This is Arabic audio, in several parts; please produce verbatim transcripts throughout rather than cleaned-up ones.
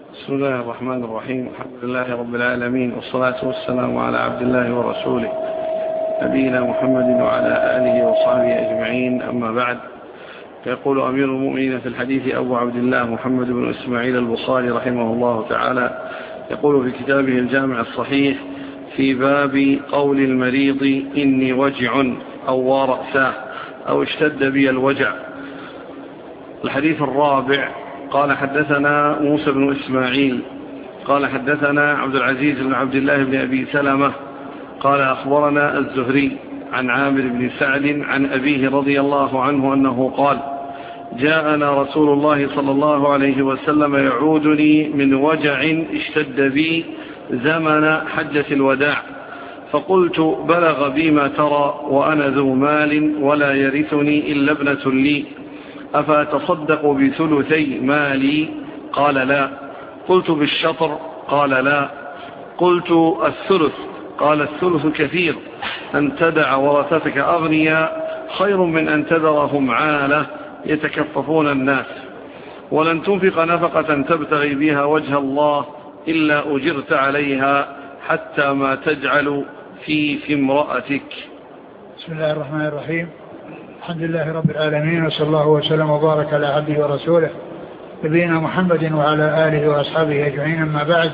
بسم الله الرحمن الرحيم. الحمد لله رب العالمين، والصلاة والسلام على عبد الله ورسوله نبينا محمد وعلى آله وصحبه أجمعين، أما بعد. فيقول أمير المؤمنين في الحديث أبو عبد الله محمد بن إسماعيل البخاري رحمه الله تعالى، يقول في كتابه الجامع الصحيح في باب قول المريض إني وجع أو ورأساه أو اشتد بي الوجع. الحديث الرابع: قال حدثنا موسى بن إسماعيل قال حدثنا عبد العزيز بن عبد الله بن أبي سلمة قال أخبرنا الزهري عن عامر بن سعد عن أبيه رضي الله عنه أنه قال: جاءنا رسول الله صلى الله عليه وسلم يعودني من وجع اشتد بي زمن حجة الوداع، فقلت: بلغ بي ما ترى وأنا ذو مال ولا يرثني إلا ابنة لي، أفأتصدق بثلثي مالي؟ قال: لا. قلت: بالشطر؟ قال: لا. قلت: الثلث؟ قال: الثلث كثير، أن تدع ورثتك أغنياء خير من أن تذرهم عالة يتكففون الناس، ولن تنفق نفقة تبتغي بها وجه الله إلا أجرت عليها حتى ما تجعل في في امرأتك. بسم الله الرحمن الرحيم. الحمد لله رب العالمين، وصلى الله وسلم وبارك على عبده ورسوله نبينا محمد وعلى آله وأصحابه أجمعين، أما بعد.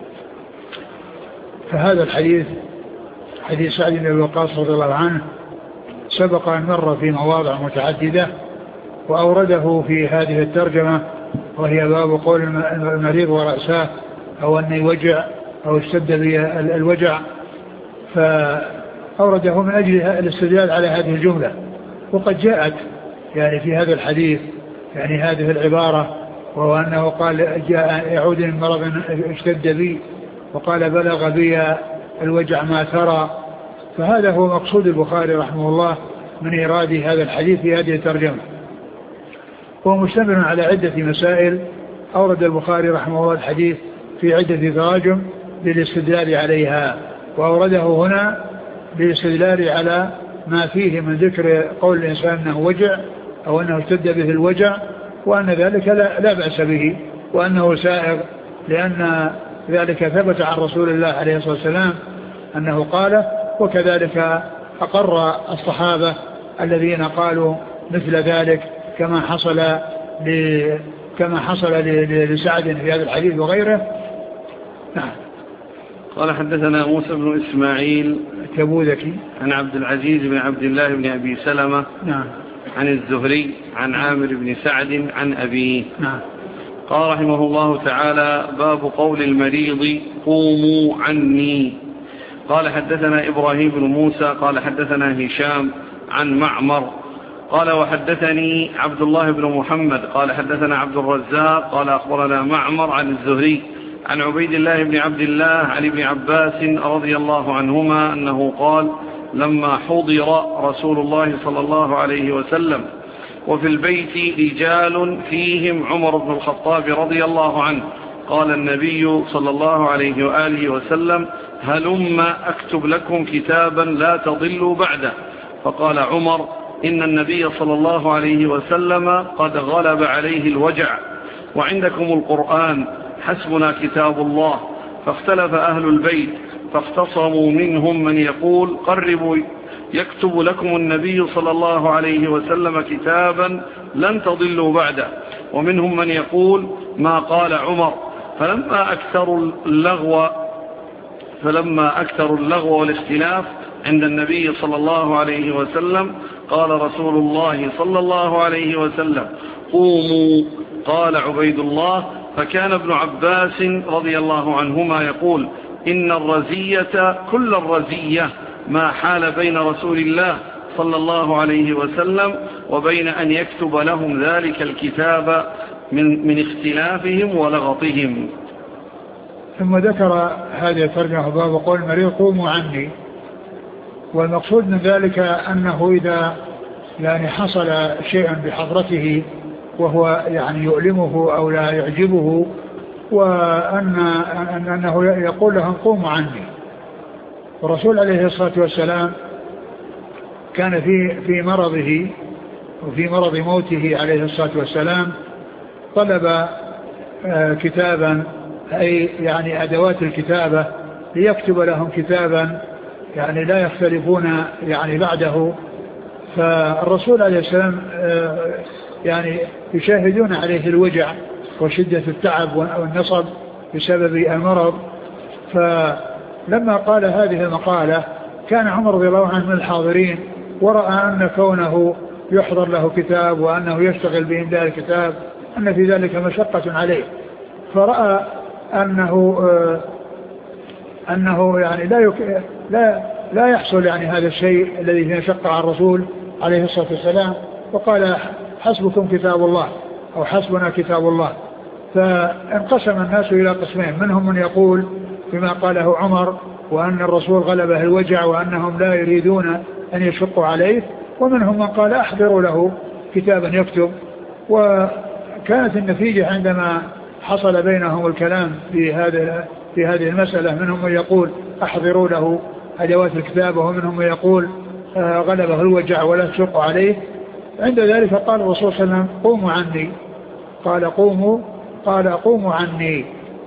فهذا الحديث حديث سعد بن أبي وقاص رضي الله عنه سبق أن مر في مواضع متعددة، وأورده في هذه الترجمة، وهي باب قول المريض ورأساه أو أني وجع أو اشتد بي الوجع، فأورده من أجل الاستدلال على هذه الجملة. وقد جاءت يعني في هذا الحديث يعني هذه العبارة، وهو أنه قال: جاء يعود من مرض اشتد بي، وقال: بلغ بي الوجع ما ترى. فهذا هو مقصود البخاري رحمه الله من إيراد هذا الحديث في هذه الترجمة، هو مشتمل على عدة مسائل. أورد البخاري رحمه الله الحديث في عدة تراجم للاستدلال عليها، وأورده هنا للاستدلال على ما فيه من ذكر قول الإنسان أنه وجع أو أنه اشتد به الوجع، وأن ذلك لا, لا بأس به، وأنه سائغ، لأن ذلك ثبت عن رسول الله عليه الصلاة والسلام أنه قال، وكذلك أقر الصحابة الذين قالوا مثل ذلك، كما حصل ل... كما حصل لسعد في هذا الحديث وغيره. نعم. قال حدثنا موسى بن إسماعيل التبوذكي عن عبد العزيز بن عبد الله بن أبي سلمة نعم. عن الزهري عن عامر بن سعد عن أبيه. نعم. قال رحمه الله تعالى: باب قول المريض قوموا عني. قال حدثنا إبراهيم بن موسى قال حدثنا هشام عن معمر قال وحدثني عبد الله بن محمد قال حدثنا عبد الرزاق قال أخبرنا معمر عن الزهري عن عبيد الله بن عبد الله عن ابن عباس رضي الله عنهما أنه قال: لما حضر رسول الله صلى الله عليه وسلم وفي البيت رجال فيهم عمر بن الخطاب رضي الله عنه، قال النبي صلى الله عليه وآله وسلم: هلم أكتب لكم كتابا لا تضلوا بعده. فقال عمر: إن النبي صلى الله عليه وسلم قد غلب عليه الوجع، وعندكم القرآن، حسبنا كتاب الله. فاختلف أهل البيت فاختصموا، منهم من يقول: قربوا يكتب لكم النبي صلى الله عليه وسلم كتابا لن تضلوا بعده، ومنهم من يقول ما قال عمر. فلما أكثروا اللغو فلما أكثروا اللغو والاختلاف عند النبي صلى الله عليه وسلم قال رسول الله صلى الله عليه وسلم: قوموا. قال عبيد الله: فكان ابن عباس رضي الله عنهما يقول: إن الرزية كل الرزية ما حال بين رسول الله صلى الله عليه وسلم وبين أن يكتب لهم ذلك الكتاب من, من اختلافهم ولغطهم. ثم ذكر هذه الترجمة باب قول المريض قوموا عني، والمقصود من ذلك أنه إذا يعني حصل شيء بحضرته وهو يعني يؤلمه أو لا يعجبه، وأن أنه يقول لهم قوموا عني. والرسول عليه الصلاة والسلام كان في في مرضه وفي مرض موته عليه الصلاة والسلام طلب كتابا أي يعني أدوات الكتابة ليكتب لهم كتابا يعني لا يختلفون يعني بعده. فالرسول عليه السلام يعني يشاهدون عليه الوجع وشدة التعب والنصب بسبب المرض. فلما قال هذه المقالة كان عمر رضي الله عنه من الحاضرين، ورأى أن كونه يحضر له كتاب وأنه يشتغل بإملاء الكتاب أن في ذلك مشقة عليه، فرأى أنه أنه يعني لا يك... لا لا يحصل يعني هذا الشيء الذي فيه مشقة على الرسول عليه الصلاة والسلام، وقال حسبكم كتاب الله أو حسبنا كتاب الله. فانقسم الناس إلى قسمين، منهم من يقول بما قاله عمر وأن الرسول غلبه الوجع وأنهم لا يريدون أن يشقوا عليه، ومنهم من قال أحضروا له كتابا يكتب. وكانت النتيجة عندما حصل بينهم الكلام في هذه في هذه المسألة، منهم من يقول أحضروا له أدوات الكتابة، ومنهم من يقول غلبه الوجع ولا تشقوا عليه. عند ذلك قال الرسول صلى الله عليه وسلم قوموا عني، قال قوموا قال قوموا عني.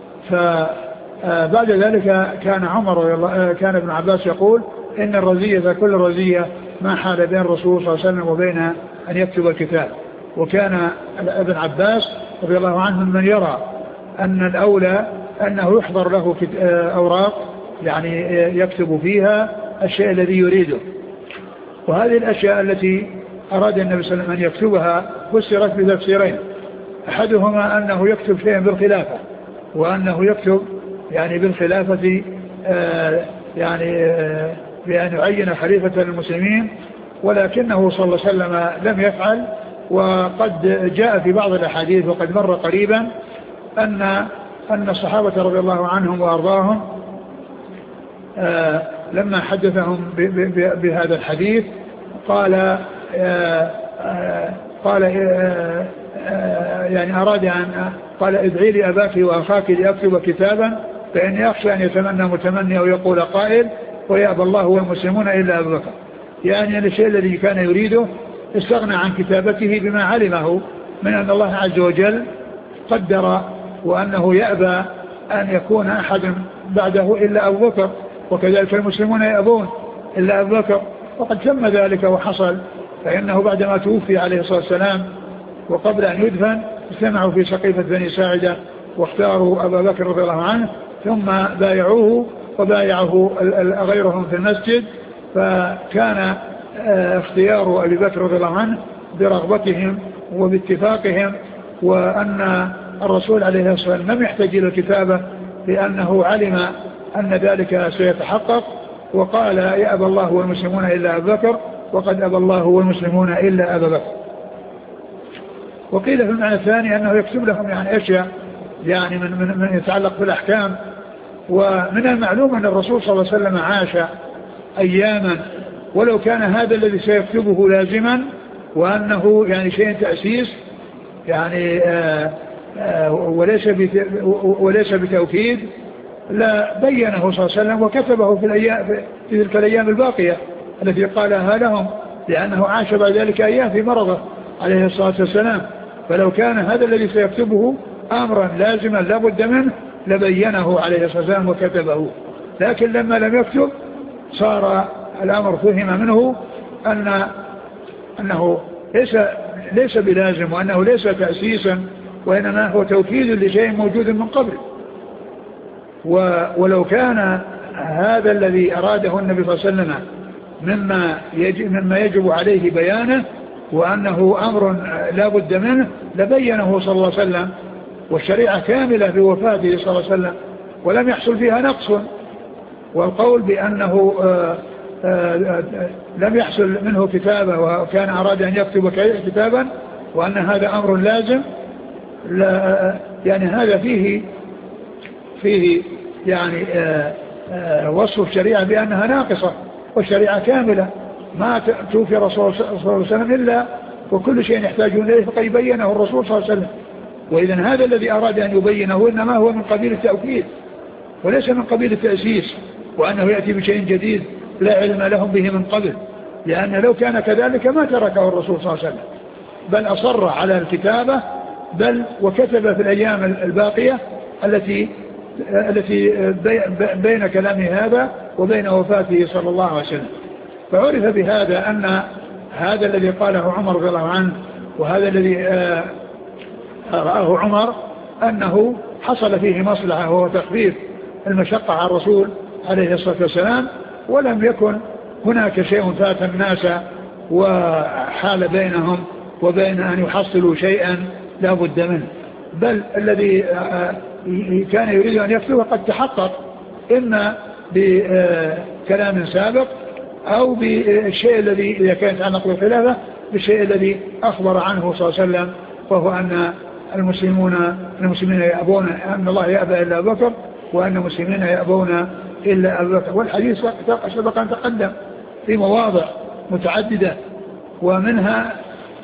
فبعد ذلك كان عمر كان ابن عباس يقول إن الرزية كل رزية ما حال بين الرسول صلى الله عليه وسلم وبين أن يكتب الكتاب. وكان ابن عباس رضي الله عنه من يرى أن الأولى أنه يحضر له أوراق يعني يكتب فيها الشيء الذي يريده. وهذه الأشياء التي أراد النبي صلى الله عليه وسلم أن يكتبها فسرت بتفسيرين، أحدهما أنه يكتب شيئا بالخلافة، وأنه يكتب يعني بالخلافة آه يعني آه بأن يعين خليفة للمسلمين، ولكنه صلى الله عليه وسلم لم يفعل. وقد جاء في بعض الأحاديث وقد مر قريبا أن أن الصحابة رضي الله عنهم وأرضاهم آه لما حدثهم بهذا الحديث قال آه آه قال آه آه يعني أراد أن قال ادعي لي أباك وأخاك لأكتب كتابا فإني أخشى أن يتمنى متمني أو يقول قائل ويأبى الله والمسلمون إلا أبو بكر. يعني الشيء الذي كان يريده استغنى عن كتابته بما علمه من أن الله عز وجل قدر وأنه يأبى أن يكون أحد بعده إلا أبو بكر، وكذلك المسلمون يأبون إلا أبو بكر، وقد تم ذلك وحصل. فإنه بعدما توفي عليه الصلاة والسلام وقبل أن يدفن اجتمعوا في سقيفة بني ساعدة واختاروا أبا بكر رضي الله عنه، ثم بايعوه وبايعه غيرهم في المسجد. فكان اختيار أبي بكر رضي الله عنه برغبتهم وباتفاقهم، وأن الرسول عليه الصلاة والسلام لم يحتاج إلى الكتابة لأنه علم أن ذلك سيتحقق، وقال يأبى الله والمسلمون إلا أبا بكر، وقد أبى الله والمسلمون إلا أبا بكر. وقيل في المعنى الثاني أنه يكتب لهم يعني أشياء يعني من, من, من يتعلق بالأحكام. ومن المعلوم أن الرسول صلى الله عليه وسلم عاش أياما، ولو كان هذا الذي سيكتبه لازما وأنه يعني شيء تأسيس يعني آآ آآ وليس وليس بتوكيد لا بينه صلى الله عليه وسلم وكتبه في الأيام في تلك الأيام الباقية التي قالها لهم، لأنه عاش بعد ذلك أيام في مرضه عليه الصلاة والسلام. فلو كان هذا الذي سيكتبه أمرا لازما لا بد منه لبينه عليه الصلاة والسلام وكتبه، لكن لما لم يكتب صار الأمر فهم منه أن أنه ليس ليس بلازم، وأنه ليس تأسيسا، وإنما هو توكيد لشيء موجود من قبل. ولو كان هذا الذي أراده النبي صلى الله عليه وسلم مما يجب, مما يجب عليه بيانه وأنه أمر لا بد منه لبينه صلى الله عليه وسلم، والشريعة كاملة في وفاته صلى الله عليه وسلم ولم يحصل فيها نقص. والقول بأنه آآ آآ لم يحصل منه كتابة وكان أراد أن يكتب كتابا وأن هذا أمر لازم، لا يعني هذا فيه فيه يعني آآ آآ وصف الشريعة بأنها ناقصة، والشريعة كاملة ما توفي رسول صلى الله عليه وسلم إلا وكل شيء يحتاجون إليه فقد يبينه الرسول صلى الله عليه وسلم. وإذن هذا الذي أراد أن يبينه إنما هو من قبيل التأكيد وليس من قبيل التأسيس، وأنه يأتي بشيء جديد لا علم لهم به من قبل، لأن لو كان كذلك ما تركه الرسول صلى الله عليه وسلم، بل أصر على الكتابة، بل وكتب في الأيام الباقية التي التي بين كلامه هذا وبين وفاته صلى الله عليه وسلم. فعرف بهذا أن هذا الذي قاله عمر رضي الله عنه وهذا الذي رآه عمر أنه حصل فيه مصلحة وهو تخفيف المشقة على الرسول عليه الصلاة والسلام، ولم يكن هناك شيء فات الناس وحال بينهم وبين أن يحصلوا شيئا لا بد منه، بل الذي كان يريد أن يكتبه قد تحقق إما بكلام سابق أو بالشيء الذي إذا كانت يتعلق بالخلافة بالشيء الذي أخبر عنه صلى الله عليه وسلم، وهو أن المسلمون المسلمين يأبون أن الله يأبى إلا أبو بكر وأن المسلمين يأبون إلا أبو بكر. والحديث سبق أن تقدم في مواضع متعددة، ومنها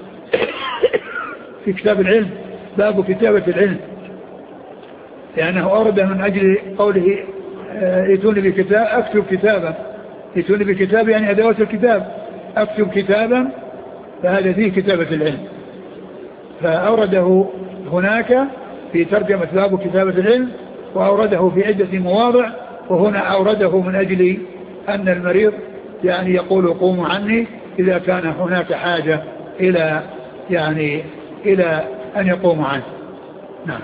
في كتاب العلم باب كتابة العلم، لأنه أورد من أجل قوله ائتوني بكتاب أكتب كتابا، ائتوني بكتاب يعني أدوات الكتاب، أكتب كتابا، فهذا فيه كتابة العلم، فأورده هناك في ترجمة باب كتابة العلم، وأورده في عدة مواضع، وهنا أورده من أجل أن المريض يعني يقول قوموا عني إذا كان هناك حاجة إلى يعني إلى أن يقوموا عنه. نعم.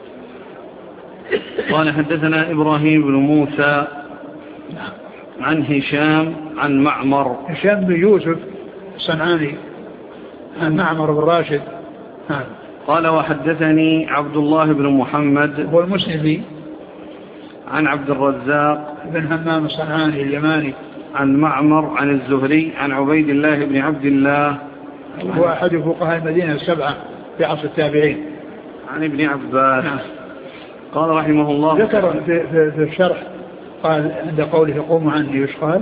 قال حدثنا إبراهيم بن موسى عن هشام عن معمر هشام بن يوسف الصنعاني عن معمر بن راشد. نعم. قال وحدثني عبد الله بن محمد هو المسلمي عن عبد الرزاق بن همام الصنعاني اليماني عن معمر عن الزهري عن عبيد الله بن عبد الله هو أحد فقهاء المدينة السبعة في عصر التابعين عن ابن عباس. نعم. قال رحمه الله ذكر في, في, في الشرح قال عند قوله قوموا عني وش قال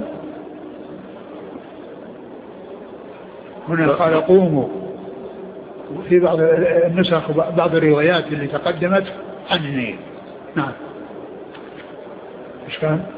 هنا؟ قال قوموا، وفي بعض النسخ وبعض الروايات اللي تقدمت عني. نعم. ايش كان؟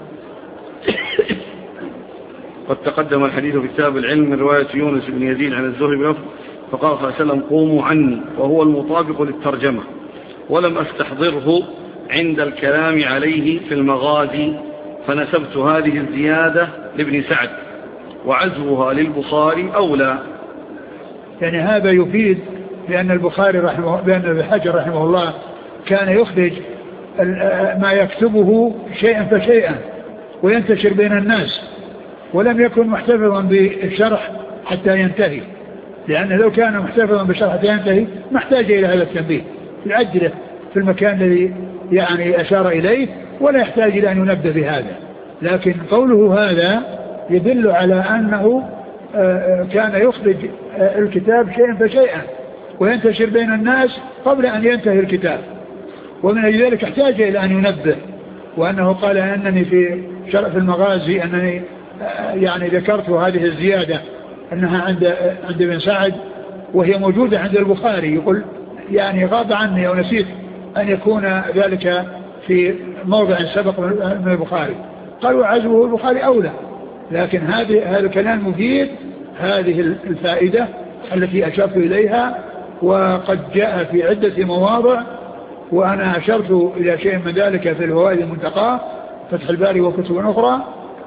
قد تقدم الحديث في كتاب العلم من رواية يونس بن يزيد عن الزهري بن عوف فقال صلى الله عليه وسلم قوموا عني، وهو المطابق للترجمة، ولم أستحضره عند الكلام عليه في المغازي، فنسبت هذه الزيادة لابن سعد، وعزوها للبخاري أولى. يعني هذا يفيد بأن البخاري رحمه بأن ابن حجر رحمه الله كان يخرج ما يكتبه شيئا فشيئا وينتشر بين الناس، ولم يكن محتفظا بالشرح حتى ينتهي، لأنه لو كان محتفظا بالشرح حتى ينتهي ما احتاج إلى هذا التنبيه، يعجله في المكان الذي يعني أشار إليه ولا يحتاج إلى أن ينبه بهذا. لكن قوله هذا يدل على أنه كان يخرج الكتاب شيئا فشيئا وينتشر بين الناس قبل أن ينتهي الكتاب، ومن أجل ذلك احتاج إلى أن ينبه، وأنه قال أنني في شرف المغازي أنني يعني ذكرت هذه الزيادة أنها عند عند ابن سعد وهي موجودة عند البخاري، يقول يعني غاب عني أو نسيت أن يكون ذلك في موضع سبق من البخاري. قالوا عزوه البخاري أولى، لكن هذه هذا الكلام مفيد، هذه الفائدة التي أشرت إليها وقد جاء في عدة مواضع، وأنا أشرت إلى شيء من ذلك في الفوائد المنتقاة فتح الباري وكتب أخرى.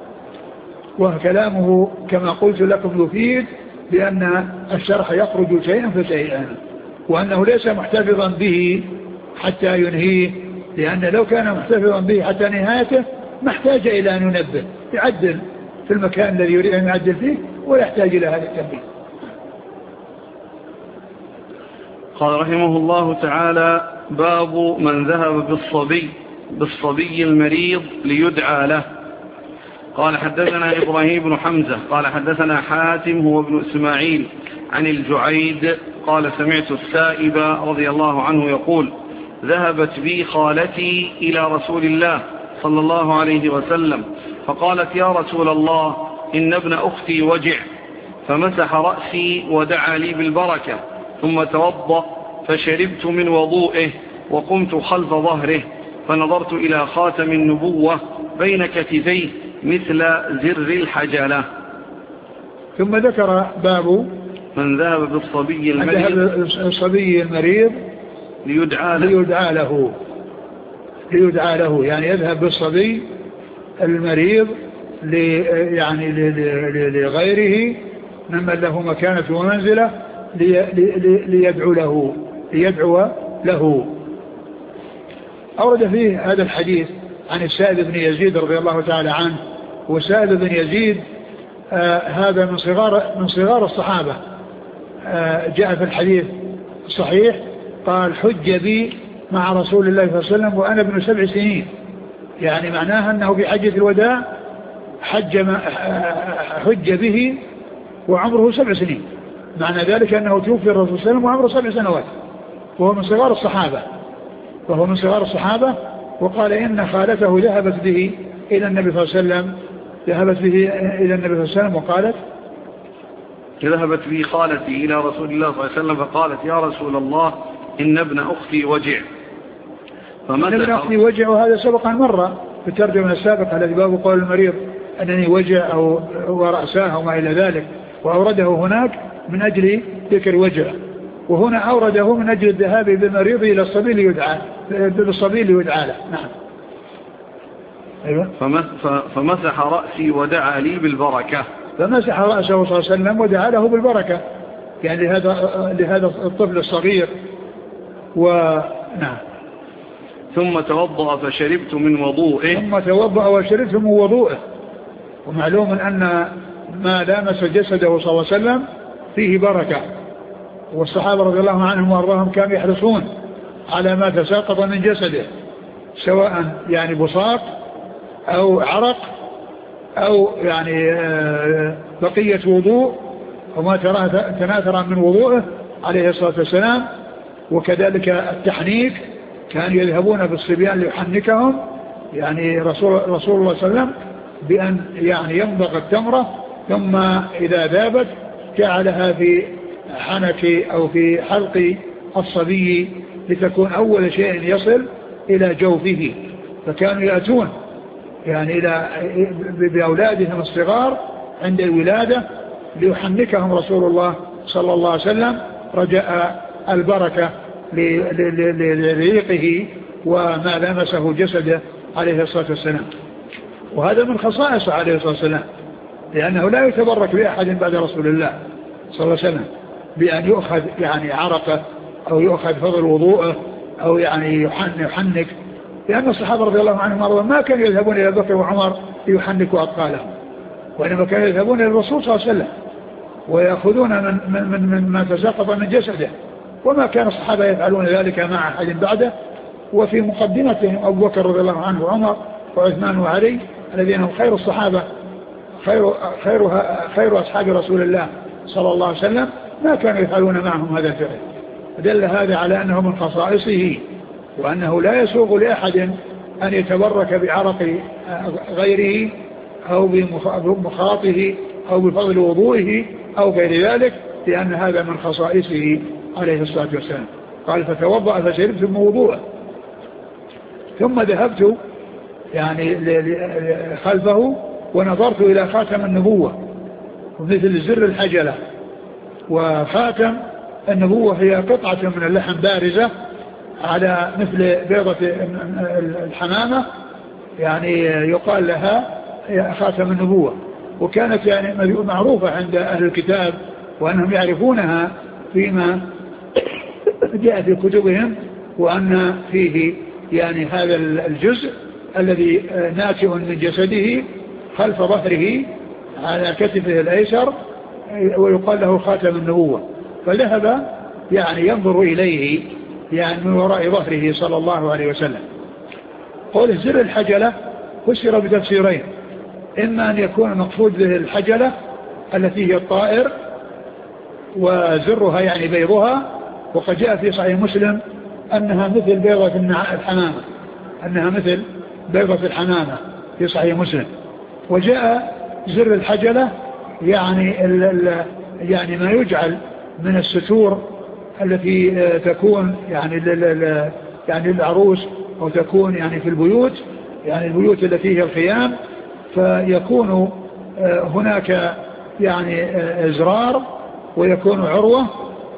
وكلامه كما قلت لكم يفيد بأن الشرح يخرج شيئا فشيئا، وأنه ليس محتفظا به حتى ينهيه، لأن لو كان محتفظا به حتى نهايته ما احتاج إلى أن ينبه، يعدل في المكان الذي يريد أن يعدل فيه ويحتاج إلى هذا التنبيه. قال رحمه الله تعالى باب من ذهب بالصبي بالصبي المريض ليدعى له. قال حدثنا إبراهيم بن حمزة قال حدثنا حاتم هو ابن إسماعيل عن الجعيد قال سمعت السائب رضي الله عنه يقول ذهبت بي خالتي إلى رسول الله صلى الله عليه وسلم فقالت يا رسول الله إن ابن أختي وجع، فمسح رأسي ودعا لي بالبركة، ثم توضأ فشربت من وضوئه وقمت خلف ظهره فنظرت إلى خاتم النبوة بين كتفيه مثل زر الحجلة. ثم ذكر باب من ذهب بالصبي المريض الصبي المريض ليدعى له, ليدعى له. ليدعى له، يعني يذهب بالصبي المريض يعني لغيره ممن له مكانة ومنزلة ليدعو له ليدعو له. أورد فيه هذا الحديث عن السائب بن يزيد رضي الله تعالى عنه. وسائب بن يزيد آه هذا من صغار من صغار الصحابة. آه جاء في الحديث الصحيح قال حج بي مع رسول الله صلى الله عليه وسلم وأنا ابن سبع سنين، يعني معناها أنه في حجة الوداع حج, حج به وعمره سبع سنين، معنى ذلك أنه توفي الرسول صلى الله عليه وسلم وعمره سبع سنوات، وهو من صغار الصحابة وهو من صغار الصحابة. وقال إن خالته ذهبت به إلى النبي صلى الله عليه وسلم ذهبت به إلى النبي صلى الله عليه وسلم وقالت ذهبت بي خالتي إلى رسول الله صلى الله عليه وسلم فقالت يا رسول الله إن ابن أختي وجع. إن ابن أختي وجع، وهذا سبقا مرة في الترجمة السابقة الذي باب قول المريض أنني وجع أو ورأساه أو ما إلى ذلك، وأورده هناك من أجل ذكر وجع، وهنا أورده من أجل الذهاب بالمريض إلى الصبي ليدعى بالصبي ليدعى له. نعم. أيوة. فمسح رأسي ودعا لي بالبركة. فمسح رأسه صلى الله عليه وسلم ودعا له بالبركة، يعني لهذا لهذا الطفل الصغير. ونعم. ثم توضأ فشربت من وضوئه. ثم توضأ وشربت من وضوئه. ومعلوم أن ما لامس جسده صلى الله عليه وسلم فيه بركة، والصحابة رضي الله عنهم وارضاهم كانوا يحرصون على ما تساقط من جسده، سواء يعني بصاق أو عرق أو يعني بقية وضوء وما تناثر من وضوءه عليه الصلاة والسلام. وكذلك التحنيك، كانوا يذهبون بالصبيان ليحنكهم، يعني رسول, رسول الله صلى الله عليه وسلم بأن يعني يمضغ التمرة ثم إذا ذابت جعلها في حنك أو في حلق الصبي لتكون أول شيء يصل إلى جوفه. فكانوا يأتون يعني إلى بأولادهم الصغار عند الولادة ليحنكهم رسول الله صلى الله عليه وسلم رجاء البركة لريقه وما لمسه جسده عليه الصلاة والسلام. وهذا من خصائصه عليه الصلاة والسلام، لأنه لا يتبرك بأحد بعد رسول الله صلى الله عليه وسلم بأن يؤخذ يعني عرقه أو يؤخذ فضل وضوءه أو يعني يحنك، لأن الصحابة رضي الله عنهم وارضاهم ما كانوا يذهبون إلى بكر وعمر ليحنكوا أطفالهم، وإنما كانوا يذهبون إلى الرسول صلى الله عليه وسلم ويأخذون من, من, من, من ما تساقط من جسده، وما كان الصحابة يفعلون ذلك مع أحد بعده. وفي مقدمتهم أبو بكر رضي الله عنه وعمر وعثمان وعلي الذين هم خير الصحابة خير, خير, خير أصحاب رسول الله صلى الله عليه وسلم، ما كانوا يفعلون معهم هذا الفعل. دل هذا على أنه من خصائصه، وأنه لا يسوغ لأحد أن يتبرك بعرق غيره أو بمخاطه أو بفضل وضوئه أو غير ذلك، لأن هذا من خصائصه عليه الصلاة والسلام. قال فتوضأ فشربت من وضوءه. ثم ذهبت يعني خلفه ونظرت إلى خاتم النبوة مثل زر الحجلة. وخاتم النبوة هي قطعة من اللحم بارزة على مثل بيضة الحمامة، يعني يقال لها خاتم النبوة. وكانت يعني معروفة عند أهل الكتاب وأنهم يعرفونها فيما جاء في كتبهم، وأن فيه يعني هذا الجزء الذي ناتئ من جسده خلف ظهره على كتفه الأيسر، ويقال له خاتم النبوة. فذهب يعني ينظر إليه يعني من وراء ظهره صلى الله عليه وسلم. قول زر الحجلة فسر بتفسيرين، إما أن يكون مقصود به الحجلة التي هي الطائر وزرها يعني بيضها، وقد جاء في صحيح مسلم أنها مثل بيضة الحمامة أنها مثل بيضة الحمامة في صحيح مسلم. وجاء زر الحجلة يعني ال ال يعني ما يجعل من الستور التي تكون يعني ل يعني العروس أو تكون يعني في البيوت، يعني البيوت التي هي الخيام، فيكون هناك يعني إزرار ويكون عروة،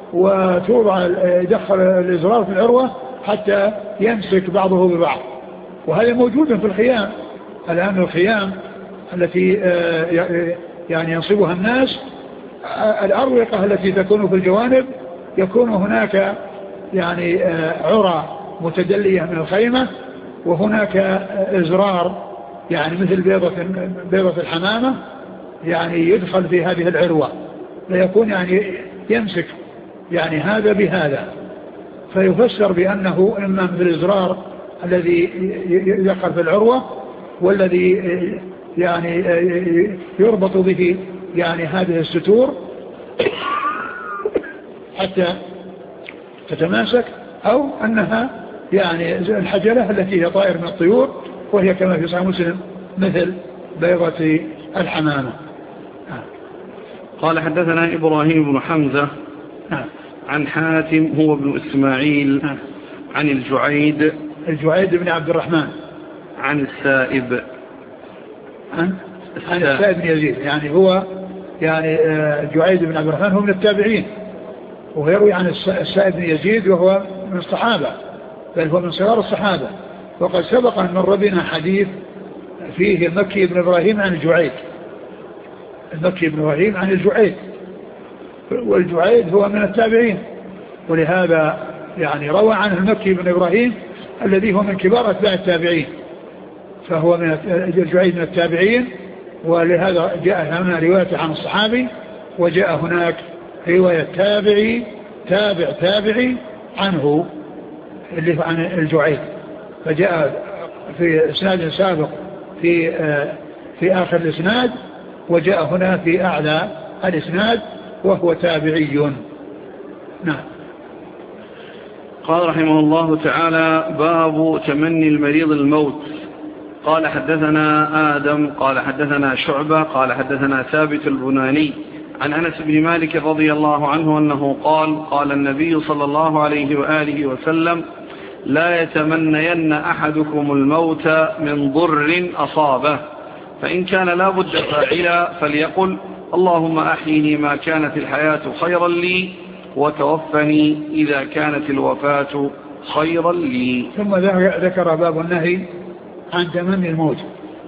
وتوضع يدخل الإزرار في العروة حتى يمسك بعضه ببعض، وهذا موجود في الخيام الآن. الخيام التي يعني ينصبها الناس، الأروقة التي تكون في الجوانب يكون هناك يعني عرى متدلية من الخيمة، وهناك إزرار يعني مثل بيضة, بيضة الحمامة يعني يدخل في هذه العروة، فيكون يعني يمسك يعني هذا بهذا، فيفسر بأنه إما مثل الإزرار الذي يدخل في العروة، والذي يعني يربط به يعني هذه الستور حتى تتماسك، أو أنها يعني الحجلة التي هي طائر من الطيور، وهي كما في صحيح مسلم مثل بيضة الحمامة. قال حدثنا إبراهيم بن حمزة عن حاتم هو ابن إسماعيل عن الجعيد الجعيد بن عبد الرحمن عن السائب عن, عن السائب بن يزيد، يعني هو يعني الجعيد بن عبد الرحمن هو من التابعين، ويروي عن السائب بن يزيد وهو من الصحابة، بل هو من صغار الصحابة. وقد سبق أن مر بنا حديث فيه المكي بن إبراهيم عن الجعيد، المكي بن إبراهيم عن الجعيد، والجعيد هو من التابعين، ولهذا يعني روى عنه المكي بن إبراهيم الذي هو من كبار أتباع التابعين، فهو من الجعيد من التابعين، ولهذا جاء هنا رواية عن الصحابي، وجاء هناك رواية تابعي تابع تابعي عنه اللي عن الجعيد، فجاء في إسناد سابق في في آخر الإسناد، وجاء هنا في أعلى الإسناد وهو تابعي. نعم. قال رحمه الله تعالى: باب تمني المريض الموت. قال حدثنا آدم قال حدثنا شعبة قال حدثنا ثابت البناني عن أنس بن مالك رضي الله عنه أنه قال: قال النبي صلى الله عليه وآله وسلم: لا يتمنين أحدكم الموت من ضر أصابه، فإن كان لا بد فاعلا فليقل: اللهم أحيني ما كانت الحياة خيرا لي، وتوفني إذا كانت الوفاة خيرا لي. ثم ذكر باب النهي عن تمني الموت.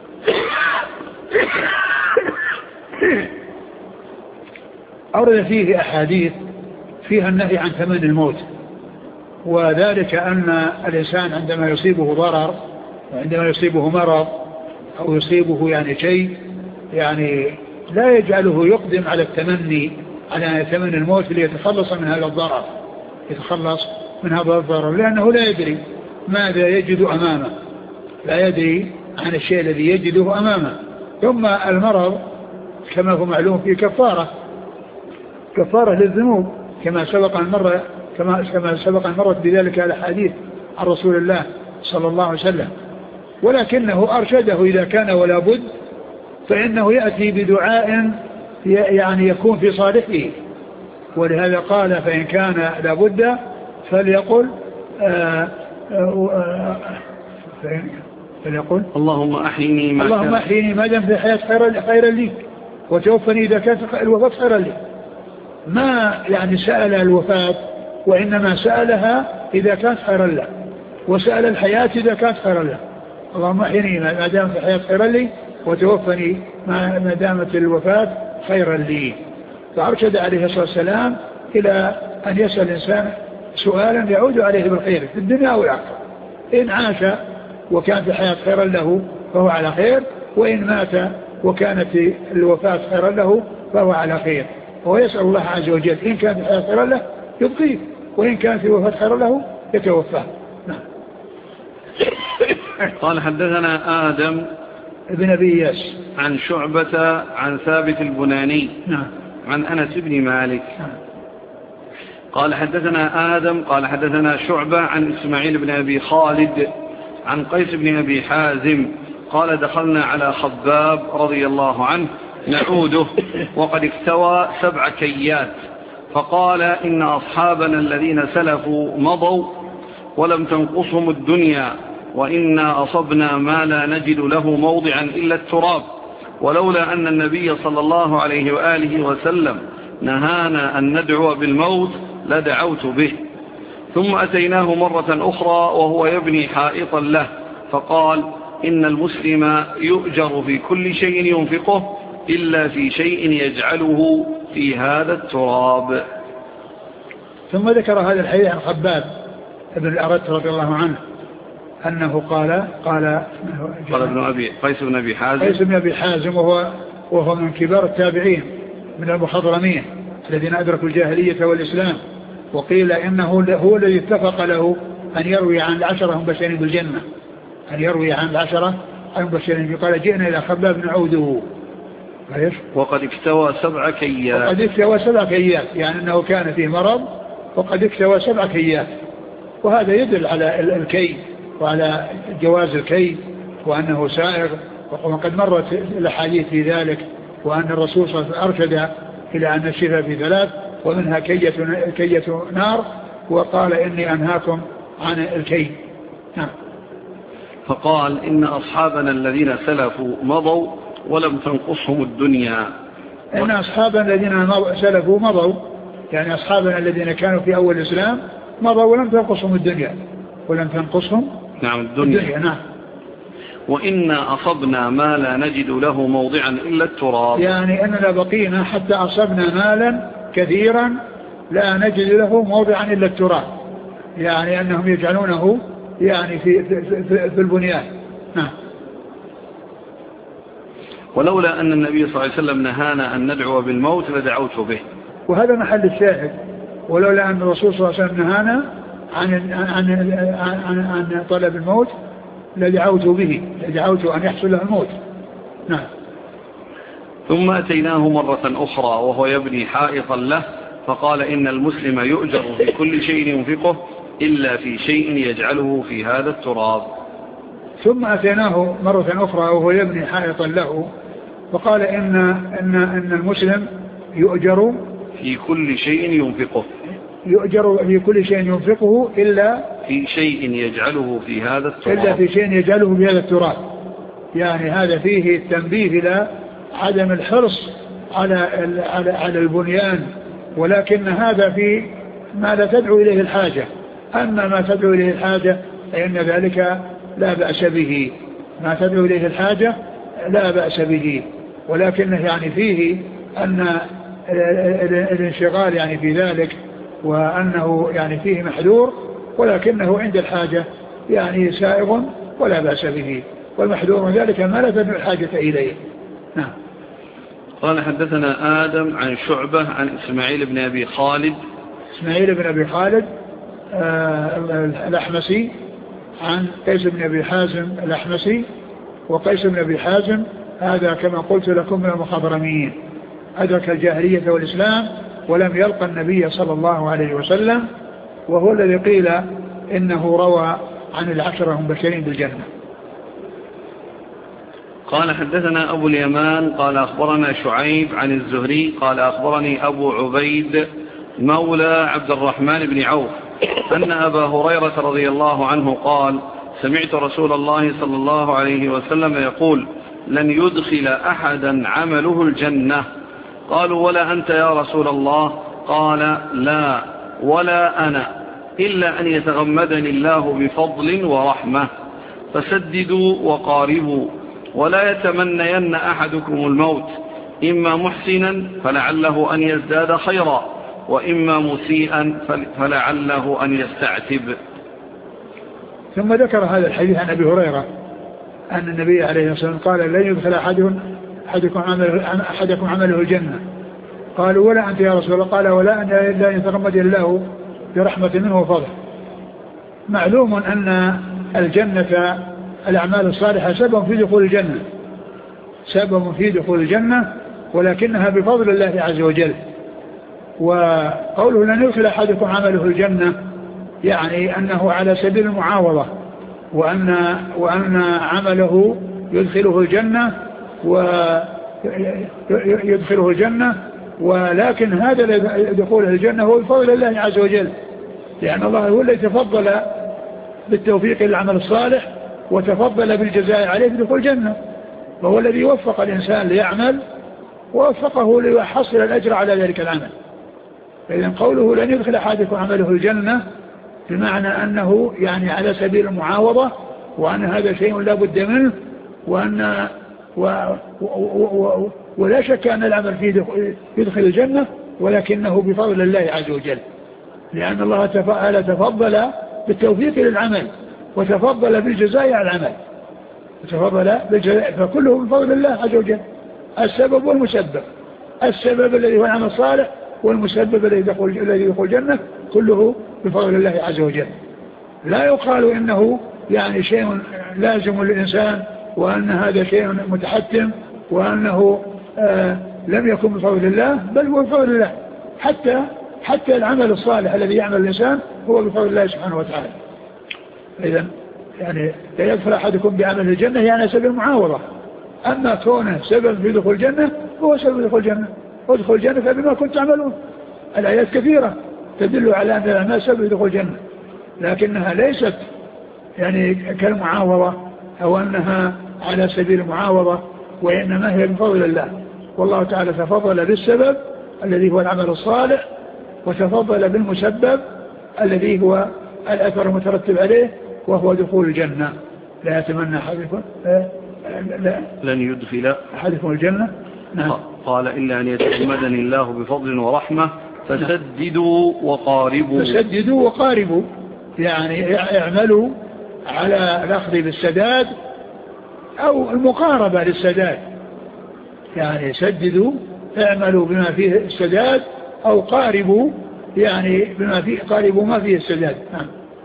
أورد فيه أحاديث فيها النهي عن تمني الموت، وذلك أن الإنسان عندما يصيبه ضرر وعندما يصيبه مرض أو يصيبه يعني شيء يعني لا يجعله يقدم على التمني على تمني الموت ليتخلص من هذا الضرر، يتخلص من هذا الضرر، لأنه لا يدري ماذا يجد أمامه، لا يدري عن الشيء الذي يجده أمامه. ثم المرض كما هو معلوم في كفارة كفارة للذنوب، كما سبق أن مر كما كما سبق أن مرت بذلك الحديث عن رسول الله صلى الله عليه وسلم، ولكنه أرشده إذا كان ولا بد فإنه يأتي بدعاء يعني يكون في صالحه، ولهذا قال: فإن كان لا بد فليقل آآ آآ فليقل اللهم أحيني ما اللهم أحيني ما دام في الحياة خيرا خيرا لي، وتوفني إذا كانت الوفاة خيرا لي. ما يعني سأل الوفاة، وإنما سألها إذا كانت خيرا له، وسأل الحياة إذا كانت خيرا له. اللهم أحيني ما دام في الحياة خيرا لي، وتوفني ما دامت الوفاة خيرا لي. فأرشد عليه الصلاة والسلام إلى أن يسأل الإنسان سؤالا يعود عليه بالخير في الدنيا والآخرة. إن عاش وكان في الحياة خيرا له فهو على خير، وإن مات وكانت الوفاة خيرا له فهو على خير. وهو يسأل الله عز وجل إن كان في الحياة خيرا له يبقيه، وإن كان في الوفاة خيرا له يتوفاه. نعم. قال حدثنا آدم ابن أبي إياس عن شعبة عن ثابت البناني نعم عن أنس بن مالك نعم. قال حدثنا آدم قال حدثنا شعبة عن إسماعيل بن أبي خالد عن قيس بن أبي حازم قال: دخلنا على خباب رضي الله عنه نعوده وقد اكتوى سبع كيات، فقال: إن أصحابنا الذين سلفوا مضوا ولم تنقصهم الدنيا، وإنا أصبنا ما لا نجد له موضعا إلا التراب، ولولا أن النبي صلى الله عليه وآله وسلم نهانا أن ندعو بالموت لدعوت به. ثم أتيناه مرة أخرى وهو يبني حائطا له، فقال إن المسلم يؤجر في كل شيء ينفقه إلا في شيء يجعله في هذا التراب. ثم ذكر هذا الحديث عن خباب ابن الأرت رضي الله عنه أنه قال قال قال ابن أبي قيس بن أبي حازم قيس بن أبي حازم وهو, وهو من كبار التابعين من المخضرمين الذين أدركوا الجاهلية والإسلام، وقيل إنه هو الذي اتفق له أن يروي عن العشرة المبشرين بالجنة، أن يروي عن العشرة المبشرين. قال جئنا إلى خباب نعوده وقد اكتوى سبع كيات وقد اكتوى سبع كيات يعني أنه كان فيه مرض وقد اكتوى سبع كيات، وهذا يدل على الكي وعلى جواز الكي وأنه سائغ، وقد مرت الأحاديث في ذلك، وأن الرسول صلى الله عليه وسلم أرشد إلى أن الشفاء في ثلاث ومنها كية, كية نار، وقال إني أنهاكم عن الكي. نعم. فقال إن أصحابنا الذين سلفوا مضوا ولم تنقصهم الدنيا. إن أصحابنا الذين سلفوا مضوا يعني أصحابنا الذين كانوا في أول الإسلام مضوا ولم تنقصهم الدنيا ولم تنقصهم نعم الدنيا, الدنيا. نعم. وإنا أصبنا ما لا نجد له موضعا إلا التراب، يعني أننا بقينا حتى أصبنا مالا كثيرا لا نجد له موضعا إلا التراب، يعني أنهم يجعلونه يعني في, في, في, في البنيان. نعم. ولولا أن النبي صلى الله عليه وسلم نهانا أن ندعو بالموت لدعوت به، وهذا محل الشاهد. ولولا أن الرسول صلى الله عليه وسلم نهانا عن, عن, عن, عن, عن طلب الموت لدعوت به، لدعوت أن يحصل له الموت. نعم. ثم أتيناه مرة أخرى وهو يبني حائطا له فقال إن المسلم يؤجر في كل شيء ينفقه إلا في شيء يجعله في هذا التراب. ثم أتيناه مرة أخرى وهو يبني حائطا له فقال إن, إن, إن المسلم يؤجر في كل شيء ينفقه يؤجر في كل شيء ينفقه إلا في شيء يجعله في هذا التراب إلا في شيء يجعله في هذا التراب. يعني هذا فيه التنبيه إلى عدم الحرص على على على البنيان، ولكن هذا في ما لا تدعو إليه الحاجة. أما ما تدعو إليه الحاجة فإن ذلك لا بأس به، ما تدعو إليه الحاجة لا بأس به، ولكنه يعني فيه أن الانشغال يعني في ذلك وأنه يعني فيه محذور، ولكنه عند الحاجة يعني سائغ ولا بأس به، والمحذور ذلك ما لا تدعو الحاجة إليه. نعم. قال حدثنا آدم عن شعبة عن إسماعيل بن أبي خالد إسماعيل بن أبي خالد آه الأحمسي عن قيس بن أبي حازم الأحمسي، وقيس بن أبي حازم هذا كما قلت لكم من المخضرمين، أدرك الجاهلية والإسلام ولم يلقى النبي صلى الله عليه وسلم، وهو الذي قيل إنه روى عن العشرة المبشرين بالجنة. قال حدثنا أبو اليمان قال أخبرنا شعيب عن الزهري قال أخبرني أبو عبيد مولى عبد الرحمن بن عوف أن أبا هريرة رضي الله عنه قال سمعت رسول الله صلى الله عليه وسلم يقول لن يدخل أحدا عمله الجنة. قالوا ولا أنت يا رسول الله؟ قال لا ولا أنا إلا أن يتغمدني الله بفضل ورحمة، فسددوا وقاربوا ولا يتمنين أحدكم الموت، إما محسنا فلعله أن يزداد خيرا وإما مسيئا فلعله أن يستعتب. ثم ذكر هذا الحديث عن أبي هريرة أن النبي عليه الصلاة والسلام قال لن يدخل أحدكم أحدكم عمله, أحدكم عمله الجنة. قالوا ولا أنت يا رسول الله؟ قال ولا أن لا يتغمد الله برحمة منه وفضل. معلوم أن الجنة الأعمال الصالحة سبب في دخول الجنة، سبب في دخول الجنة، ولكنها بفضل الله عز وجل. وقوله لن يدخل أحدكم عمله الجنة يعني أنه على سبيل المعاوضة، وأن, وأن عمله يدخله الجنة ويدخله الجنة، ولكن هذا دخوله الجنة هو بفضل الله عز وجل، لأن الله هو الذي تفضل بالتوفيق للعمل الصالح وتفضل بالجزاء عليه بدخول الجنة، وهو الذي وفق الإنسان ليعمل ووفقه ليحصل الأجر على ذلك العمل. فإذن قوله لن يدخل أحدكم عمله الجنة بمعنى أنه يعني على سبيل المعاوضة، وأن هذا شيء لا بد منه، وأن و و و ولا شك أن العمل فيه يدخل الجنة، ولكنه بفضل الله عز وجل، لأن الله تعالى تفضل بالتوفيق للعمل وتفضل بالجزاء على العمل، وتفضل بالجزاء، فكله بفضل الله عز وجل، السبب والمسبب، السبب الذي هو العمل الصالح والمسبب الذي يدخل الذي يدخل الجنة، كله بفضل الله عز وجل. لا يقال إنه يعني شيء لازم للإنسان، وأن هذا شيء متحتم، وأنه آه لم يكن بفضل الله، بل هو بفضل الله. حتى حتى العمل الصالح الذي يعمل الإنسان هو بفضل الله سبحانه وتعالى. إذن يعني لا يدخل أحدكم بعمل الجنة يعني سبب المعاوضة، أما كونه سبب في دخول الجنة هو سبب دخول الجنة، ودخول الجنة فبما كنت تعملون. الآيات كثيرة تدل على أن الأعمال سبب دخول الجنة، لكنها ليست يعني كالمعاوضة أو أنها على سبيل المعاوضة، وإنما هي بفضل الله. والله تعالى تفضل بالسبب الذي هو العمل الصالح، وتفضل بالمسبب الذي هو الأثر المترتب عليه وهو دخول الجنة. لا يتمنى أحدكم لا لن يدخل أحدكم الجنة. نعم. قال إلا أن يتغمدني الله بفضل ورحمة فسددوا وقاربوا. فسددوا وقاربوا يعني اعملوا على الأخذ بالسداد أو المقاربة للسداد، يعني سددوا اعملوا بما فيه السداد، أو قاربوا يعني بما فيه قاربوا ما فيه السداد. نعم.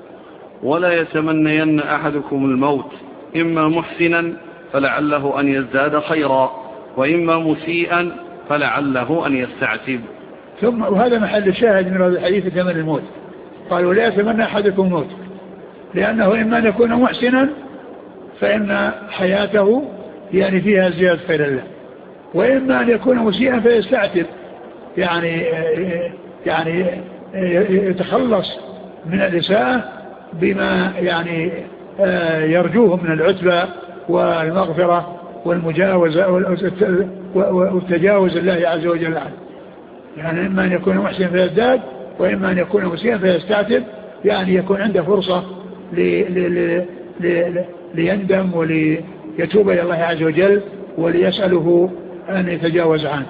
ولا يتمنين أحدكم الموت إما محسنا فلعله أن يزداد خيرا، وإما مسيئا فلعله أن يستعتب. ثم وهذا محل الشاهد من هذا الحديث تمنى الموت. قال ولا يتمنى أحدكم الموت، لأنه إما أن يكون محسنا فإن حياته يعني فيها زيادة خير الله، وإما أن يكون مسيئا فيستعتب يعني يعني يتخلص من الإساءة بما يعني يرجوه من العتبة والمغفرة والمجاوزة والتجاوز الله عز وجل عنه. يعني إما أن يكون محسنا فيزداد، وإما أن يكون مسيئا فيستعتب، يعني يكون عنده فرصة لي لي لي ليندم وليتوب إلى الله عز وجل وليسأله أن يتجاوز عنه.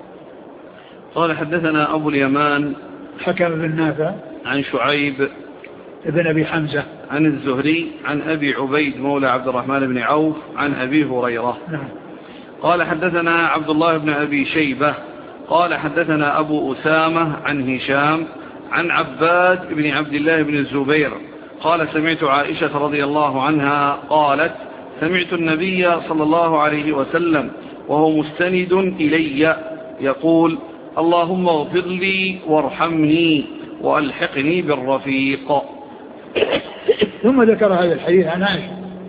قال حدثنا أبو اليمان حكم بن نافع عن شعيب ابن أبي حمزة عن الزهري عن أبي عبيد مولى عبد الرحمن بن عوف عن أبي هريرة. نعم. قال حدثنا عبد الله بن أبي شيبة قال حدثنا أبو أسامة عن هشام عن عباد بن عبد الله بن الزبير قال سمعت عائشة رضي الله عنها قالت سمعت النبي صلى الله عليه وسلم وهو مستند إلي يقول اللهم اغفر لي وارحمني وألحقني بالرفيق. ثم ذكر هذا الحديث عن عائشة،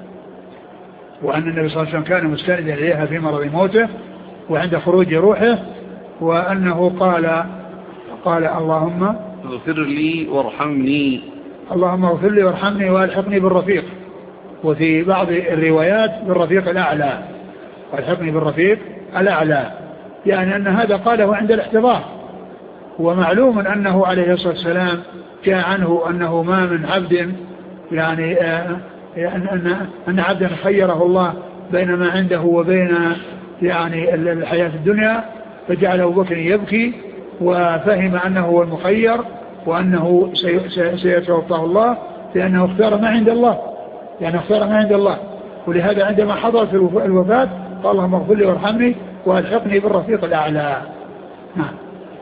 وأن النبي صلى الله عليه وسلم كان مستندا إليها في مرض موته وعند خروج روحه، وأنه قال قال اللهم اغفر لي وارحمني اللهم اغفر لي وارحمني وألحقني بالرفيق، وفي بعض الروايات بالرفيق الأعلى، والحقني بالرفيق الأعلى، يعني أن هذا قاله عند الاحتضار. ومعلوم أنه عليه الصلاة والسلام جاء عنه أنه ما من عبد يعني آه أن, أن عبدا خيره الله بين ما عنده وبين يعني الحياة الدنيا، فجعل أبو بكر يبكي وفهم أنه هو المخير وأنه سيتوفاه الله لأنه اختار ما عند الله، يعني اختار ما عند الله. ولهذا عندما حضرت الوفاة قال اللهم اغفر لي وارحمني وألحقني بالرفيق الأعلى. نعم.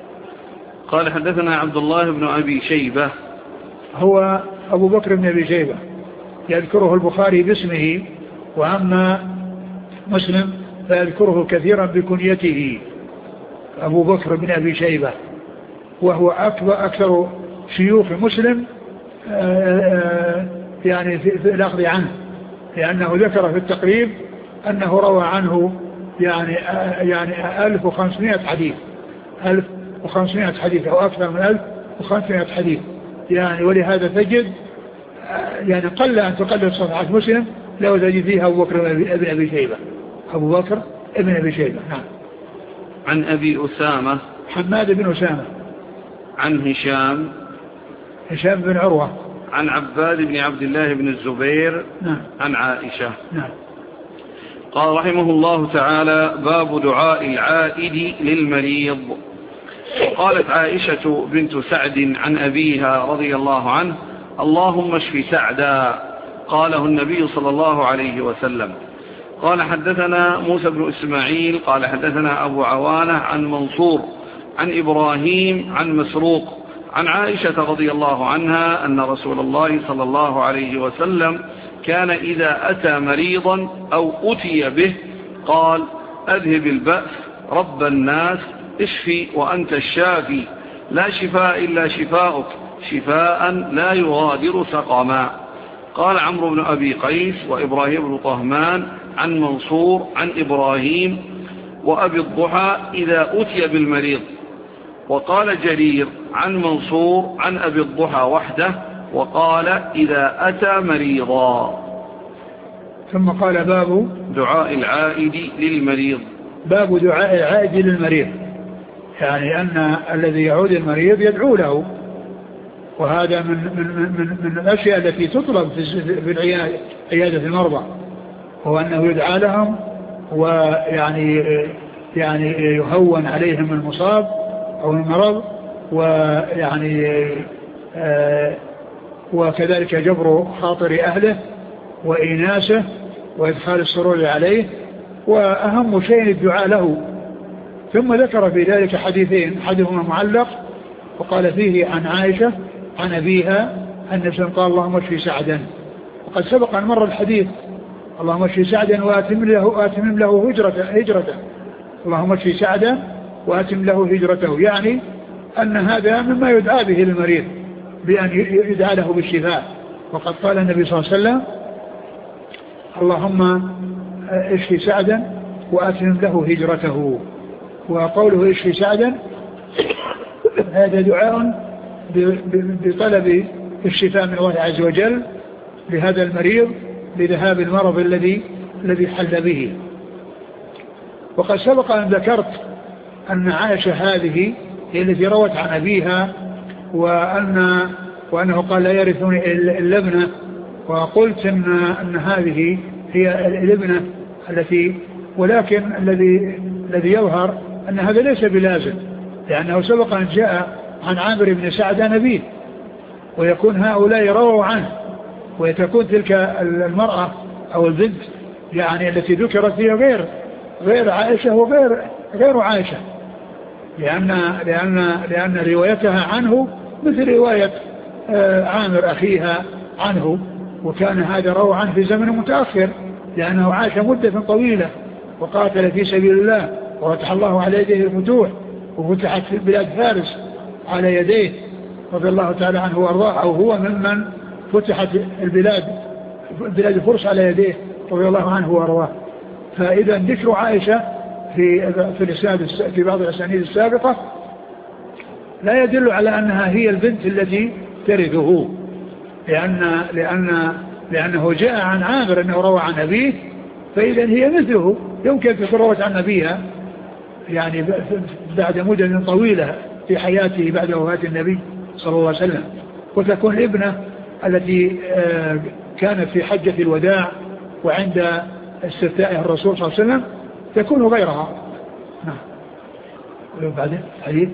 قال حدثنا عبد الله بن أبي شيبة هو أبو بكر بن أبي شيبة يذكره البخاري باسمه، وأما مسلم فيذكره كثيرا بكنيته أبو بكر بن أبي شيبة، وهو أكبر أكثر شيوخ مسلم يعني في الأخذ عنه، لأنه ذكر في التقريب أنه روى عنه يعني يعني ألف وخمسمائة حديث ألف وخمسمائة حديث أو أكثر من ألف وخمسمائة حديث يعني. ولهذا تجد يعني قل أن تقلل صفحات مسلم لو تجد فيها أبو بكر بن أبي شيبة أبو بكر بن أبي شيبة. نعم. عن أبي أسامة حماد بن أسامة عن هشام هشام بن عروة عن عباد بن عبد الله بن الزبير نعم. عن عائشة. نعم. قال رحمه الله تعالى: باب دعاء العائد للمريض. قالت عائشة بنت سعد عن أبيها رضي الله عنه: اللهم اشف سعدا. قاله النبي صلى الله عليه وسلم. قال حدثنا موسى بن إسماعيل قال حدثنا أبو عوانة عن منصور عن إبراهيم عن مسروق عن عائشة رضي الله عنها أن رسول الله صلى الله عليه وسلم كان إذا أتى مريضا أو أتي به قال: أذهب البأس رب الناس اشفي وأنت الشافي لا شفاء إلا شفاؤك شفاء لا يغادر سقما. قال عمرو بن أبي قيس وإبراهيم بن طهمان عن منصور عن إبراهيم وأبي الضحى إذا أتي بالمريض. وقال جرير عن منصور عن أبي الضحى وحده وقال إذا أتى مريضا. ثم قال: باب دعاء العائد للمريض. باب دعاء العائد للمريض، يعني أن الذي يعود المريض يدعو له، وهذا من, من, من, من الأشياء التي تطلب في عيادة المرضى، هو أنه يدعى لهم ويعني يعني يهون عليهم المصاب أو المرض، ويعني آه وكذلك جبر خاطر أهله وإناسه وإدخال السرور عليه، وأهم شيء الدعاء له. ثم ذكر في ذلك حديثين، أحدهما معلق وقال فيه عن عائشة عن أبيها أن قال: اللهم اشف سعدا. وقد سبق أن مر الحديث: اللهم اشف سعدا وأتم له, أتمم له هجرته, هجرته اللهم اشف سعدا وأتم له هجرته، يعني أن هذا مما يدعى به للمريض بأن يدعى له بالشفاء. وقد قال النبي صلى الله عليه وسلم: اللهم اشف سعدا وأتمم له هجرته. وقوله اشف سعدا هذا دعاء بطلب الشفاء من الله عز وجل لهذا المريض لذهاب المرض الذي الذي حل به. وقد سبق أن ذكرت أن عائشة هذه هي التي روت عن أبيها، وأن وأنه قال: لا يرثني إلا ابنه. وقلت إن, أن هذه هي الابنة التي، ولكن الذي الذي يظهر أن هذا ليس بلازم، لأنه سبق أن جاء عن عامر بن سعد نبيه، ويكون هؤلاء رووا عنه، وتكون تلك المرأة أو البنت يعني التي ذكرت هي غير غير عائشة وغير غير عائشة، لأن لأن لأن روايتها عنه مثل رواية عامر أخيها عنه، وكان هذا روى عنه في زمن متأخر، لأنه عاش مدة طويلة وقاتل في سبيل الله وفتح الله على يديه الفتوح، وفتحت في بلاد فارس على يديه رضي الله تعالى عنه وارضاه، أو هو ممن فتحت البلاد بلاد فرس على يديه رضي الله عنه وارضاه. فإذا ذكر عائشة في في الإسناد في بعض الأسانيد السابقة لا يدل على أنها هي البنت التي ترثه، لأن لأن لأنه جاء عن عامر أنه روى عن أبيه، فإذا هي مثله يمكن تكون روت عن أبيها يعني بعد مدة طويلة في حياته بعد وفاة النبي صلى الله عليه وسلم، وتكون الابنة التي كانت في حجة الوداع وعند استفتاء الرسول صلى الله عليه وسلم تكون غيرها. نعم. وبعدين حديث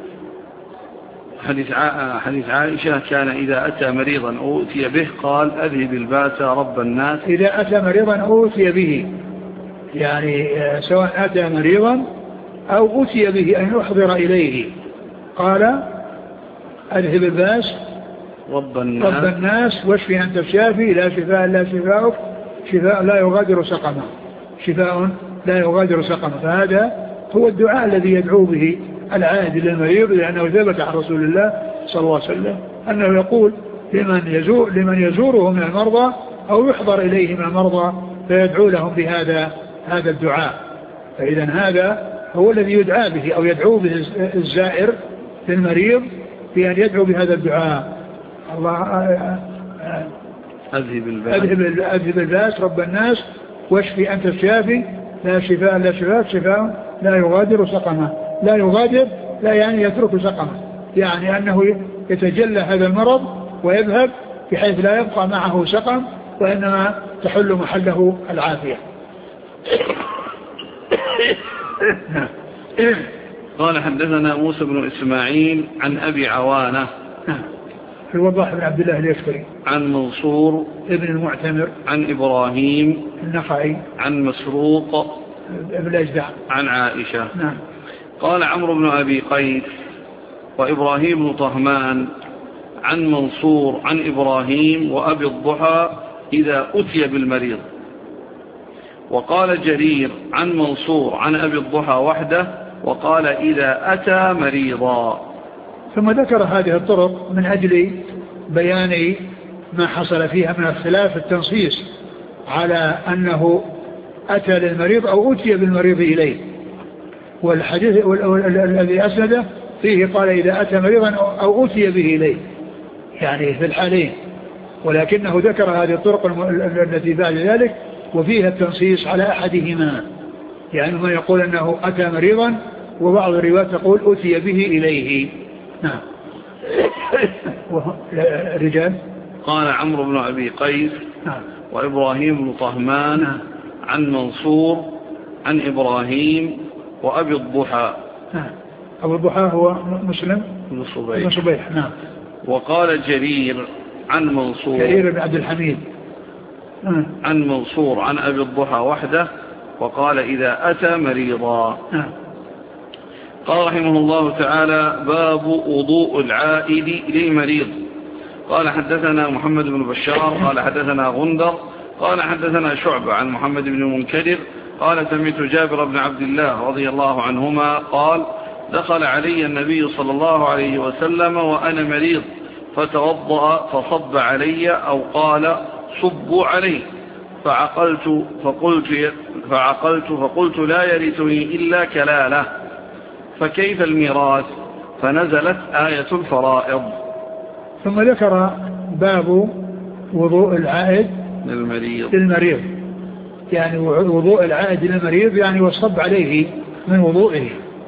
حديث حديث عائشة: كان إذا أتى مريضا أوتي به قال: أذهب الباس رب الناس. إذا أتى مريضا أوتي به، يعني سواء أتى مريضا أو أوتي به أن يحضر إليه، قال: أذهب الباس رب الناس, رب الناس واشفي أنت الشافي لا شفاء إلا شفاؤك شفاء لا يغادر سقما شفاء لا يغادر سقما. فهذا هو الدعاء الذي يدعو به العائد للمريض، لأنه ثبت عن رسول الله صلى الله عليه وسلم أنه يقول لمن يزور لمن يزوره من المرضى أو يحضر إليه من المرضى فيدعو لهم بهذا هذا الدعاء. فإذا هذا هو الذي يدعى به أو يدعو به الزائر للمريض بأن يدعو بهذا الدعاء: الله أذهب الباس أذهب الباس رب الناس واشفي أنت الشافي لا شفاء لا شفاء شفاء لا يغادر سقما. لا يغادر لا يعني يترك سقما، يعني أنه يتجلى هذا المرض ويذهب بحيث لا يبقى معه سقم وإنما تحل محله العافية. قال حدثنا موسى بن إسماعيل عن أبي عوانة في الوضاح بن عبد الله اليشكري عن منصور ابن المعتمر عن إبراهيم النخعي عن مسروق ابن الأجدع عن عائشة. نعم. قال عمرو بن أبي قيس وإبراهيم بن طهمان عن منصور عن إبراهيم وأبي الضحى إذا أتي بالمريض. وقال جرير عن منصور عن أبي الضحى وحده وقال إذا أتى مريضا. ثم ذكر هذه الطرق من أجل بيان ما حصل فيها من اختلاف التنصيص على أنه أتى للمريض أو أتي بالمريض إليه. والحديث الذي أسنده فيه قال إذا أتى مريضا أو أتي به إليه، يعني في الحالين، ولكنه ذكر هذه الطرق التي بعد ذلك وفيها التنصيص على أحدهما، يعني ما يقول أنه أتى مريضا وبعض الروايات تقول أتي به إليه. نعم. الرجال قال عمرو بن أبي قيس نعم. وإبراهيم بن طهمان نعم. عن منصور عن إبراهيم وأبي الضحى. نعم. أبو الضحى هو مسلم بن صبيح. صبيح. نعم. وقال جرير عن منصور جرير بن عبد الحميد نعم. عن منصور عن أبي الضحى وحده وقال إذا أتى مريضا. نعم. قال رحمه الله تعالى باب وضوء العائد للمريض. قال حدثنا محمد بن بشار قال حدثنا غندر قال حدثنا شعبة عن محمد بن منكدر قال سمعت جابر بن عبد الله رضي الله عنهما قال دخل علي النبي صلى الله عليه وسلم وأنا مريض فتوضأ فصب علي أو قال صبوا علي فعقلت فقلت, فعقلت فقلت لا يرثني إلا كلالة فكيف الميراث فنزلت آية الفرائض. ثم ذكر باب وضوء العائد للمريض, للمريض يعني وضوء العائد للمريض يعني والصب عليه من وضوئه.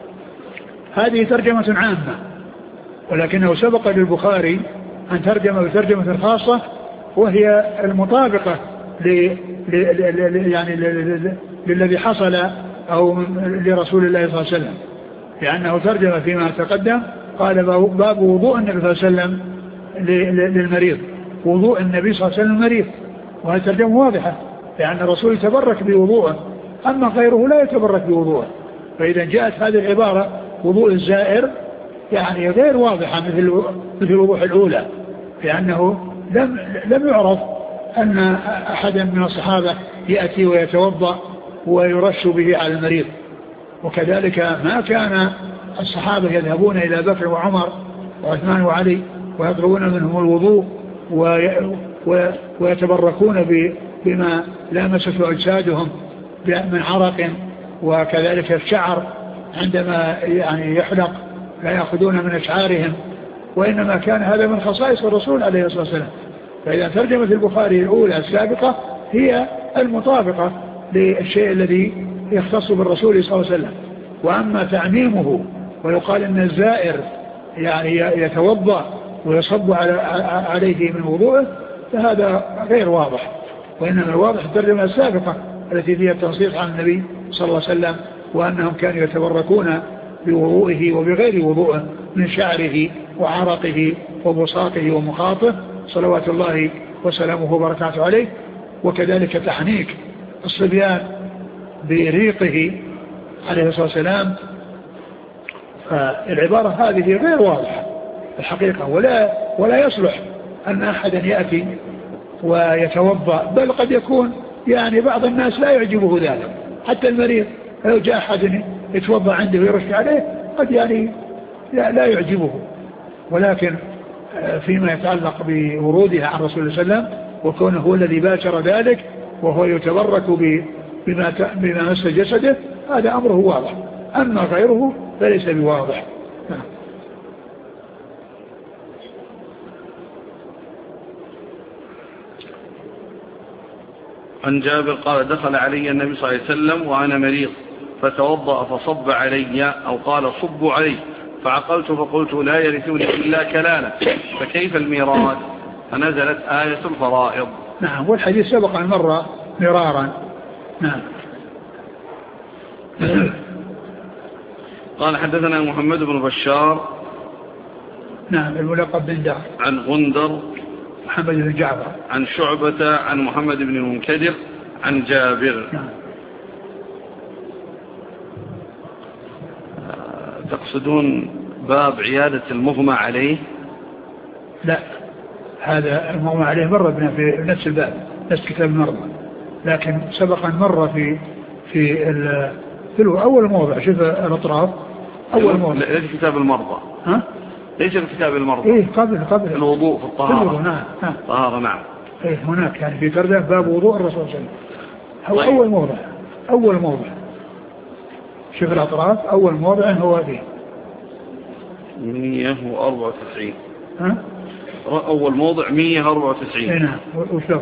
هذه ترجمة عامة ولكنه سبق للبخاري أن ترجم بترجمة خاصة وهي المطابقة ل... ل... ل... يعني ل... للذي حصل أو لرسول الله صلى الله عليه وسلم، لأنه ترجم فيما تقدم قال باب وضوء النبي صلى الله عليه وسلم للمريض، وضوء النبي صلى الله عليه وسلم المريض، وهذه ترجمة واضحة لأن الرسول يتبرك بوضوءه أما غيره لا يتبرك بوضوءه. فإذا جاءت هذه العبارة وضوء الزائر يعني غير واضحة مثل مثل الوضوح الأولى، لأنه لم لم يعرف أن أحدا من الصحابة يأتي ويتوضأ ويرش به على المريض. وكذلك ما كان الصحابة يذهبون إلى بكر وعمر وعثمان وعلي ويطلبون منهم الوضوء ويتبركون بما لامسته أجسادهم من عرق، وكذلك الشعر عندما يعني يحلق لا يأخذون من أشعارهم، وإنما كان هذا من خصائص الرسول عليه الصلاة والسلام. فإذا ترجمة البخاري الأولى السابقة هي المطابقة للشيء الذي يختص بالرسول صلى الله عليه وسلم. وأما تعميمه ويقال أن الزائر يعني يتوضأ ويصب عليه من وضوءه فهذا غير واضح، وإنما الواضح الترجمة السابقة التي فيها التنصيص عن النبي صلى الله عليه وسلم وأنهم كانوا يتبركون بوضوئه وبغير وضوءه من شعره وعرقه وبساطه ومخاطه صلوات الله وسلامه وبركاته عليه. وكذلك تحنيك الصبيان بريقه عليه الصلاة والسلام. فالعبارة هذه غير واضحة الحقيقة، ولا ولا يصلح أن أحدا يأتي ويتوضأ، بل قد يكون يعني بعض الناس لا يعجبه ذلك، حتى المريض لو جاء أحد يتوضأ عنده ويرش عليه قد يعني لا يعجبه. ولكن فيما يتعلق بورودها عن رسول الله صلى الله عليه وسلم وكونه هو الذي باشر ذلك وهو يتبرك بما بما مس جسده هذا أمره واضح، أما غيره فليس بواضح. عن جابر قال دخل علي النبي صلى الله عليه وسلم وأنا مريض فتوضأ فصب علي أو قال صبوا علي فعقلت فقلت لا يرثوني إلا كلالة فكيف الميراث فنزلت آية الفرائض. نعم. والحديث سبق أن مر مرارا. نعم. قال حدثنا محمد بن بشار نعم الملقب بن دار عن غندر محمد بن جعفر عن شعبة عن محمد بن المنكدر عن جابر. نعم. تقصدون باب عيادة المغمى عليه؟ لا، هذا المغمى عليه مر بنا في نفس الباب نفس كتاب المرضى، لكن سبق أن مر في في في أول موضع. شوف الأطراف أول موضع. ليس كتاب المرضى. ها؟ ليس في كتاب المرضى. إيه قبل قبل الوضوء في الطهارة. نعم. نعم. طهارة نعم. إيه هناك يعني في ترجمة باب وضوء الرسول صلى الله عليه وسلم. هو طيب. أول موضع أول موضع. شوف الأطراف أول موضع هو فيه مئة وأربعة وتسعين. ها؟ أول موضع مئة وأربعة وتسعين. إيه نعم. وشوف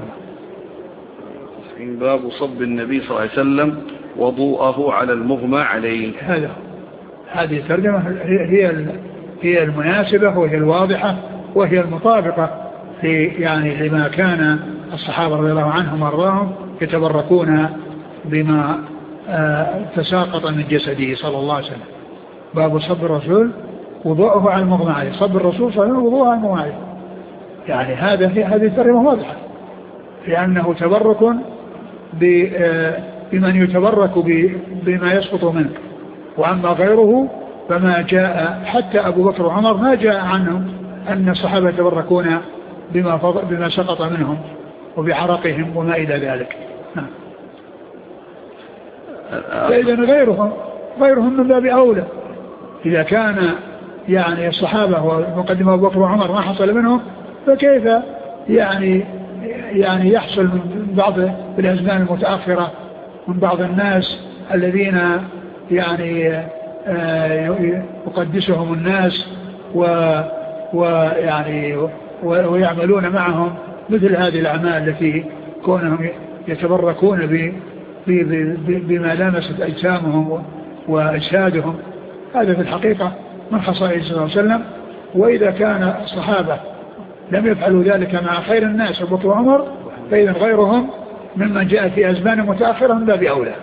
باب صب النبي صلى الله عليه وسلم وضوءه على المغمى عليه. هذا هذه الترجمة هي هي المناسبة وهي الواضحة وهي المطابقة في يعني لما كان الصحابة رضي الله عنهم وارضاهم يتبركون بما آه تساقط من جسده صلى الله عليه وسلم. باب صب الرسول وضوءه على المغمى عليه. صب الرسول صلى الله عليه وسلم وضوءه على المغمى عليه. يعني هذا هذه الترجمة واضحة لأنه تبرك بمن يتبرك بما يسقط منه، وأما غيره فما جاء حتى أبو بكر وعمر ما جاء عنهم أن الصحابة يتبركون بما, بما سقط منهم وبعرقهم وما إلى ذلك. نعم. فإذا غيرهم غيرهم من باب أولى. إذا كان يعني الصحابة ومقدم أبو بكر وعمر ما حصل منهم فكيف يعني يعني يحصل من بعض الأزمان المتأخرة من بعض الناس الذين يعني يقدسهم الناس ويعني ويعملون معهم مثل هذه الأعمال التي كونهم يتبركون بما لامست أجسامهم وأجسادهم. هذا في الحقيقة من خصائص صلى الله عليه وسلم. وإذا كان الصحابة لم يفعلوا ذلك مع خير الناس أبو بكر وعمر فإذا غيرهم ممن جاء في أزمان متأخرة من باب أولى.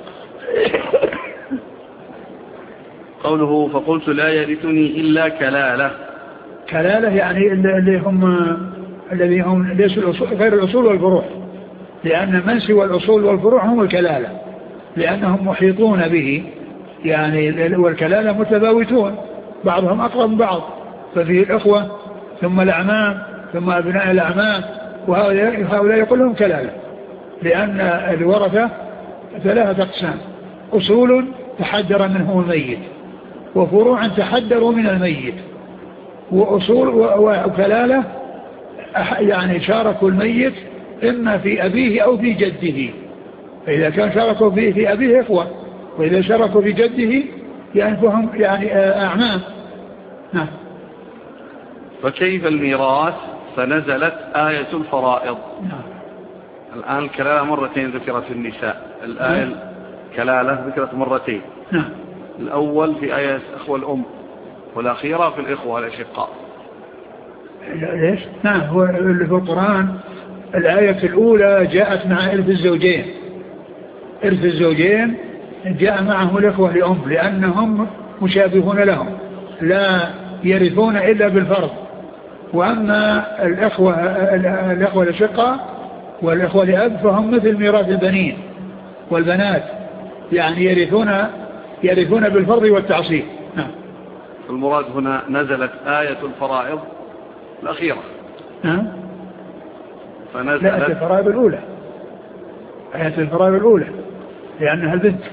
قوله فقلت لا يرثني إلا كلالة. كلالة يعني اللي هم الذي هم ليسوا الأصول غير الأصول والفروع، لأن من سوى الأصول والفروع هم الكلالة لأنهم محيطون به يعني، والكلالة متفاوتون بعضهم أقرب من بعض، ففيه الأخوة ثم الأعمام ثم أبناء الأعمام وهؤلاء كلهم كلالة، لأن الورثة ثلاثة أقسام: أصول تحدر منهم الميت، وفروع تحدروا من الميت، وأصول وكلالة يعني شاركوا الميت إما في أبيه أو في جده. فإذا كان شاركوا فيه في أبيه إخوة، وإذا شاركوا في جده يعني فهم يعني أعمام. نعم. فكيف الميراث؟ فنزلت آية الفرائض. نعم. الآن الكلالة مرتين ذكرت في النساء، الآية نعم. الكلالة ذكرت مرتين. نعم. الأول في آية أخوة الأم، والأخيرة في الإخوة الأشقاء. ليش؟ نعم. هو اللي في القرآن الآية الأولى جاءت مع إرث الزوجين. إرث الزوجين جاء معه الإخوة لأم لأنهم مشابهون لهم لا يرثون إلا بالفرض. وأما الإخوة الإخوة الأشقاء والإخوة لأب فهم مثل ميراث البنين والبنات، يعني يرثون يرثون بالفرض والتعصيب. نعم. المراد هنا نزلت آية الفرائض الأخيرة. نعم. فنزلت لا، الفرائض الأولى، آية الفرائض الأولى لأنها البنت.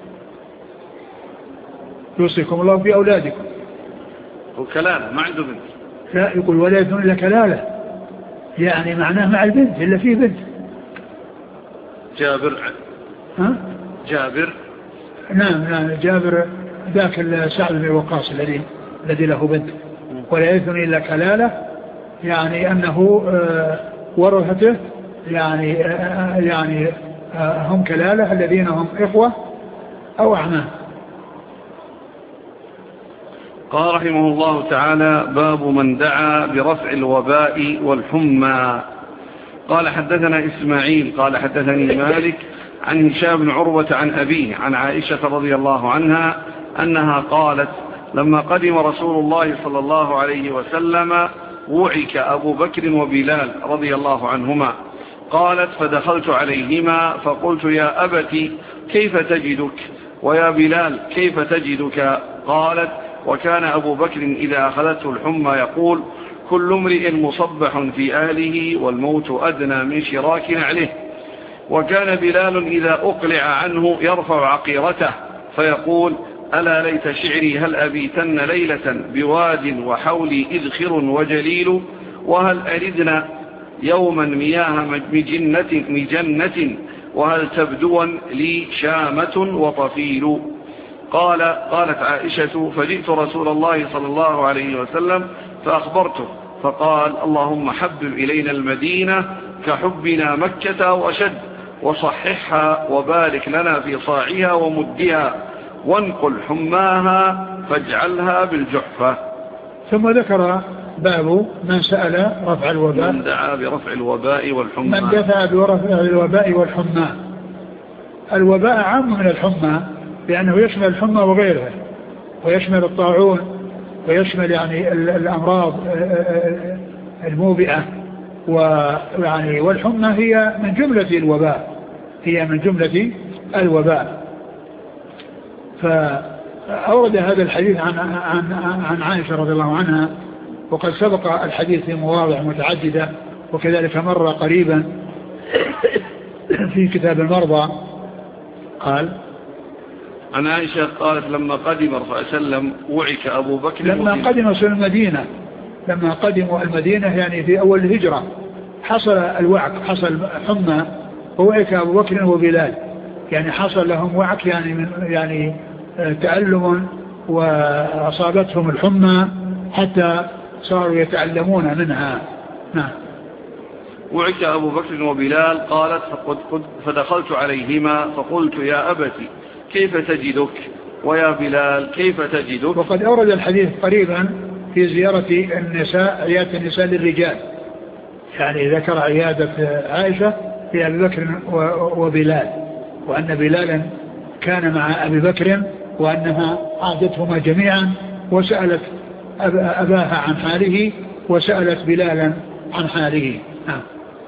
يوصيكم الله في أولادكم. وكلالة ما عنده بنت. لا، يقول ولا يكون إلا كلالة، يعني معناه مع البنت إلا فيه بنت. جابر. ها؟ جابر. نعم نعم جابر ذاك سعد بن وقاص الذي الذي له بنت. ولا يكون إلا كلالة يعني أنه ورثته يعني يعني هم كلالة الذين هم إخوة أو أعمام. قال رحمه الله تعالى: باب من دعا برفع الوباء والحمى. قال حدثنا إسماعيل قال حدثني مالك عن هشام بن عروة عن أبيه عن عائشة رضي الله عنها أنها قالت: لما قدم رسول الله صلى الله عليه وسلم وعك أبو بكر وبلال رضي الله عنهما. قالت: فدخلت عليهما فقلت: يا أبت كيف تجدك؟ ويا بلال كيف تجدك؟ قالت: وكان أبو بكر إذا أخذته الحمى يقول: كل امرئ مصبح في أهله والموت أدنى من شراك نعله. وكان بلال إذا أقلع عنه يرفع عقيرته فيقول: ألا ليت شعري هل أبيتن ليلة بواد وحولي إذخر وجليل، وهل أردنا يوما مياه مجنة, مجنة وهل تبدوا لي شامة وطفيل. قال قالت عائشة: فجئت رسول الله صلى الله عليه وسلم فأخبرته فقال: اللهم حبب إلينا المدينة كحبنا مكة أو أشد، وصححها وبارك لنا في صاعها ومدها، وانقل حماها فاجعلها بالجحفة. ثم ذكر باب من سأل رفع الوباء، من دعا برفع الوباء والحمى. من دفع برفع الوباء والحمى. الوباء عام من الحمى لأنه يشمل الحمى وغيرها، ويشمل الطاعون، ويشمل يعني الأمراض الموبئة، ويعني والحمى هي من جملة الوباء، هي من جملة الوباء. فأورد هذا الحديث عن, عن, عن عائشة رضي الله عنها، وقد سبق الحديث في مواضع متعددة، وكذلك مر قريبا في كتاب المرضى. قال عن عائشة قالت: لما قدم الرسول صلى الله عليه وسلم وعك أبو بكر. لما قدم رسول المدينة، لما قدموا المدينة يعني في أول الهجرة حصل الوعك، حصل حمى، ووعك أبو بكر وبلال، يعني حصل لهم وعك، يعني من يعني تألم، وأصابتهم الحمى حتى صاروا يتألمون منها. نعم. وعك أبو بكر وبلال. قالت: فدخلت عليهما فقلت: يا أبتي كيف تجدك؟ ويا بلال كيف تجدك؟ وقد أورد الحديث قريبا في زيارة النساء، عيادة النساء للرجال، يعني ذكر عيادة عائشة في أبي بكر وبلال، وأن بلالا كان مع أبي بكر، وأنها عادتهما جميعا، وسألت أباها عن حاله، وسألت بلالا عن حاله. نعم.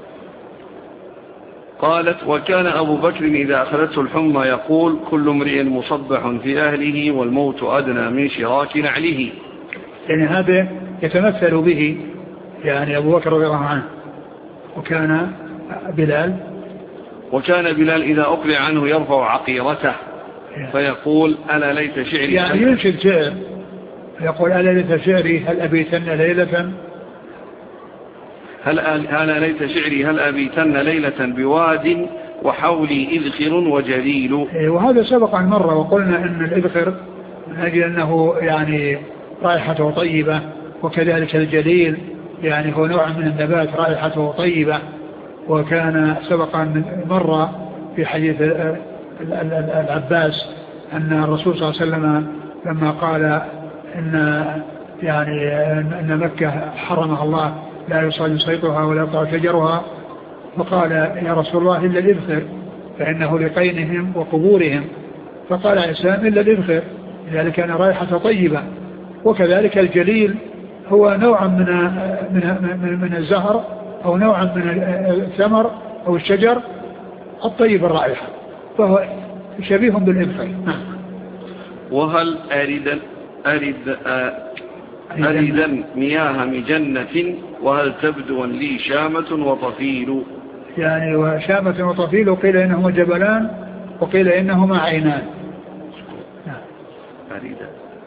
قالت: وكان أبو بكر إذا أخذته الحمى يقول: كل امرئ مصبح في أهله والموت أدنى من شراك نعله. يعني هذا يتمثل به يعني أبو بكر رضي الله عنه. وكان بلال وكان بلال إذا أقلع عنه يرفع عقيرته فيقول: ألا ليت شعري، يعني ينشد شعر، يقول: ألا ليت شعري هل أبيتن ليلة هل ألا ليت شعري هل أبيتن ليلة بواد وحولي إذخر وجليل. وهذا سبق عن مرة، وقلنا أن الإذخر من أجل أنه يعني رائحته طيبة، وكذلك الجليل يعني هو نوع من النبات رائحته طيبة. وكان سبق عن مرة في حديث العباس أن الرسول صلى الله عليه وسلم لما قال إن يعني أن مكة حرمها الله، لا يصلي صيتها ولا يقطع شجرها، فقال: يا رسول الله إلا الإذخر فإنه لقينهم وقبورهم. فقال عسام: إلا الإذخر، لذلك كان رائحة طيبة. وكذلك الجليل هو نوع من من من الزهر، أو نوع من الثمر أو الشجر الطيب الرائحة، فهو شبيه بالإذخر. وهل أرد أرد أردا مياه مجنة وهل تبدو لي شامة وطفيل. يعني وشامة وطفيل، وقيل إنهما جبلان، وقيل إنهما عينان. أردا.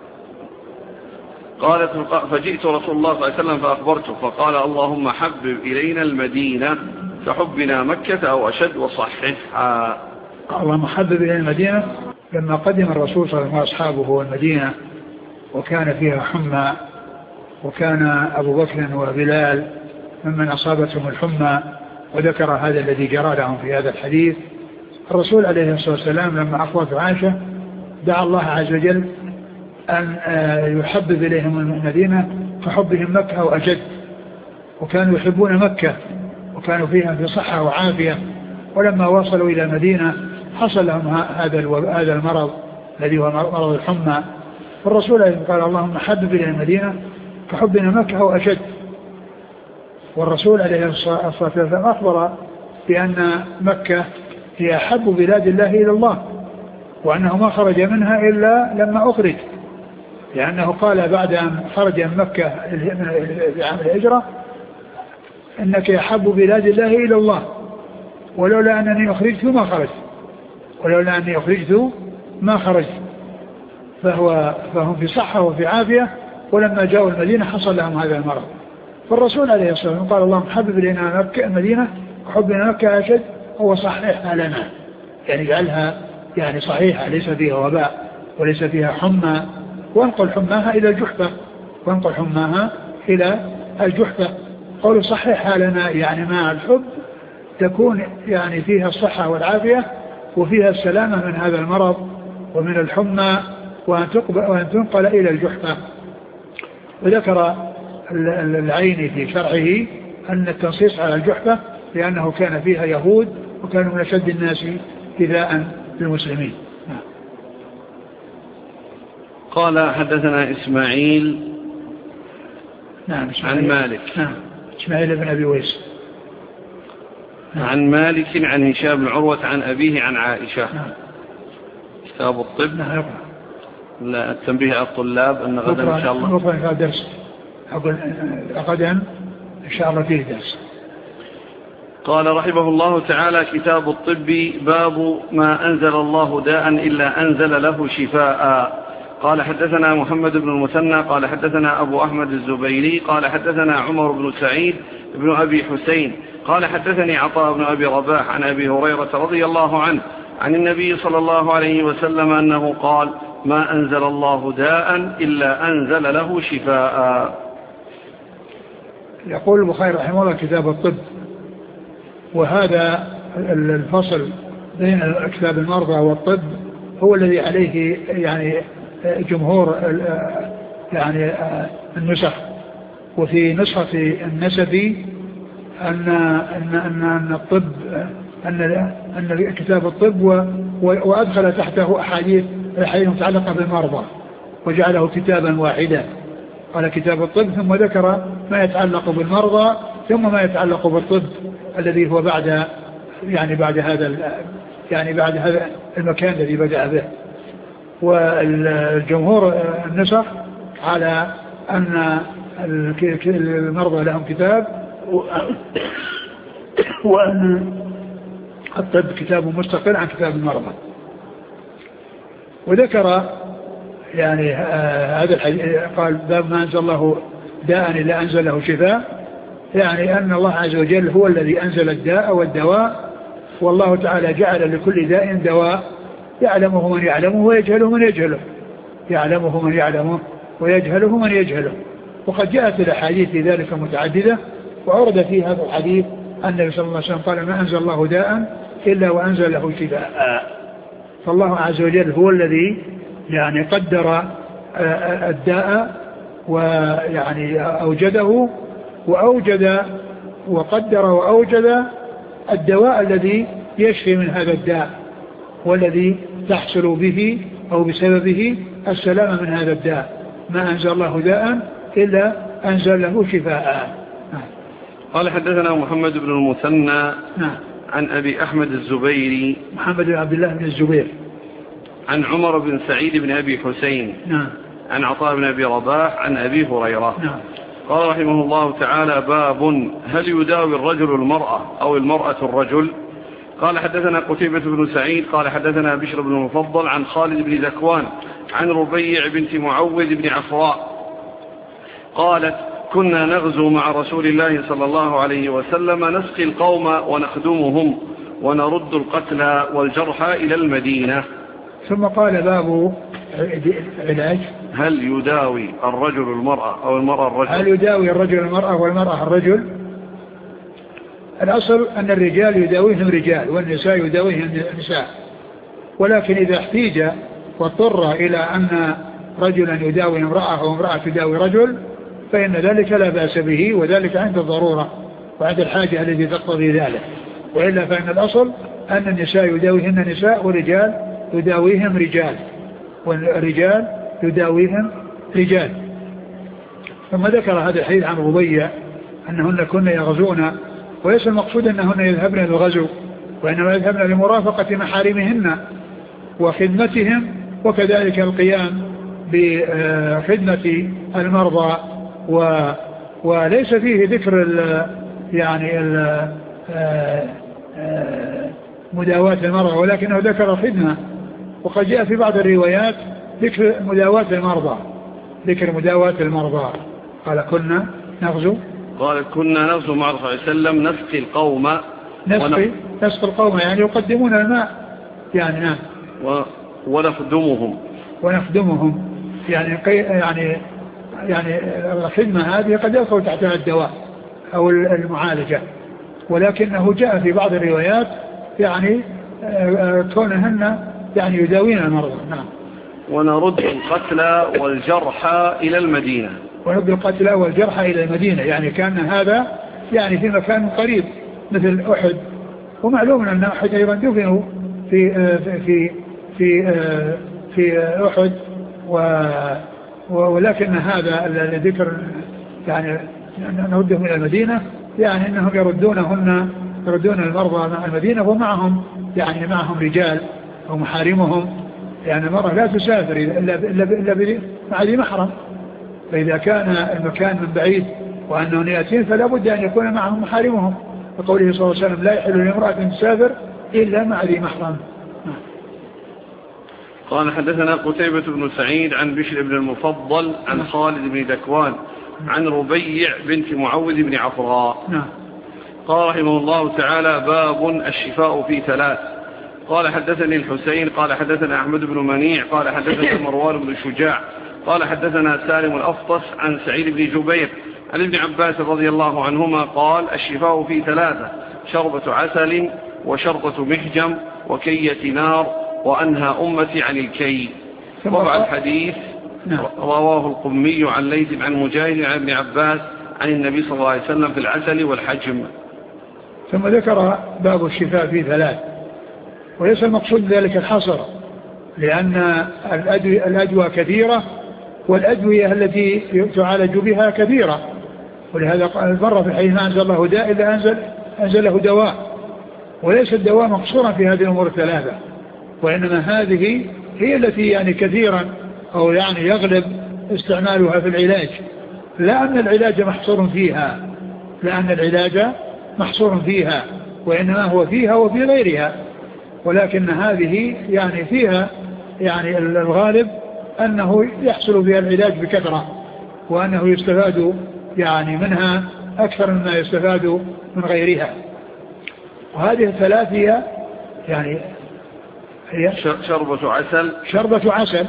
قالت: فجئت رسول الله صلى الله عليه وسلم فأخبرته فقال: اللهم حبب إلينا المدينة كحبنا مكة أو أشد، وصححها. اللهم حبب إلينا المدينة. لما قدم الرسول صلى الله عليه وسلم وأصحابه المدينة وكان فيها حمى، وكان أبو بكر وبلال ممن أصابتهم الحمى، وذكر هذا الذي جرى لهم في هذا الحديث. الرسول عليه الصلاة والسلام لما أخوته عائشة دعا الله عز وجل أن يحبب إليهم المدينة كحبهم مكة أو أجد، وكانوا يحبون مكة وكانوا فيها في صحة وعافية، ولما وصلوا إلى المدينة حصل لهم هذا المرض الذي هو مرض الحمى. فالرسول قال اللهم حبب إلى المدينة كحبنا مكة أو أشد. والرسول عليه الصلاة والسلام أخبر بأن مكة هي أحب بلاد الله إلى الله، وأنه ما خرج منها إلا لما أخرج، لأنه قال بعد أن خرج من مكة في عام الهجرة إنك أحب بلاد الله إلى الله، ولولا أنني أخرجت ما خرجت، ولولا أني أخرجت ما خرجت. فهو فهم في صحة وفي عافية، ولما جاءوا المدينة حصل لهم هذا المرض. فالرسول عليه الصلاة والسلام قال اللهم حبب إلينا مكة المدينة وحبنا مكة أشد، هو صحيحها لنا، يعني جعلها يعني صحيحة ليس فيها وباء وليس فيها حمى، وانقل حماها إلى الجحفة، وانقل حماها إلى الجحفة. قول صحيحها لنا يعني مع الحب تكون يعني فيها الصحة والعافية وفيها السلامة من هذا المرض ومن الحمى، وأن تنقل إلى الجحفة. وذكر العيني في شرحه أن التنصيص على الجحفة لأنه كان فيها يهود وكانوا من أشد الناس إيذاء للمسلمين. قال حدثنا إسماعيل نعم إسماعيل عن مالك نعم إسماعيل بن أبي ويس نعم عن مالك عن هشام بن عروة عن أبيه عن عائشة. نعم. كتاب الطب. نعم. لا التنبيه على الطلاب أن غدا إن شاء الله غدا فيه درس، أقول غدا إن شاء الله فيه درس. قال رحمه الله تعالى كتاب الطب باب ما أنزل الله داء إلا أنزل له شفاء. قال حدثنا محمد بن المثنى قال حدثنا أبو أحمد الزبيري قال حدثنا عمر بن سعيد بن أبي حسين قال حدثني عطاء بن أبي رباح عن أبي هريرة رضي الله عنه عن النبي صلى الله عليه وسلم أنه قال ما أنزل الله داء إلا أنزل له شفاء. يقول البخاري رحمه الله كتاب الطب، وهذا الفصل بين كتاب المرضى والطب هو الذي عليه يعني جمهور يعني النسخ. وفي نسخة النسفي أن أن أن أن الطب أن أن كتاب الطب وأدخل تحته أحاديث الأحاديث المتعلقة بالمرضى وجعله كتابا واحدا. قال كتاب الطب ثم ذكر ما يتعلق بالمرضى ثم ما يتعلق بالطب الذي هو بعد يعني بعد هذا يعني بعد هذا المكان الذي بدأ به. والجمهور النسخ على أن المرضى لهم كتاب وأن الطب كتاب مستقل عن كتاب المرضى. وذكر يعني هذا الحديث قال باب ما أنزل الله داء إلا أنزل له شفاء، يعني أن الله عز وجل هو الذي أنزل الداء والدواء، والله تعالى جعل لكل داء دواء يعلمه من يعلمه ويجهله من يجهله، يعلمه من يعلمه ويجهله من يجهله. وقد جاءت الأحاديث في ذلك متعددة، وأورد في هذا الحديث أن النبي صلى الله عليه وسلم قال ما أنزل الله داء إلا وأنزل له شفاء. فالله عز وجل هو الذي يعني قدر الداء ويعني أوجده وأوجد وقدر وأوجد الدواء الذي يشفي من هذا الداء والذي تحصل به أو بسببه السلامة من هذا الداء. ما أنزل الله داء إلا أنزل له شفاء. قال حدثنا محمد بن المثنى نعم عن أبي أحمد الزبيري محمد بن عبد الله بن الزبير عن عمر بن سعيد بن أبي حسين نعم عن عطاء بن أبي رباح عن أبي هريرة. نعم. قال رحمه الله تعالى باب هل يداوي الرجل المرأة أو المرأة الرجل. قال حدثنا قتيبة بن سعيد قال حدثنا بشر بن المفضل عن خالد بن ذكوان عن ربيع بنت معوذ بن عفراء قالت كنا نغزو مع رسول الله صلى الله عليه وسلم نسقي القوم ونخدمهم ونرد القتلى والجرحى إلى المدينة. ثم قال باب علاج هل يداوي الرجل المرأة أو المرأة الرجل. هل يداوي الرجل المرأة والمرأة الرجل. الأصل أن الرجال يداويهم رجال والنساء يداويهم النساء، ولكن إذا احتيج واضطر إلى أن رجلا يداوي امرأة وامرأة تداوي رجل فإن ذلك لا بأس به، وذلك عند الضرورة وعند الحاجة التي تقتضي ذلك. وإلا فإن الأصل أن النساء يداويهن نساء والرجال يداويهم رجال والرجال يداويهم رجال. ثم ذكر هذا الحديث عن ربيع أنهن كن يغزون، وليس المقصود أنهن يذهبن للغزو، وإنما يذهبن لمرافقة محارمهن وخدمتهم، وكذلك القيام بخدمة المرضى، و وليس فيه ذكر ال يعني ال مداواة المرضى، ولكنه ذكر الخدمة. وقد جاء في بعض الروايات ذكر مداواة المرضى ذكر مداواة المرضى قال كنا نغزو قال كنا نغزو مع رسول الله صلى الله عليه وسلم نسقي القوم نسقي نسقي القوم يعني يقدمون الماء يعني نعم و... ونخدمهم ونخدمهم يعني يعني يعني الخدمة هذه قد يدخل تحتها الدواء أو المعالجة، ولكنه جاء في بعض الروايات يعني كونهن يعني يداوين المرضى. نعم. ونرد القتلى والجرحى إلى المدينة ونرد القتلى والجرحى إلى المدينة يعني كان هذا يعني في مكان قريب مثل أحد، ومعلوم أن أحد أيضا دفنوا في في في في أحد، ولكن هذا الذكر يعني نردهم إلى المدينة يعني أنهم يردونهن يردون المرضى مع المدينة ومعهم يعني معهم رجال أو محارمهم، يعني المرأة لا تسافر إلا إلا مع ذي محرم، فإذا كان المكان من بعيد وأنهم يأتين فلا بد أن يكون معهم محارمهم، وقوله صلى الله عليه وسلم لا يحل لامرأة تسافر إلا مع ذي محرم. قال حدثنا قتيبة بن سعيد عن بشر بن المفضل عن خالد بن ذكوان عن ربيع بنت معوذ بن عفراء. قال رحمه الله تعالى باب الشفاء في ثلاث. قال حدثني الحسين قال حدثنا أحمد بن منيع قال حدثنا مروان بن شجاع قال حدثنا سالم الأفطس عن سعيد بن جبير عن ابن عباس رضي الله عنهما قال الشفاء في ثلاثة: شربة عسل وشربة محجم وكية نار وأنهى أمتي عن الكي. طبع الحديث رواه القمي عن ليث عن مجاهد عن ابن عباس عن النبي صلى الله عليه وسلم في العسل والحجم. ثم ذكر باب الشفاء في ثلاث، وليس المقصود ذلك الحصر، لأن الأدوية كثيرة والأدوية التي تعالج بها كثيرة، ولهذا قال مرة في الحديث ما أنزل الله داء إلا أنزل, أنزل له دواء، وليس الدواء مقصورا في هذه الأمور الثلاثة، وإنما هذه هي التي يعني كثيرا أو يعني يغلب استعمالها في العلاج، لا أن العلاج محصور فيها لأن العلاج محصور فيها وإنما هو فيها وفي غيرها، ولكن هذه يعني فيها يعني الغالب أنه يحصل فيها العلاج بكثرة، وأنه يستفاد يعني منها أكثر مما يستفاد من غيرها. وهذه الثلاثية يعني هي شربة عسل شربة عسل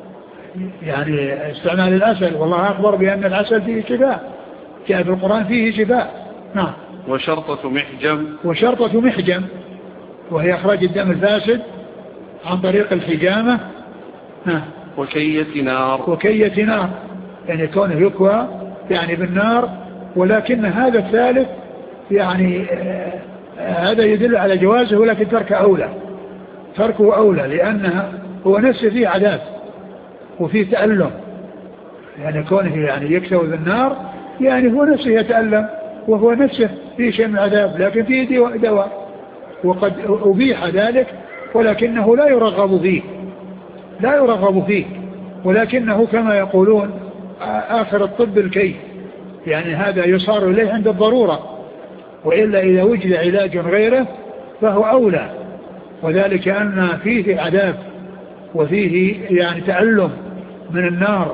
يعني استعمال العسل، والله أخبر بأن العسل فيه شفاء، جاء في القرآن فيه شفاء. نعم. وشرطة محجم وشرطة محجم وهي إخراج الدم الفاسد عن طريق الحجامة. نعم. وكية نار وكية نار يعني كونه يكوى يعني بالنار، ولكن هذا الثالث يعني آه هذا يدل على جوازه، ولكن ترك أولى تركه أولى لأنها هو نفسه فيه عذاب وفيه تألم، يعني كونه يعني يكتوى بالنار يعني هو نفسه يتألم وهو نفسه فيه شيء من العذاب، لكن فيه دواء وقد أبيح ذلك، ولكنه لا يرغب فيه لا يرغب فيه ولكنه كما يقولون آخر الطب الكي، يعني هذا يصار إليه عند الضرورة، وإلا إذا وجد علاج غيره فهو أولى، وذلك أن فيه عذاب وفيه يعني تألم من النار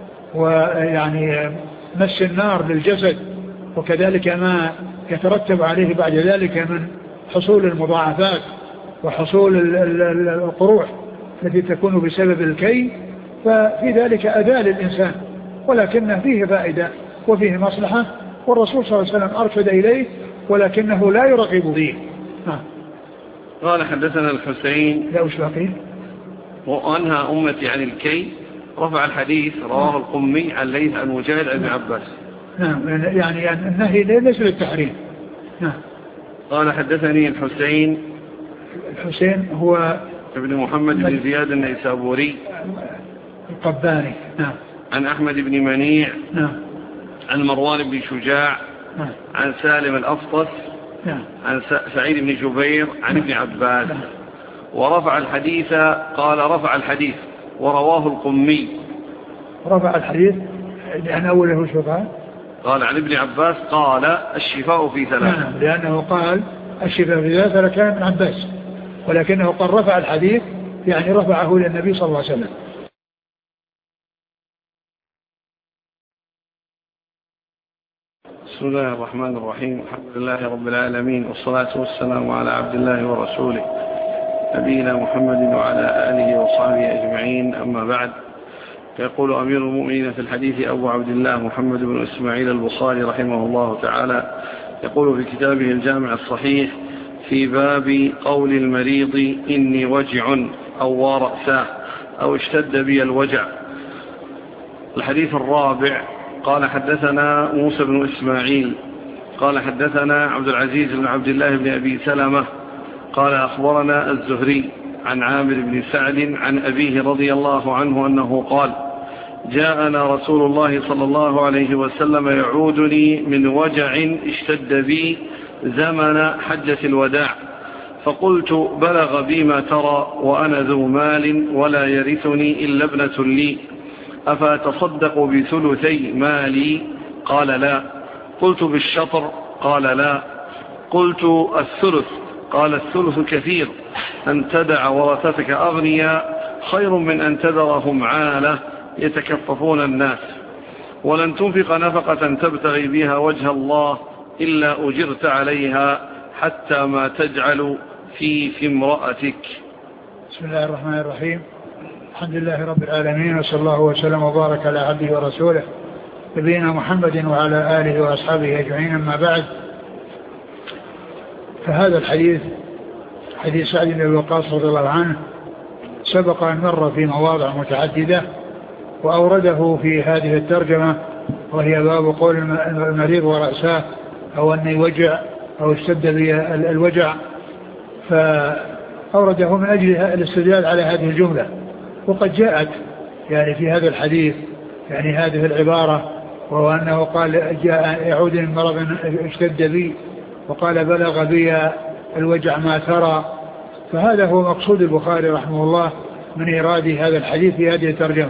ويعني مس النار للجسد، وكذلك ما يترتب عليه بعد ذلك من حصول المضاعفات وحصول القروح التي تكون بسبب الكي، ففي ذلك أذى للإنسان، ولكن فيه فائدة وفيه مصلحة، والرسول صلى الله عليه وسلم أرشد إليه ولكنه لا يرغب فيه. ها. قال حدثنا الحسين لا أشبقين وأنهى أمتي عن الكي رفع الحديث رواه القمي عن ليث عن مجاهد عن ابن عباس. نعم يعني النهي ليس للتحريم. نعم. قال حدثني الحسين الحسين هو ابن محمد بن زياد النيسابوري القباني. نعم. عن أحمد بن منيع. نعم. عن مروان بن شجاع. نعم. عن سالم الأفطس. نعم. عن سعيد بن جبير عن نعم. ابن عباس. نعم. ورفع الحديث قال رفع الحديث ورواه القمي. رفع الحديث لأن أوله شو قال؟ قال عن ابن عباس قال الشفاء في ثلاثة. نعم لأنه قال الشفاء في ثلاثة لكان ابن عباس، ولكنه قال رفع الحديث يعني رفعه للنبي صلى الله عليه وسلم. بسم الله الرحمن الرحيم. الحمد لله رب العالمين، والصلاة والسلام على عبد الله ورسوله نبينا محمد وعلى آله وصحبه أجمعين، أما بعد. يقول أمير المؤمنين في الحديث أبو عبد الله محمد بن إسماعيل البخاري رحمه الله تعالى، يقول في كتابه الجامع الصحيح في باب قول المريض إني وجع أو ورأساه أو اشتد بي الوجع. الحديث الرابع. قال حدثنا موسى بن إسماعيل قال حدثنا عبد العزيز بن عبد الله بن أبي سلمة قال أخبرنا الزهري عن عامر بن سعد عن أبيه رضي الله عنه أنه قال جاءنا رسول الله صلى الله عليه وسلم يعودني من وجع اشتد بي زمن حجة الوداع، فقلت بلغ بي ما ترى وأنا ذو مال ولا يرثني إلا ابنة لي، أفأتصدق بثلثي مالي؟ قال لا. قلت بالشطر؟ قال لا. قلت الثلث؟ قال الثلث كثير، أن تدع ورثتك أغنياء خير من أن تذرهم عالة يتكففون الناس، ولن تنفق نفقة تبتغي بها وجه الله إلا أجرت عليها حتى ما تجعل في في امرأتك. بسم الله الرحمن الرحيم. الحمد لله رب العالمين، وصلى الله وسلم وبارك على عبده ورسوله نبينا محمد وعلى آله وأصحابه أجمعين، أما بعد. فهذا الحديث حديث سعد بن أبي وقاص رضي الله عنه سبق أن مر في مواضع متعددة، وأورده في هذه الترجمة وهي باب قول المريض ورأساه أو أني وجع أو اشتد بي الوجع، فأورده من أجل الاستدلال على هذه الجملة. وقد جاءت يعني في هذا الحديث يعني هذه العبارة، وهو أنه قال جاء يعود من مرض اشتد بي، وقال بلغ بي الوجع ما ترى. فهذا هو مقصود البخاري رحمه الله من إيراد هذا الحديث في هذه الترجمة،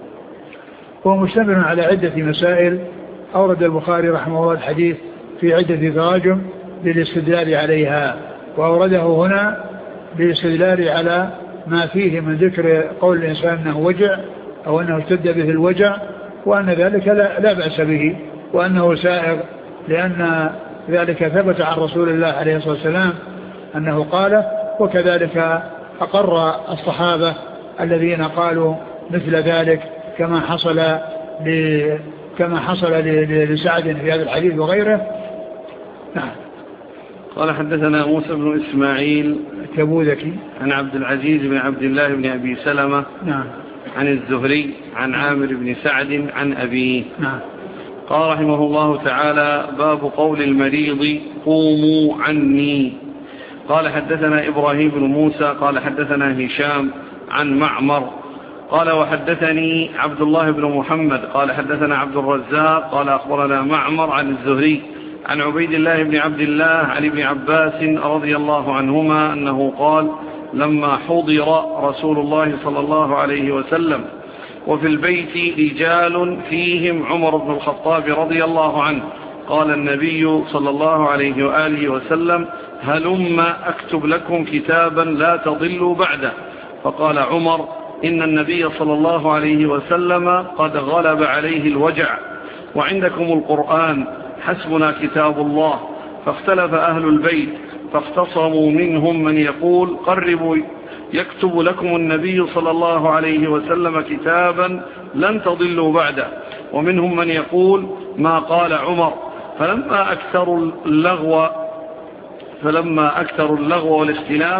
هو مشتمل على عدة مسائل. أورد البخاري رحمه الله الحديث في عدة تراجم للاستدلال عليها، وأورده هنا للاستدلال على ما فيه من ذكر قول الإنسان أنه وجع أو أنه اشتد به الوجع، وأن ذلك لا, لا بأس به، وأنه سائغ، لأن ذلك ثبت عن رسول الله عليه الصلاة والسلام أنه قال، وكذلك أقر الصحابة الذين قالوا مثل ذلك كما حصل ل... كما حصل لسعد في هذا الحديث وغيره. نعم. قال حدثنا موسى بن إسماعيل التبوذكي عن عبد العزيز بن عبد الله بن أبي سلمة. نعم. عن الزهري عن عامر بن سعد عن أبيه. نعم. قال رحمه الله تعالى باب قول المريض قوموا عني. قال حدثنا إبراهيم بن موسى قال حدثنا هشام عن معمر قال وحدثني عبد الله بن محمد قال حدثنا عبد الرزاق قال أخبرنا معمر عن الزهري عن عبيد الله بن عبد الله عن ابن عباس رضي الله عنهما أنه قال لما حضر رسول الله صلى الله عليه وسلم وفي البيت رجال فيهم عمر بن الخطاب رضي الله عنه، قال النبي صلى الله عليه وآله وسلم هلم أكتب لكم كتابا لا تضلوا بعده. فقال عمر إن النبي صلى الله عليه وسلم قد غلب عليه الوجع وعندكم القرآن، حسبنا كتاب الله. فاختلف أهل البيت فاختصموا، منهم من يقول قربوا يكتب لكم النبي صلى الله عليه وسلم كتابا لن تضلوا بعده، ومنهم من يقول ما قال عمر. فلما أكثروا اللغو فلما أكثروا اللغو والاختلاف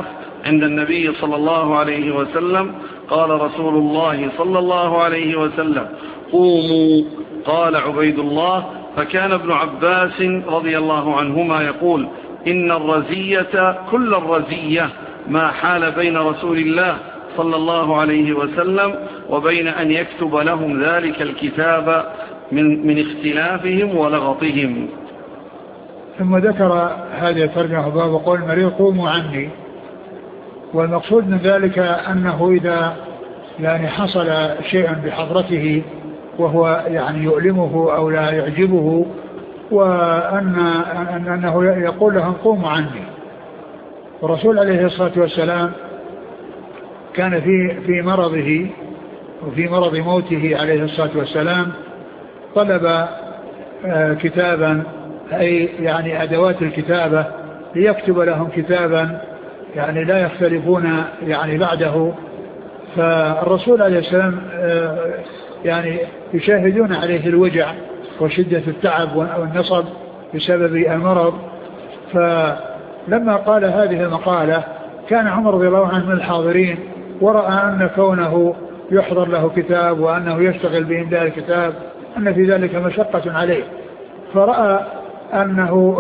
عند النبي صلى الله عليه وسلم. قال رسول الله صلى الله عليه وسلم: قوموا. قال عبيد الله: فكان ابن عباس رضي الله عنهما يقول: إن الرزية كل الرزية ما حال بين رسول الله صلى الله عليه وسلم وبين أن يكتب لهم ذلك الكتاب من, من اختلافهم ولغطهم. ثم ذكر هذه الترجمة باب قول المريض: قوموا عني. والمقصود من ذلك أنه إذا يعني حصل شيء بحضرته وهو يعني يؤلمه أو لا يعجبه، وأن أنه يقول لهم: قوموا عني. والرسول عليه الصلاة والسلام كان في في مرضه وفي مرض موته عليه الصلاة والسلام طلب كتابا، أي يعني أدوات الكتابة، ليكتب لهم كتابا يعني لا يختلفون يعني بعده. فالرسول عليه السلام يعني يشاهدون عليه الوجع وشدة التعب والنصب بسبب المرض. فلما قال هذه المقالة كان عمر رضي الله عنه من الحاضرين، ورأى أن كونه يحضر له كتاب وأنه يشتغل بإملاء الكتاب أن في ذلك مشقة عليه، فرأى أنه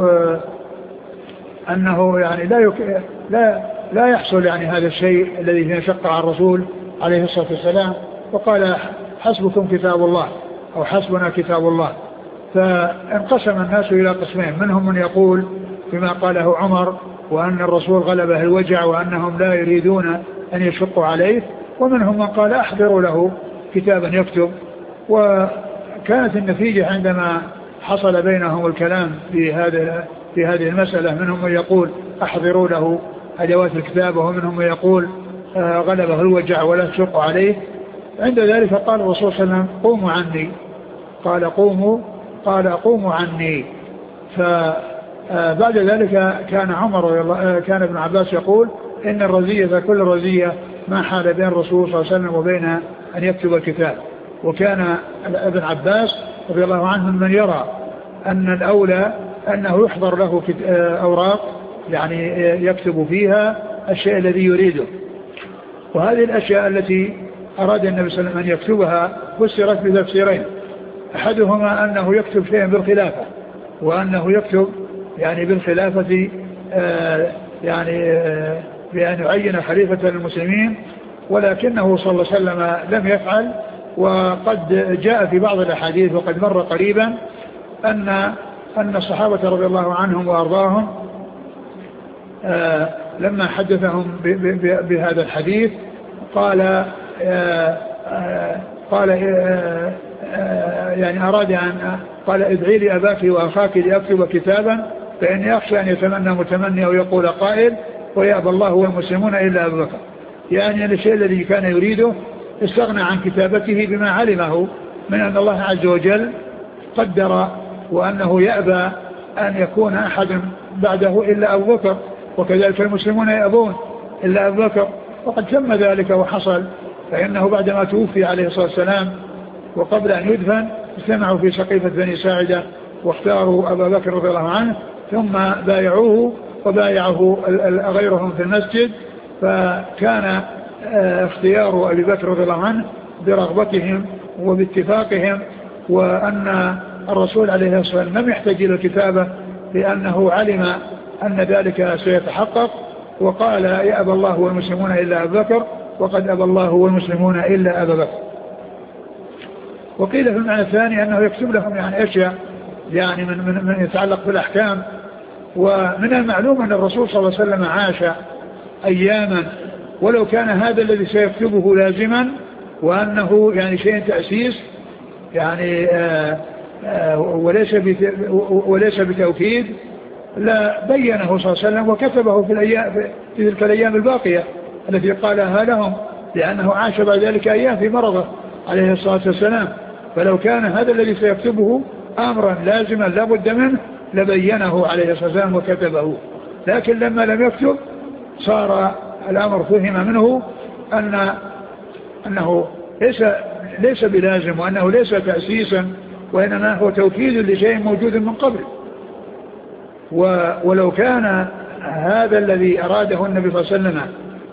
أنه يعني لا يك... لا لا يحصل يعني هذا الشيء الذي فيه مشقة على الرسول عليه الصلاة والسلام، وقال: حسبكم كتاب الله أو حسبنا كتاب الله. فانقسم الناس إلى قسمين: منهم من يقول بما قاله عمر وأن الرسول غلبه الوجع وأنهم لا يريدون أن يشقوا عليه، ومنهم من قال: أحضروا له كتابا يكتب. وكانت النتيجة عندما حصل بينهم الكلام في هذا في هذه المسألة، منهم من يقول: أحضروا له أدوات الكتابة، ومنهم من يقول: غلبه الوجع ولا تشقوا عليه. عند ذلك قال الرسول صلى الله عليه وسلم: قوموا عني. قال: قوموا. قال: قوموا عني. فبعد ذلك كان عمر كان ابن عباس يقول: إن الرزية كل رزية ما حال بين الرسول صلى الله عليه وسلم وبين أن يكتب الكتاب. وكان ابن عباس رضي الله عنه من يرى أن الأولى أنه يحضر له أوراق يعني يكتب فيها الشيء الذي يريده. وهذه الأشياء التي أراد النبي صلى الله عليه وسلم أن يكتبها فسرت بتفسيرين: أحدهما أنه يكتب شيئا بالخلافة، وأنه يكتب يعني بالخلافة آه يعني آه بأن يعين خليفة للمسلمين، ولكنه صلى الله عليه وسلم لم يفعل. وقد جاء في بعض الأحاديث وقد مر قريبا أن أن الصحابة رضي الله عنهم وأرضاهم آه لما حدثهم بهذا الحديث قال آه آه قال آه آه يعني أراد أن قال: ادعي لي أباك وأخاك لأكتب كتابا فإني أخشى أن يتمنى متمني أو يقول قائل ويأبى الله والمسلمون إلا أبو بكر. يعني أن الشيء الذي كان يريده استغنى عن كتابته بما علمه من أن الله عز وجل قدر وأنه يأبى أن يكون أحد بعده إلا أبو بكر، وكذلك المسلمون يأبون إلا أبو بكر. وقد تم ذلك وحصل، فإنه بعدما توفي عليه الصلاة والسلام وقبل أن يدفن اجتمعوا في سقيفة بني ساعدة واختاروا أبا بكر رضي الله عنه، ثم بايعوه وبايعه غيرهم في المسجد. فكان اختيار أبي بكر رضي الله عنه برغبتهم وباتفاقهم، وأن الرسول عليه الصلاة والسلام لم يحتاج إلى الكتابة لأنه علم أن ذلك سيتحقق، وقال: يأبى الله والمسلمون إلا أبا بكر، وقد أبى الله والمسلمون إلا أبا بكر. وقيل في المعنى الثاني أنه يكتب لهم يعني أشياء يعني من, من, من يتعلق بالأحكام. ومن المعلوم أن الرسول صلى الله عليه وسلم عاش أياما، ولو كان هذا الذي سيكتبه لازما وأنه يعني شيء تأسيس يعني آآ آآ وليس وليس بتوكيد لا بينه صلى الله عليه وسلم وكتبه في الأيام في تلك الأيام الباقية التي قالها لهم، لأنه عاش بعد ذلك أيام في مرضه عليه الصلاة والسلام. فلو كان هذا الذي سيكتبه أمرا لازما لا بد منه لبينه عليه الصلاة والسلام وكتبه، لكن لما لم يكتب صار الأمر فهم منه أن أنه ليس ليس بلازم، وأنه ليس تأسيسا، وإنما هو توكيد لشيء موجود من قبل. ولو كان هذا الذي أراده النبي صلى الله عليه وسلم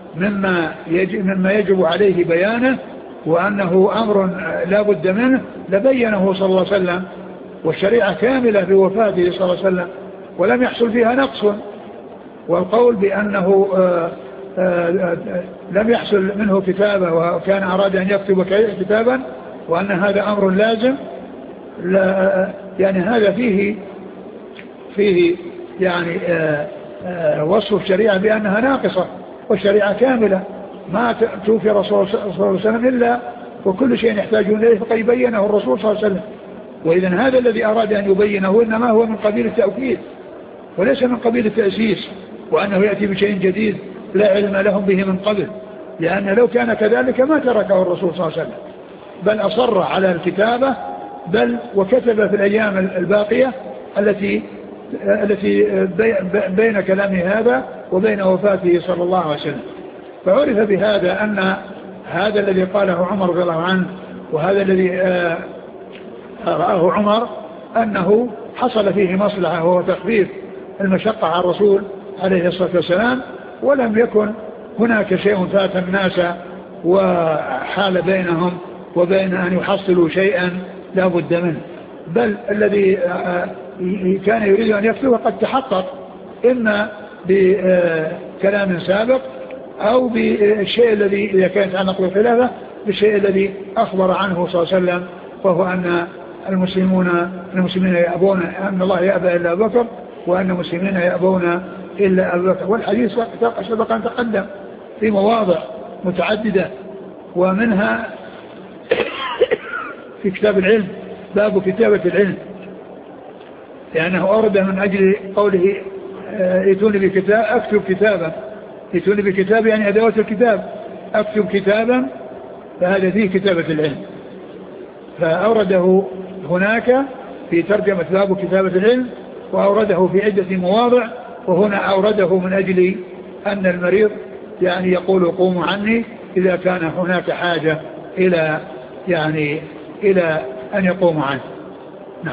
مما يجب, مما يجب عليه بيانه وأنه أمر لا بد منه لبينه صلى الله عليه وسلم، والشريعة كاملة في وفاته صلى الله عليه وسلم ولم يحصل فيها نقص. والقول بأنه آآ آآ لم يحصل منه كتابة وكان أراد أن يكتب كتابا وأن هذا أمر لازم، لا يعني هذا فيه فيه يعني آآ آآ وصف الشريعة بأنها ناقصة، والشريعة كاملة ما توفي رسول الله صلى الله عليه وسلم إلا وكل شيء يحتاجون إليه فقد يبينه الرسول صلى الله عليه وسلم. وإذا هذا الذي أراد أن يبينه إنما هو من قبيل التأكيد وليس من قبيل التأسيس، وأنه يأتي بشيء جديد لا علم لهم به من قبل، لأن لو كان كذلك ما تركه الرسول صلى الله عليه وسلم، بل أصر على الكتابة، بل وكتب في الأيام الباقية التي التي بين كلامه هذا وبين وفاته صلى الله عليه وسلم. فعرف بهذا أن هذا الذي قاله عمر رضي الله عنه وهذا الذي رآه عمر أنه حصل فيه مصلحة وهو تخفيف المشقة على الرسول عليه الصلاة والسلام، ولم يكن هناك شيء فات الناس وحال بينهم وبين أن يحصلوا شيئا لا بد منه، بل الذي كان يريد أن يكتبه قد تحقق إما بكلام سابق أو بالشيء الذي إذا كانت عن نقل الخلافة بالشيء الذي أخبر عنه صلى الله عليه وسلم، وهو أن المسلمون المسلمين يأبون أن الله يأبى إلا أبو بكر وأن المسلمين يأبون إلا أبو بكر. والحديث سبق أن تقدم في مواضع متعددة، ومنها في كتاب العلم باب كتابة العلم، لأنه أورد من أجل قوله ائتوني بكتاب أكتب كتابا، ائتوني بكتاب يعني أدوات الكتاب، أكتب كتابا، فهذا فيه كتابة العلم، فأورده هناك في ترجمة باب كتابة العلم، وأورده في عدة مواضع، وهنا أورده من أجل أن المريض يعني يقول قوموا عني إذا كان هناك حاجة إلى يعني إلى أن يقوموا عنه. نعم.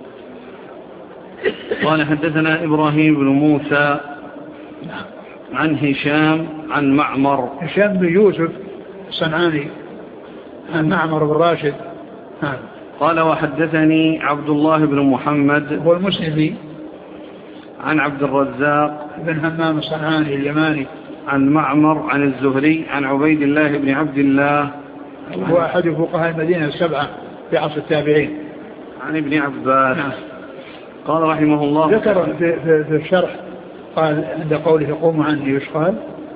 قال حدثنا إبراهيم بن موسى عن هشام عن معمر هشام بن يوسف الصنعاني عن معمر بن راشد. نعم. قال وحدثني عبد الله بن محمد هو المسلمي عن عبد الرزاق بن همام الصنعاني اليماني عن معمر عن الزهري عن عبيد الله بن عبد الله هو أحد فقهاء المدينة السبعة في عصر التابعين عن ابن عباس. نعم. قال رحمه الله ذكر في, في, في الشرح قال عند قوله قوموا عني ايش قال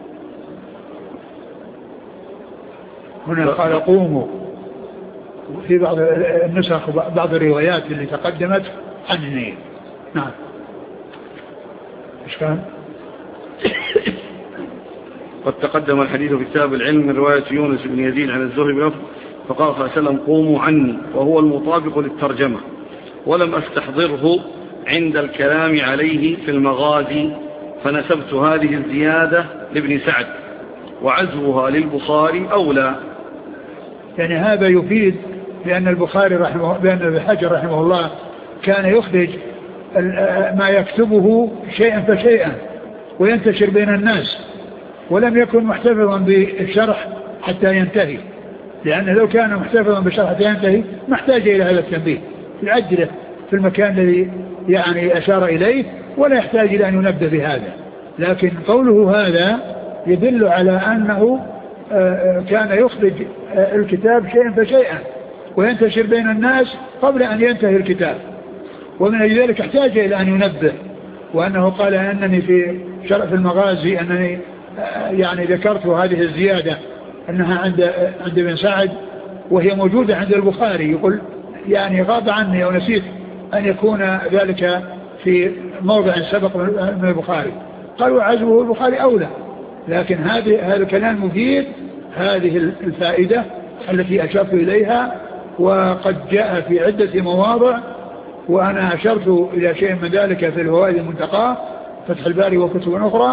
هنا؟ قال قوموا، في بعض النسخ بعض الروايات اللي تقدمت عني. نعم. ايش كان؟ قد تقدم الحديث في كتاب العلم من رواية يونس بن يزيد عن الزهري بن فقال صلى الله عليه وسلم قوموا عني، وهو المطابق للترجمة، ولم أستحضره عند الكلام عليه في المغازي، فنسبت هذه الزيادة لابن سعد، وعزوها للبخاري أولى. يعني هذا يفيد بأن البخاري رحمه بأن ابن حجر رحمه الله كان يخرج ما يكتبه شيئا فشيئا وينتشر بين الناس، ولم يكن محتفظا بالشرح حتى ينتهي، لأنه لو كان محتفظا بالشرح حتى ينتهي ما احتاج إلى هذا التنبيه، يعجله في المكان الذي يعني أشار إليه ولا يحتاج إلى أن ينبه بهذا. لكن قوله هذا يدل على أنه كان يخرج الكتاب شيئا فشيئا وينتشر بين الناس قبل أن ينتهي الكتاب، ومن أجل ذلك احتاج إلى أن ينبه. وأنه قال أنني في شرف المغازي أنني يعني ذكرت هذه الزيادة أنها عند عند ابن سعد وهي موجودة عند البخاري، يقول يعني غاب عني أو نسيت أن يكون ذلك في موضع سبق من البخاري. قالوا عزوه البخاري أولى، لكن هذه هذا الكلام مفيد هذه الفائدة التي أشرت إليها، وقد جاء في عدة مواضع، وأنا أشرت إلى شيء من ذلك في الفوائد المنتقاة فتح الباري وكتب أخرى.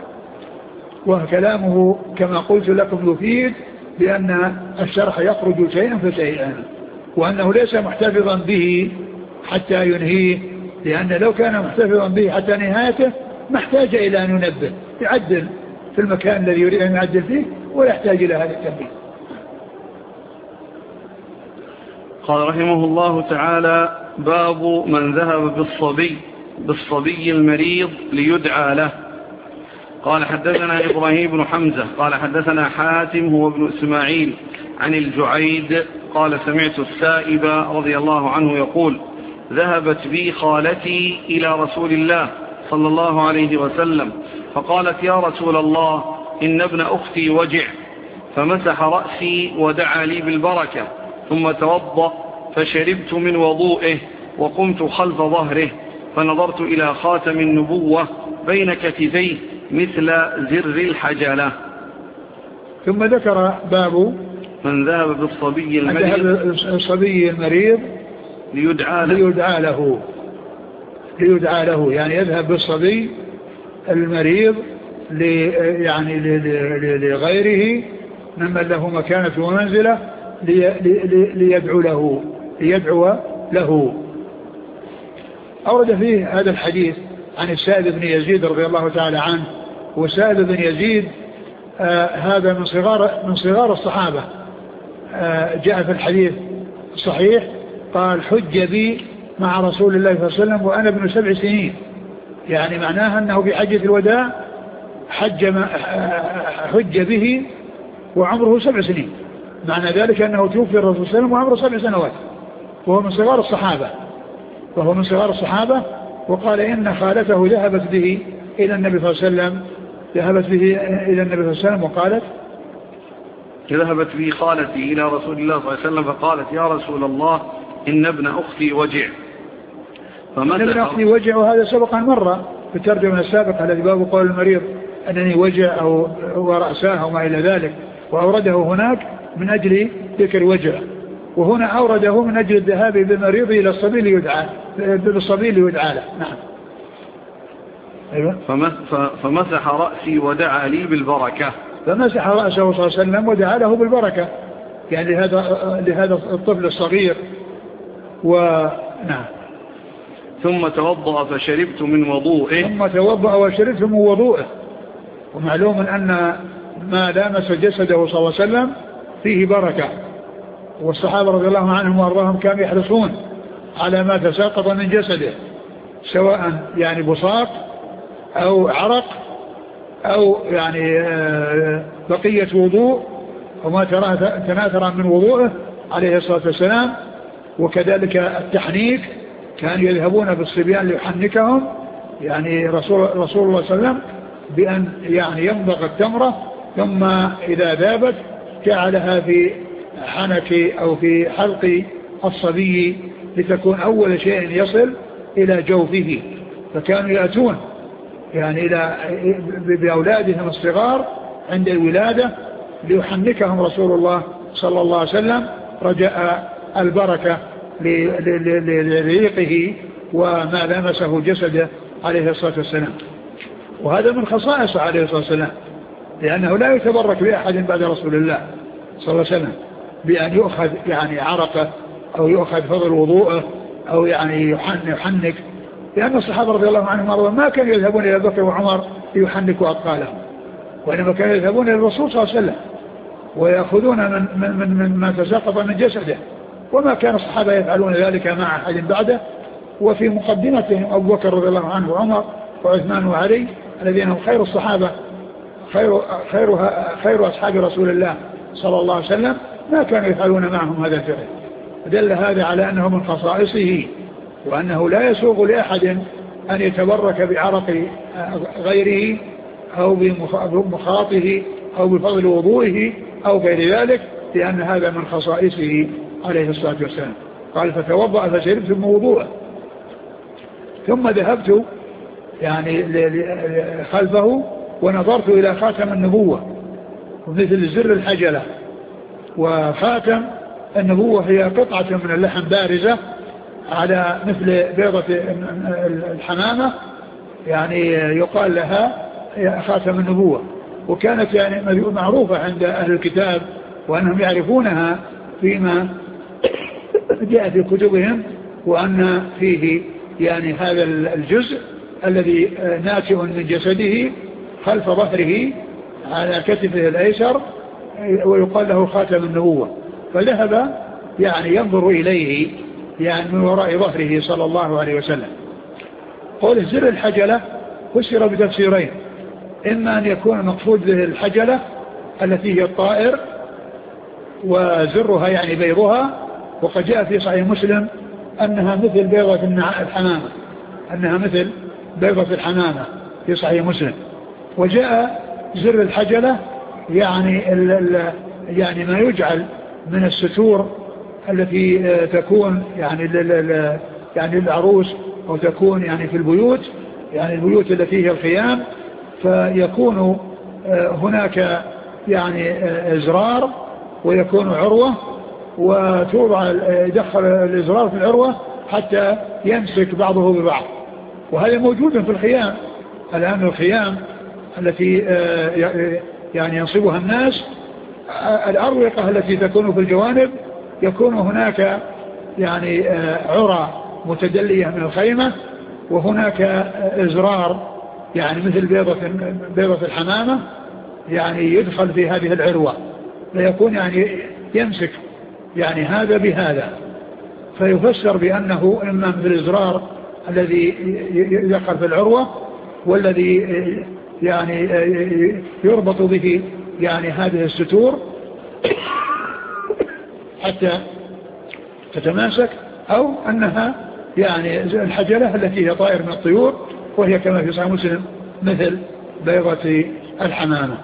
وكلامه كما قلت لكم يفيد بأن الشرح يخرج شيئا فشيئا، وأنه ليس محتفظا به حتى ينهيه، لأن لو كان محتفظا به حتى نهايته ما احتاج إلى أن ينبه، يعدل في المكان الذي يريد أن يعدل فيه ويحتاج إلى هذا التنبيه. قال رحمه الله تعالى: باب من ذهب بالصبي بالصبي المريض ليدعى له. قال حدثنا إبراهيم بن حمزة قال حدثنا حاتم هو ابن إسماعيل عن الجعيد قال سمعت السائب رضي الله عنه يقول: ذهبت بي خالتي إلى رسول الله صلى الله عليه وسلم فقالت: يا رسول الله إن ابن أختي وجع، فمسح رأسي ودعا لي بالبركة، ثم توضأ فشربت من وضوئه وقمت خلف ظهره فنظرت إلى خاتم النبوة بين كتفيه مثل زر الحجلة. ثم ذكر باب من ذهب بالصبي المريض الصبي المريض ليدعى له, ليدعى له ليدعى له يعني يذهب بالصبي المريض لي يعني لغيره ممن له مكانة ومنزلة لي لي ليدعو له ليدعو له. أورد فيه هذا الحديث عن السائب بن يزيد رضي الله تعالى عنه. والسائب بن يزيد آه هذا من صغار من صغار الصحابة. آه جاء في الحديث الصحيح قال: حج بي مع رسول الله صلى الله عليه وسلم وأنا ابن سبع سنين، يعني معناها أنه في حجة الوداع حج, حج به وعمره سبع سنين، معنى ذلك أنه توفي الرسول صلى الله عليه وسلم وعمره سبع سنوات، وهو من صغار الصحابة وهو من صغار الصحابة وقال إن خالته ذهبت به إلى النبي صلى الله عليه وسلم ذهبت به إلى النبي صلى الله عليه وسلم وقالت: ذهبت بي خالتي إلى رسول الله صلى الله عليه وسلم فقالت: يا رسول الله إن ابن أختي وجع. إن ابن أختي وجع، وهذا سبقا مرة في الترجمة السابقة الذي باب قول المريض أنني وجع أو ورأساه أو ما إلى ذلك، وأورده هناك من أجل ذكر وجع، وهنا أورده من أجل الذهاب بالمريض إلى الصبي ليدعى بالصبي ليدعى له. نعم. أيوة. فمسح رأسي ودعا لي بالبركة. فمسح رأسه صلى الله عليه وسلم ودعا له بالبركة، يعني لهذا لهذا الطفل الصغير. ونعم. ثم توضأ فشربت من وضوئه. ثم توضأ وشربت من وضوئه. ومعلوم أن ما لامس جسده صلى الله عليه وسلم فيه بركة، والصحابة رضي الله عنهم وارضاهم كانوا يحرصون على ما تساقط من جسده، سواء يعني بصاق أو عرق أو يعني بقية وضوء وما تناثر من وضوءه عليه الصلاة والسلام. وكذلك التحنيك، كانوا يذهبون بالصبيان ليحنكهم، يعني رسول, رسول الله صلى الله عليه وسلم بأن يعني يمضغ التمرة ثم إذا ذابت جعلها في حنك أو في حلق الصبي لتكون أول شيء يصل إلى جوفه. فكانوا يأتون يعني إلى بأولادهم الصغار عند الولادة ليحنكهم رسول الله صلى الله عليه وسلم رجاء البركة لريقه وما لمسه جسده عليه الصلاة والسلام. وهذا من خصائصه عليه الصلاة والسلام، لأنه لا يتبرك بأحد بعد رسول الله صلى الله عليه وسلم بأن يؤخذ يعني عرقه أو يؤخذ فضل وضوءه أو يعني يحنك، لأن الصحابة رضي الله عنهم ما كانوا يذهبون إلى بكر وعمر ليحنكوا أطفالهم، وإنما كانوا يذهبون إلى الرسول صلى الله عليه وسلم ويأخذون من, من, من, من ما تساقط من جسده، وما كان الصحابة يفعلون ذلك مع أحد بعده. وفي مقدمتهم أبو بكر رضي الله عنه وعمر وعثمان وعلي الذين هم خير الصحابة خير, خير, خير أصحاب رسول الله صلى الله عليه وسلم، ما كانوا يفعلون معهم هذا الفعل. دل هذا على أنه من خصائصه، وأنه لا يسوغ لأحد أن يتبرك بعرق غيره أو بمخاطه أو بفضل وضوئه أو غير ذلك، لأن هذا من خصائصه عليه الصلاة والسلام. قال: فتوضأ فشربت من وضوءه ثم ذهبت يعني خلفه ونظرت إلى خاتم النبوة مثل زر الحجلة. وخاتم النبوة هي قطعة من اللحم بارزة على مثل بيضة الحمامة، يعني يقال لها خاتم النبوة. وكانت يعني معروفة عند أهل الكتاب وأنهم يعرفونها فيما جاء في كتبهم، وأن فيه يعني هذا الجزء الذي ناتئ من جسده خلف ظهره على كتفه الأيسر ويقال له خاتم النبوة، فذهب يعني ينظر إليه يعني من وراء ظهره صلى الله عليه وسلم. قول زر الحجلة فسر بتفسيرين، إما أن يكون المقصود به الحجلة التي هي الطائر وزرها يعني بيضها، وقد جاء في صحيح مسلم أنها مثل بيضة الحمامة، أنها مثل بيضة الحمامة في صحيح مسلم. وجاء زر الحجلة يعني ال ال يعني ما يجعل من الستور التي تكون يعني ال يعني للعروس أو تكون يعني في البيوت، يعني البيوت التي هي الخيام، فيكون هناك يعني إزرار ويكون عروة، وتوضع يدخل الإزرار في العروة حتى يمسك بعضه ببعض. وهذا موجود في الخيام الآن، الخيام التي يعني ينصبها الناس، الأروقة التي تكون في الجوانب يكون هناك يعني عرى متدلية من الخيمة، وهناك إزرار يعني مثل بيضة, بيضة الحمامة يعني يدخل في هذه العروة، فيكون يعني يمسك يعني هذا بهذا، فيفسر بأنه إما مثل الإزرار الذي يدخل في العروة والذي يعني يربط به يعني هذه الستور حتى تتماسك، أو أنها يعني الحجلة التي هي طائر من الطيور، وهي كما في صحيح مسلم مثل بيضة الحمامة.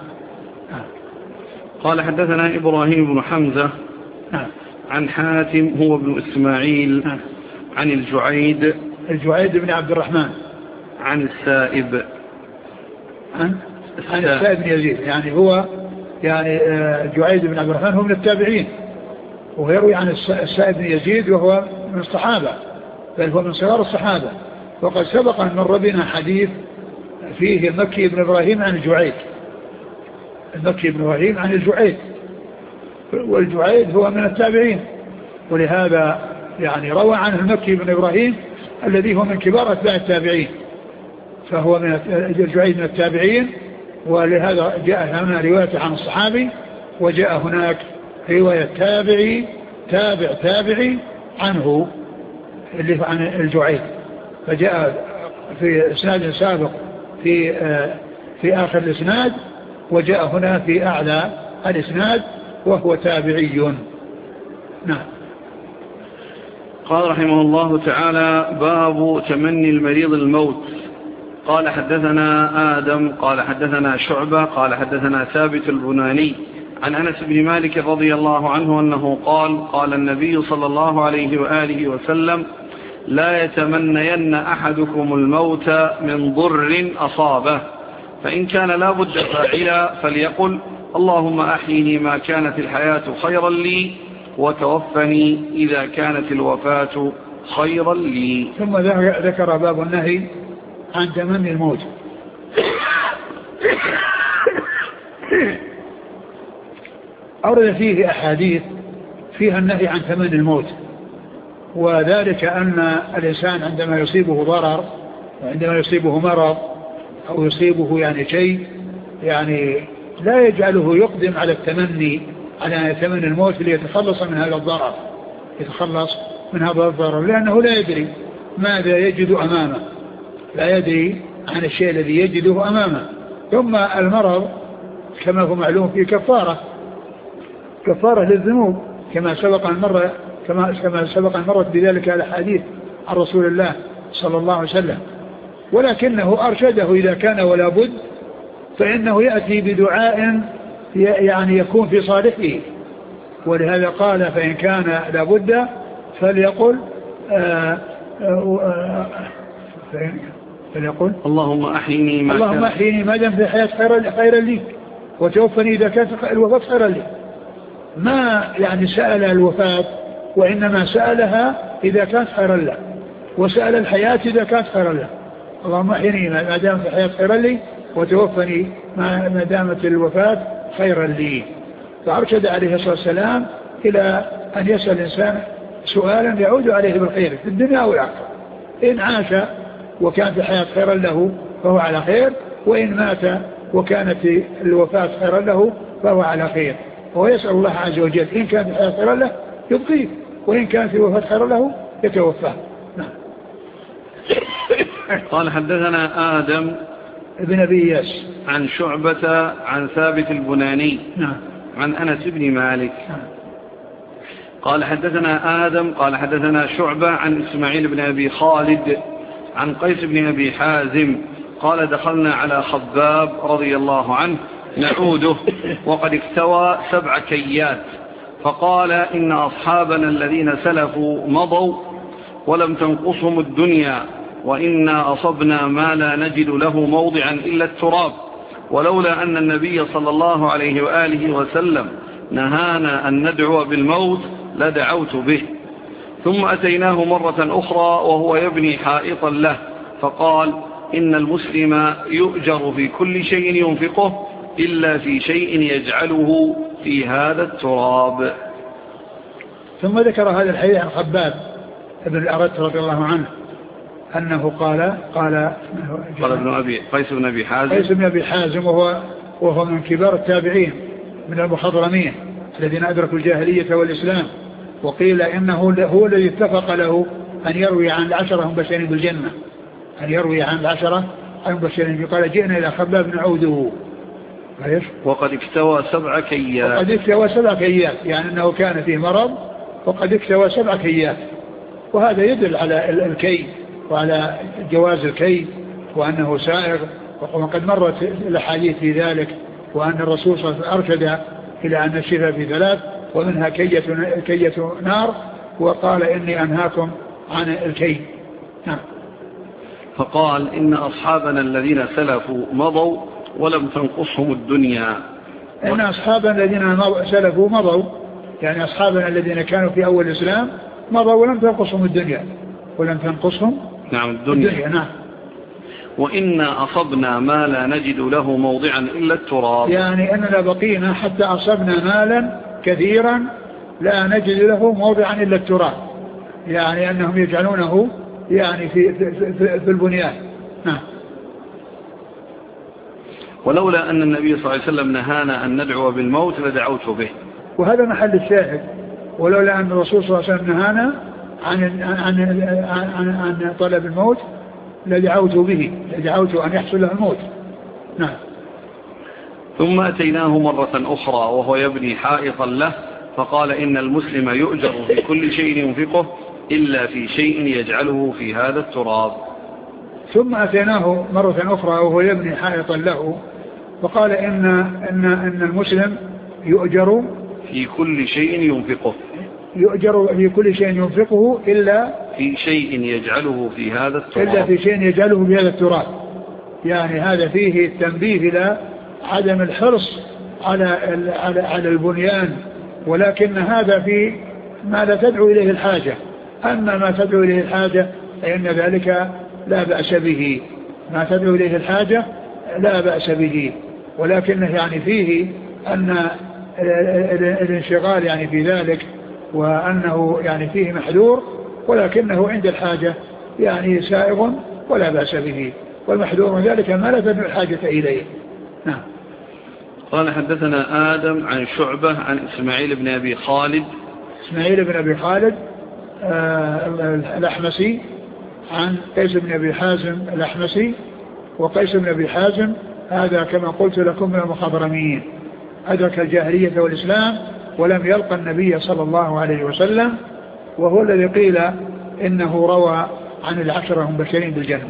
قال حدثنا إبراهيم بن حمزة عن حاتم هو ابن إسماعيل عن الجعيد الجعيد بن عبد الرحمن عن السائب عن, عن السائب بن يزيد، يعني هو يعني الجعيد بن عبد الرحمن هو من التابعين، ويروي عن السائب بن يزيد وهو من الصحابة، بل هو من صغار الصحابة. وقد سبق أن مر بنا حديث فيه مكي بن إبراهيم عن الجعيد، المكي بن إبراهيم عن الجعيد، والجعيد هو من التابعين، ولهذا يعني روى عنه المكي بن إبراهيم الذي هو من كبار أتباع التابعين، فهو من الجعيد من التابعين، ولهذا جاء هنا رواية عن الصحابي، وجاء هناك رواية تابعي تابع تابعي عنه اللي عن الجعيد، فجاء في إسناد سابق في في آخر الإسناد، وجاء هنا في أعلى الإسناد وهو تابعي. نعم. قال رحمه الله تعالى: باب تمني المريض الموت. قال حدثنا آدم قال حدثنا شعبة قال حدثنا ثابت البناني عن أنس بن مالك رضي الله عنه أنه قال: قال النبي صلى الله عليه وآله وسلم: لا يتمنين أحدكم الموت من ضر أصابه، فإن كان لا بد فاعلا فليقل: اللهم أحيني ما كانت الحياة خيرا لي، وتوفني إذا كانت الوفاة خيرا لي. ثم ذكر باب النهي عن تمني الموت. أورد فيه أحاديث فيها النهي عن تمني الموت، وذلك أن الإنسان عندما يصيبه ضرر وعندما يصيبه مرض أو يصيبه يعني شيء يعني لا يجعله يقدم على التمني على يتمنى الموت ليتخلص من هذا الضرر، يتخلص من هذا الضرر، لأنه لا يدري ماذا يجد أمامه، لا يدري عن الشيء الذي يجده أمامه. ثم المرض كما هو معلوم في كفارة كفارة للذنوب، كما سبق المرة كما كما سبق مرت بذلك الحديث عن رسول الله صلى الله عليه وسلم، ولكنه أرشده إذا كان ولا بد فإنه يأتي بدعاء يعني يكون في صالحه، ولهذا قال: فإن كان لا بد فليقل آآ آآ فليقل اللهم أحيني ما اللهم أحيني ما دام في الحياة خيرا خيرا لي، وتوفني إذا كانت الوفاة خيرا لي. ما يعني سأل الوفاة، وإنما سألها إذا كانت خيرا له، وسأل الحياة إذا كانت خيرا له. اللهم أحيني ما دام في الحياة خيرا لي، وتوفني ما دامت الوفاة خيرا لي. فأرشد عليه الصلاة والسلام إلى أن يسأل الإنسان سؤالا يعود عليه بالخير في الدنيا والآخرة. إن عاش وكان في الحياة خيرا له فهو على خير، وإن مات وكانت الوفاة خيرا له فهو على خير، وهو يسأل الله عز وجل إن كانت الحياة خيرا له يبقيه، وإن كانت الوفاة خيرا له يتوفاه. نعم. قال حدثنا آدم ابن أبي إياس عن شعبة عن ثابت البناني نعم عن أنس بن مالك نعم. قال حدثنا آدم قال حدثنا شعبة عن إسماعيل بن أبي خالد عن قيس بن أبي حازم قال دخلنا على خباب رضي الله عنه نعوده وقد اكتوى سبع كيات، فقال إن أصحابنا الذين سلفوا مضوا ولم تنقصهم الدنيا، وإنا أصبنا ما لا نجد له موضعا إلا التراب، ولولا أن النبي صلى الله عليه وآله وسلم نهانا أن ندعو بالموت لدعوت به. ثم أتيناه مرة أخرى وهو يبني حائطا له، فقال إن المسلم يؤجر في كل شيء ينفقه إلا في شيء يجعله في هذا التراب. ثم ذكر هذا الحديث عن خباب ابن الأرت رضي الله عنه أنه قال قال قال ابن أبي قيس بن أبي حازم قيس بن أبي حازم وهو, وهو من كبار التابعين من المخضرمين الذين أدركوا الجاهلية والإسلام، وقيل إنه هو الذي اتفق له أن يروي عن العشرة هم بشرين بالجنة، أن يروي عن العشرة هم بشرين. قال جئنا إلى خباب نعوده وقد اكتوى سبع كيات، وقد اكتوى سبع كيات يعني أنه كان فيه مرض وقد اكتوى سبع كيات، وهذا يدل على الكي وعلى جواز الكي وأنه سائغ، وقد مرت الأحاديث في ذلك، وأن الرسول صلى الله عليه وسلم أرشد إلى أن الشفاء في ثلاث ومنها كية, كية نار، وقال إني أنهاكم عن الكي. نعم. فقال إن أصحابنا الذين سلفوا مضوا ولم تنقصهم الدنيا. إن أصحابنا الذين سلفوا مضوا يعني أصحابنا الذين كانوا في أول الإسلام مضوا ولم تنقصهم الدنيا ولم تنقصهم نعم الدنيا, الدنيا. نعم. وإنا أصبنا ما لا نجد له موضعا إلا التراب، يعني أننا بقينا حتى أصبنا مالا كثيرا لا نجد له موضعا إلا التراب، يعني أنهم يجعلونه يعني في, في, في, في البنيان. نعم. ولولا أن النبي صلى الله عليه وسلم نهانا أن ندعو بالموت لدعوت به، وهذا محل الشاهد. ولولا أن الرسول صلى الله عليه وسلم نهانا عن, عن, عن, عن, عن طلب الموت لدعوت به، لدعوت أن يحصل له الموت. نعم. ثم أتيناه مرة أخرى وهو يبني حائطا له، فقال إن المسلم يؤجر في كل شيء ينفقه إلا في شيء يجعله في هذا التراب. ثم أتيناه مرة أخرى وهو يبني حائطا له، فقال إن, إن, إن المسلم يؤجر في كل شيء ينفقه يؤجر في كل شيء ينفقه إلا في شيء يجعله في هذا التراب إلا في شيء يجعله في هذا التراب. يعني هذا فيه التنبيه إلى عدم الحرص على على على البنيان، ولكن هذا في ما لا تدعو إليه الحاجة. أما ما تدعو إليه الحاجة فإن ذلك لا بأس به، ما تدعو إليه الحاجة لا بأس به، ولكنه يعني فيه أن الانشغال يعني في ذلك، وأنه يعني فيه محذور، ولكنه عند الحاجة يعني سائغ ولا بأس به، والمحذور من ذلك ما لا تدعو الحاجة إليه. نعم. قال حدثنا آدم عن شعبة عن إسماعيل بن أبي خالد إسماعيل بن أبي خالد آه الأحمسي عن قيس بن أبي حازم الأحمسي، وقيس بن أبي حازم هذا كما قلت لكم من المخضرمين، أدرك الجاهلية والإسلام ولم يلقى النبي صلى الله عليه وسلم، وهو الذي قيل إنه روى عن العشرة هم بشرين بالجنة.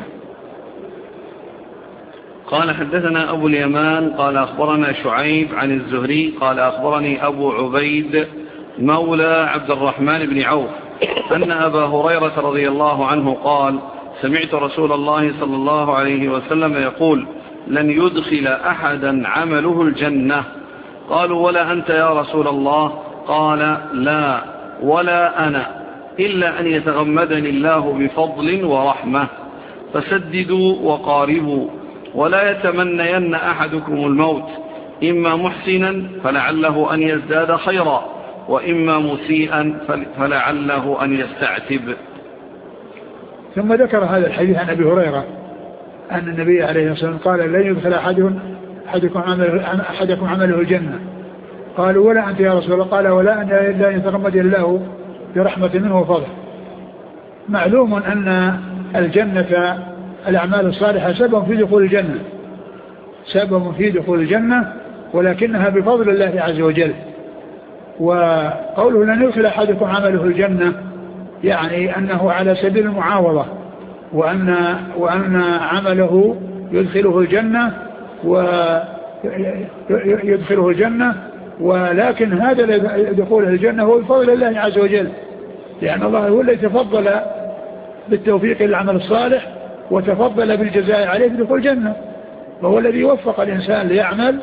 قال حدثنا أبو اليمان قال أخبرنا شعيب عن الزهري قال أخبرني أبو عبيد مولى عبد الرحمن بن عوف أن أبا هريرة رضي الله عنه قال سمعت رسول الله صلى الله عليه وسلم يقول لن يدخل أحدا عمله الجنة. قالوا ولا أنت يا رسول الله؟ قال لا ولا أنا إلا أن يتغمدني الله بفضل ورحمة، فسددوا وقاربوا، ولا يتمنين أحدكم الموت، إما محسنا فلعله أن يزداد خيرا، وإما مسيئا فلعله أن يستعتب. ثم ذكر هذا الحديث عن أبي هريرة أن النبي عليه الصلاة والسلام قال لن يدخل أحد أحدكم عمله, أحدكم عمله الجنة. قالوا ولا أنت يا رسول الله؟ قال ولا أن إلا يتغمد الله برحمة منه وفضل. معلوم أن الجنة الأعمال الصالحة سبب في دخول الجنة، سبب في دخول الجنة، ولكنها بفضل الله عز وجل. وقوله لن يدخل أحدكم عمله الجنة يعني أنه على سبيل المعاوضة، وأن, وأن عمله يدخله الجنة ويدخله الجنة، ولكن هذا دخوله الجنة هو بفضل الله عز وجل، لأن الله هو الذي تفضل بالتوفيق للعمل الصالح وتفضل بالجزاء عليه بدخول الجنة، وهو الذي وفق الإنسان ليعمل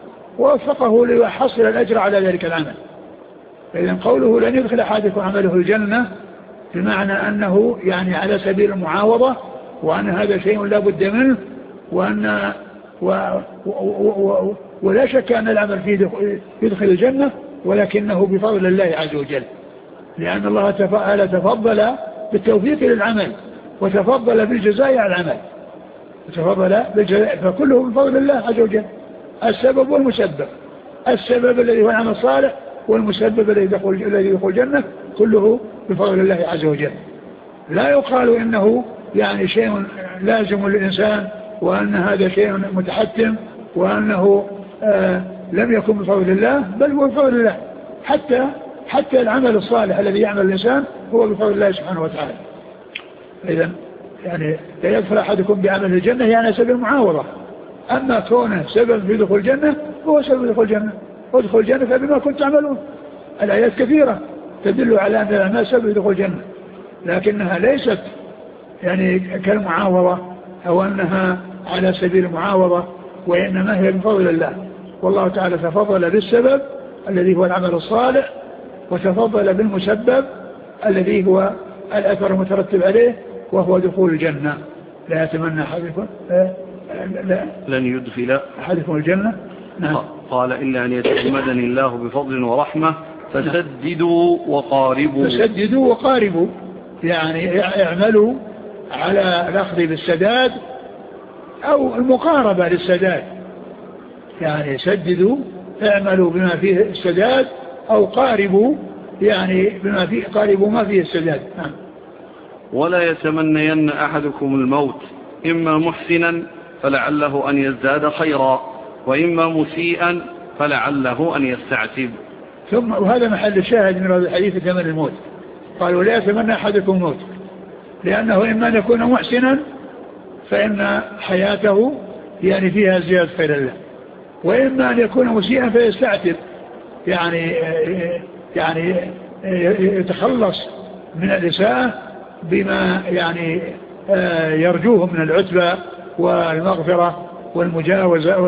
ووفقه ليحصل الأجر على ذلك العمل. فإذن قوله لن يدخل أحدكم عمله الجنة بمعنى أنه يعني على سبيل المعاوضة، وأن هذا شيء لا بد منه، وأن و و و ولا شك أن العمل فيه يدخل الجنة، ولكنه بفضل الله عز وجل، لأن الله تعالى تفضل بالتوفيق للعمل وتفضل بالجزاء على العمل، وتفضل بالجزاء، فكله بفضل الله عز وجل، السبب والمسبب، السبب الذي هو العمل الصالح والمسبب الذي يدخل الذي يدخل الجنة، كله بفضل الله عز وجل. لا يقال إنه يعني شيء لازم للإنسان، وأن هذا شيء متحتم، وأنه آه لم يكن بفضل الله، بل هو بفضل الله. حتى حتى العمل الصالح الذي يعمل الإنسان هو بفضل الله سبحانه وتعالى. إذن يعني لا يدخل أحدكم بعمل الجنة يعني سبب المعاوضة، أما كونه سبب في دخول الجنة هو سبب دخول الجنة، ودخول الجنة فبما كنت تعملون. الآيات كثيرة تدل على أن الأعمال سبب دخول الجنة، لكنها ليست يعني كالمعاوضة أو أنها على سبيل المعاوضة، وإنما هي بفضل الله. والله تعالى تفضل بالسبب الذي هو العمل الصالح، وتفضل بالمسبب الذي هو الأثر المترتب عليه وهو دخول الجنة. لا يتمنى أحدكم لا لن يدخل أحدكم الجنة. نعم. قال إلا أن يتغمدني الله بفضل ورحمة فسددوا وقاربوا. فسددوا وقاربوا يعني اعملوا على الأخذ بالسداد أو المقاربة للسداد، يعني سددوا اعملوا بما فيه السداد، أو قاربوا يعني بما فيه قاربوا ما فيه السداد. نعم. ولا يتمنين أحدكم الموت إما محسنا فلعله أن يزداد خيرا، وإما مسيئا فلعله أن يستعتب. ثم وهذا محل الشاهد من هذا الحديث تمنى الموت. قال ولا يتمنى أحدكم الموت، لأنه إما أن يكون محسنا فإن حياته يعني فيها زيادة خير الله، وإما أن يكون مسيئا فيستعتب يعني يعني يتخلص من الإساءة بما يعني يرجوه من العتبة والمغفرة والمجاوزة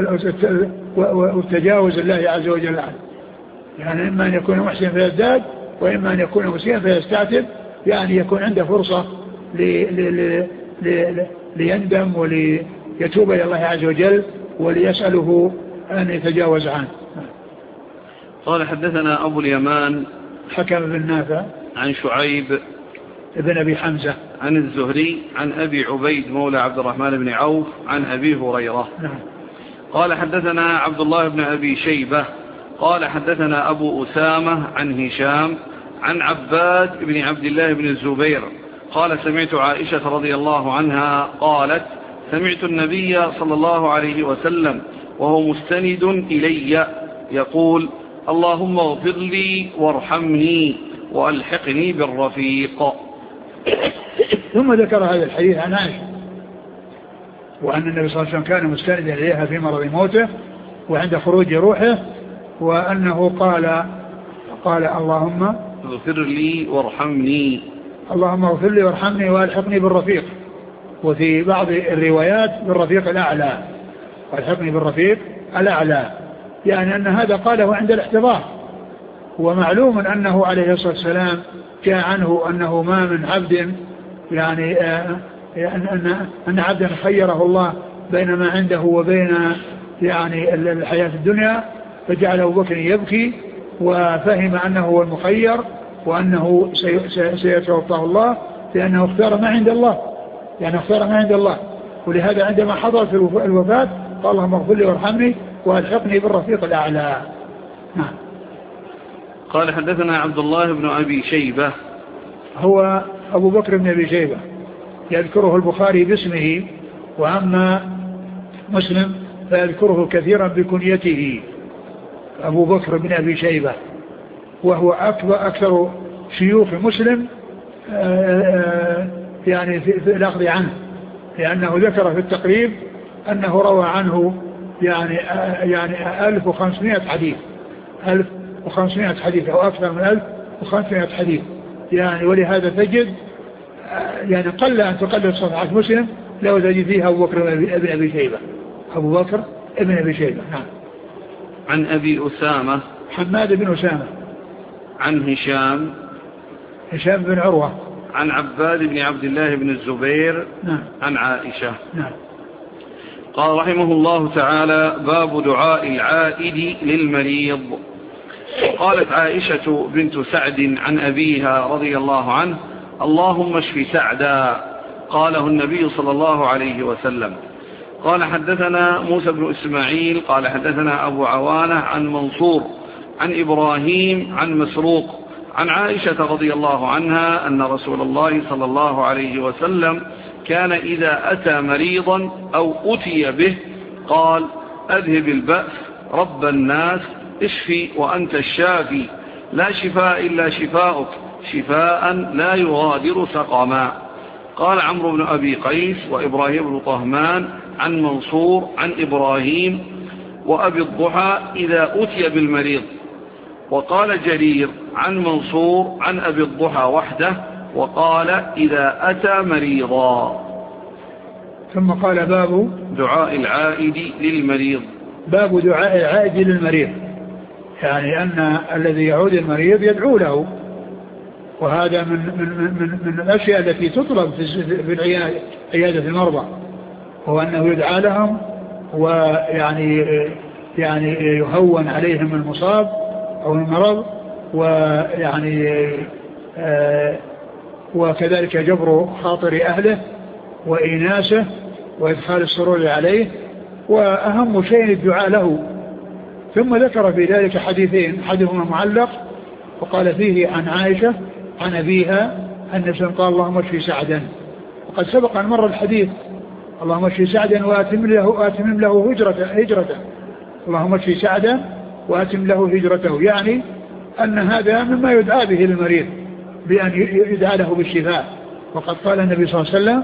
والتجاوز الله عز وجل عنه. يعني إما أن يكون محسنا فيزداد، وإما أن يكون مسيئا فيستعتب، يعني يكون عنده فرصة لي لي لي لي ليندم وليتوب إلى الله عز وجل وليسأله أن يتجاوز عنه. قال حدثنا أبو اليمان حكم بن نافع عن شعيب ابن أبي حمزة عن الزهري عن أبي عبيد مولى عبد الرحمن بن عوف عن أبي هريرة. نعم. قال حدثنا عبد الله بن أبي شيبة قال حدثنا أبو أسامة عن هشام عن عباد بن عبد الله بن الزبير قال سمعت عائشة رضي الله عنها قالت سمعت النبي صلى الله عليه وسلم وهو مستند إلي يقول اللهم اغفر لي وارحمني وألحقني بالرفيق. ثم ذكر هذا الحديث عن عائشة، وأن النبي صلى الله عليه وسلم كان مستندا إليها في مرض موته وعند خروج روحه، وأنه قال قال اللهم اغفر لي وارحمني اللهم اغفر لي وارحمني والحقني بالرفيق، وفي بعض الروايات بالرفيق الأعلى، والحقني بالرفيق الأعلى، يعني أن هذا قاله عند الاحتضار. ومعلوم أنه عليه الصلاة والسلام جاء عنه أنه ما من عبد يعني آه أن, أن عبدا خيره الله بين ما عنده وبين يعني الحياة الدنيا، فجعل أبو بكر يبكي وفهم أنه هو المخير وأنه سيتوفاه الله، لأنه اختار ما عند الله، يعني اختار ما عند الله. ولهذا عندما حضر في الوفاة قال اللهم اغفر لي وارحمني والحقني بالرفيق الأعلى. نعم. قال حدثنا عبد الله بن أبي شيبة، هو أبو بكر بن أبي شيبة يذكره البخاري باسمه، وأما مسلم فيذكره كثيرا بكنيته أبو بكر بن أبي شيبة، وهو أكبر أكثر شيوخ مسلم يعني في الأخذ عنه، لأنه ذكر في التقريب أنه روى عنه يعني يعني ألف وخمسمائة حديث، ألف وخمسمائة حديث أو أكثر من ألف وخمسمائة حديث يعني. ولهذا تجد يعني قل أن تقلل صفحات مسلم لو تجد فيها أبو بكر بن أبي شيبة، أبو بكر بن أبي شيبة. نعم. عن أبي أسامة حماد بن أسامة، عن هشام هشام بن عروة، عن عباد بن عبد الله بن الزبير. نعم. عن عائشة. نعم. قال رحمه الله تعالى: باب دعاء العائد للمريض. قالت عائشة بنت سعد عن أبيها رضي الله عنه: اللهم اشف سعدا. قاله النبي صلى الله عليه وسلم. قال حدثنا موسى بن إسماعيل قال حدثنا أبو عوانة عن منصور عن إبراهيم عن مسروق عن عائشة رضي الله عنها أن رسول الله صلى الله عليه وسلم كان إذا أتى مريضا أو أتي به قال: أذهب البأس رب الناس اشفي وأنت الشافي لا شفاء إلا شفاؤك شفاء لا يغادر سقما. قال عمرو بن أبي قيس وإبراهيم بن طهمان عن منصور عن إبراهيم وأبي الضحى إذا أتي بالمريض. وقال جرير عن منصور عن أبي الضحى وحده وقال إذا أتى مريضا. ثم قال: باب دعاء العائد للمريض. باب دعاء العائد للمريض، يعني أن الذي يعود المريض يدعو له، وهذا من من من, من الأشياء التي تطلب في عيادة المرضى، هو أنه يدعى لهم ويعني يعني يهون عليهم المصاب أو المرض، ويعني آه وكذلك جبر خاطر أهله وإناسه وإدخال السرور عليه، وأهم شيء الدعاء له. ثم ذكر في ذلك حديثين، أحدهما معلق وقال فيه عن عائشة عن أبيها أن قال: اللهم اشف سعدا. وقد سبق أن مر الحديث: اللهم اشف سعدا وأتم له, وأتم له هجرته, هجرته اللهم اشف سعدا وأتم له هجرته، يعني أن هذا مما يدعى به للمريض بأن يدعى له بالشفاء. وقد قال النبي صلى الله عليه وسلم: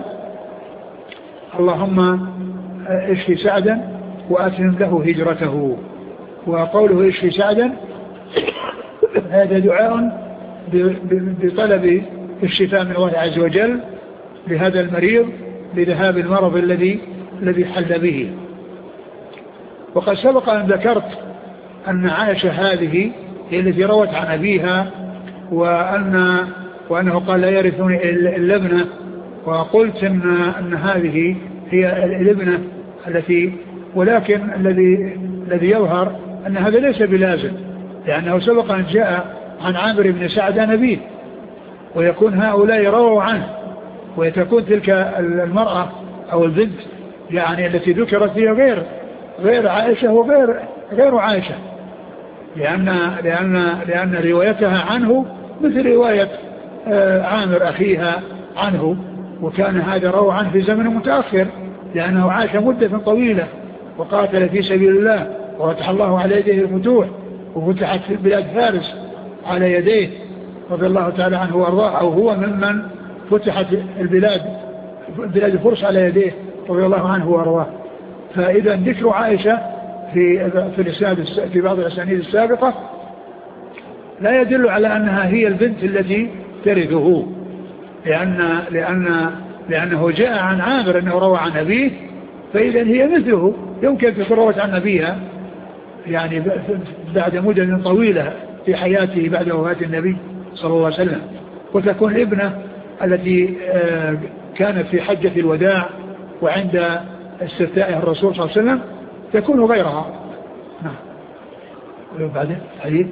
اللهم اشف سعدا وأتم له هجرته. وقوله اشف سعدا هذا دعاء بطلب الشفاء من الله عز وجل لهذا المريض لذهاب المرض الذي الذي حل به. وقد سبق أن ذكرت أن عائشة هذه هي التي روت عن أبيها وأن وأنه قال: لا يرثني إلا ابنه. وقلت أن, أن هذه هي الابنة التي، ولكن الذي الذي يظهر أن هذا ليس بلازم، لأنه سبق أن جاء عن عامر بن سعد نبيه، ويكون هؤلاء رووا عنه، وتكون تلك المرأة أو البنت يعني التي ذكرت فيها غير غير عائشة وغير غير عائشة، لأن لأن لأن روايتها عنه مثل رواية عامر أخيها عنه، وكان هذا روى عنه في زمن متأخر، لأنه عاش مدة طويلة وقاتل في سبيل الله وفتح الله على يديه الفتوح، وفتحت في بلاد فارس على يديه رضي الله تعالى عنه وارضاه، أو هو ممن فتحت البلاد بلاد فرس على يديه رضي الله عنه وارضاه. فإذا ذكر عائشة في في الإسناد في بعض الأسانيد السابقة لا يدل على أنها هي البنت التي ترثه، لأن لأن لأنه جاء عن عامر أنه روى عن أبيه، فإذا هي مثله يمكن تكون روت عن أبيها يعني بعد مدة طويلة في حياته بعد وفاة النبي صلى الله عليه وسلم، وتكون ابنة التي كانت في حجة الوداع وعند استفتائه الرسول صلى الله عليه وسلم تكون غيرها. نعم. وبعدين حديث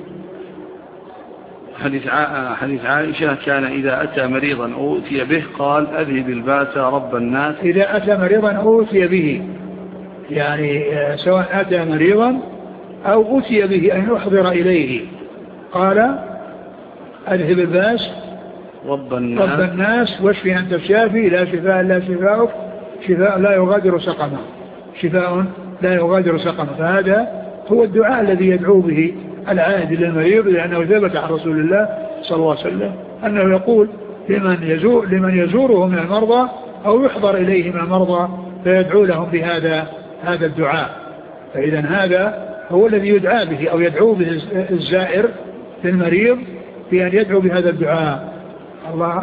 حديث حديث عائشة: كان إذا أتى مريضا أوتي به قال: أذهب الباس رب الناس. إذا أتى مريضا أوتي به، يعني سواء أتى مريضا أو أتي به أن يحضر إليه. قال أذهب الباس رب الناس, رب الناس واشفي أنت الشافي لا شفاء إلا شفاؤك شفاء لا يغادر سقما شفاء لا يغادر سقما. فهذا هو الدعاء الذي يدعو به العائد للمريض، لأنه ثبت عن رسول الله صلى الله عليه وسلم أنه يقول لمن يزور لمن يزوره من المرضى أو يحضر إليه من المرضى فيدعو لهم بهذا هذا الدعاء. فإذا هذا هو الذي يدعى به أو يدعو به الزائر للمريض في أن يدعو بهذا الدعاء. الله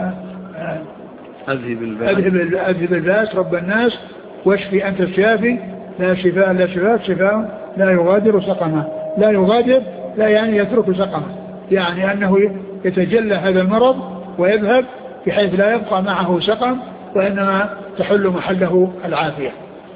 أذهب الباس أذهب, أذهب الباس رب الناس واشفي أنت الشافي لا شفاء لا شفاء شفاء لا يغادر سقما. لا يغادر لا يعني يترك سقما، يعني أنه يتجلى هذا المرض ويذهب بحيث لا يبقى معه سقم وإنما تحل محله العافية.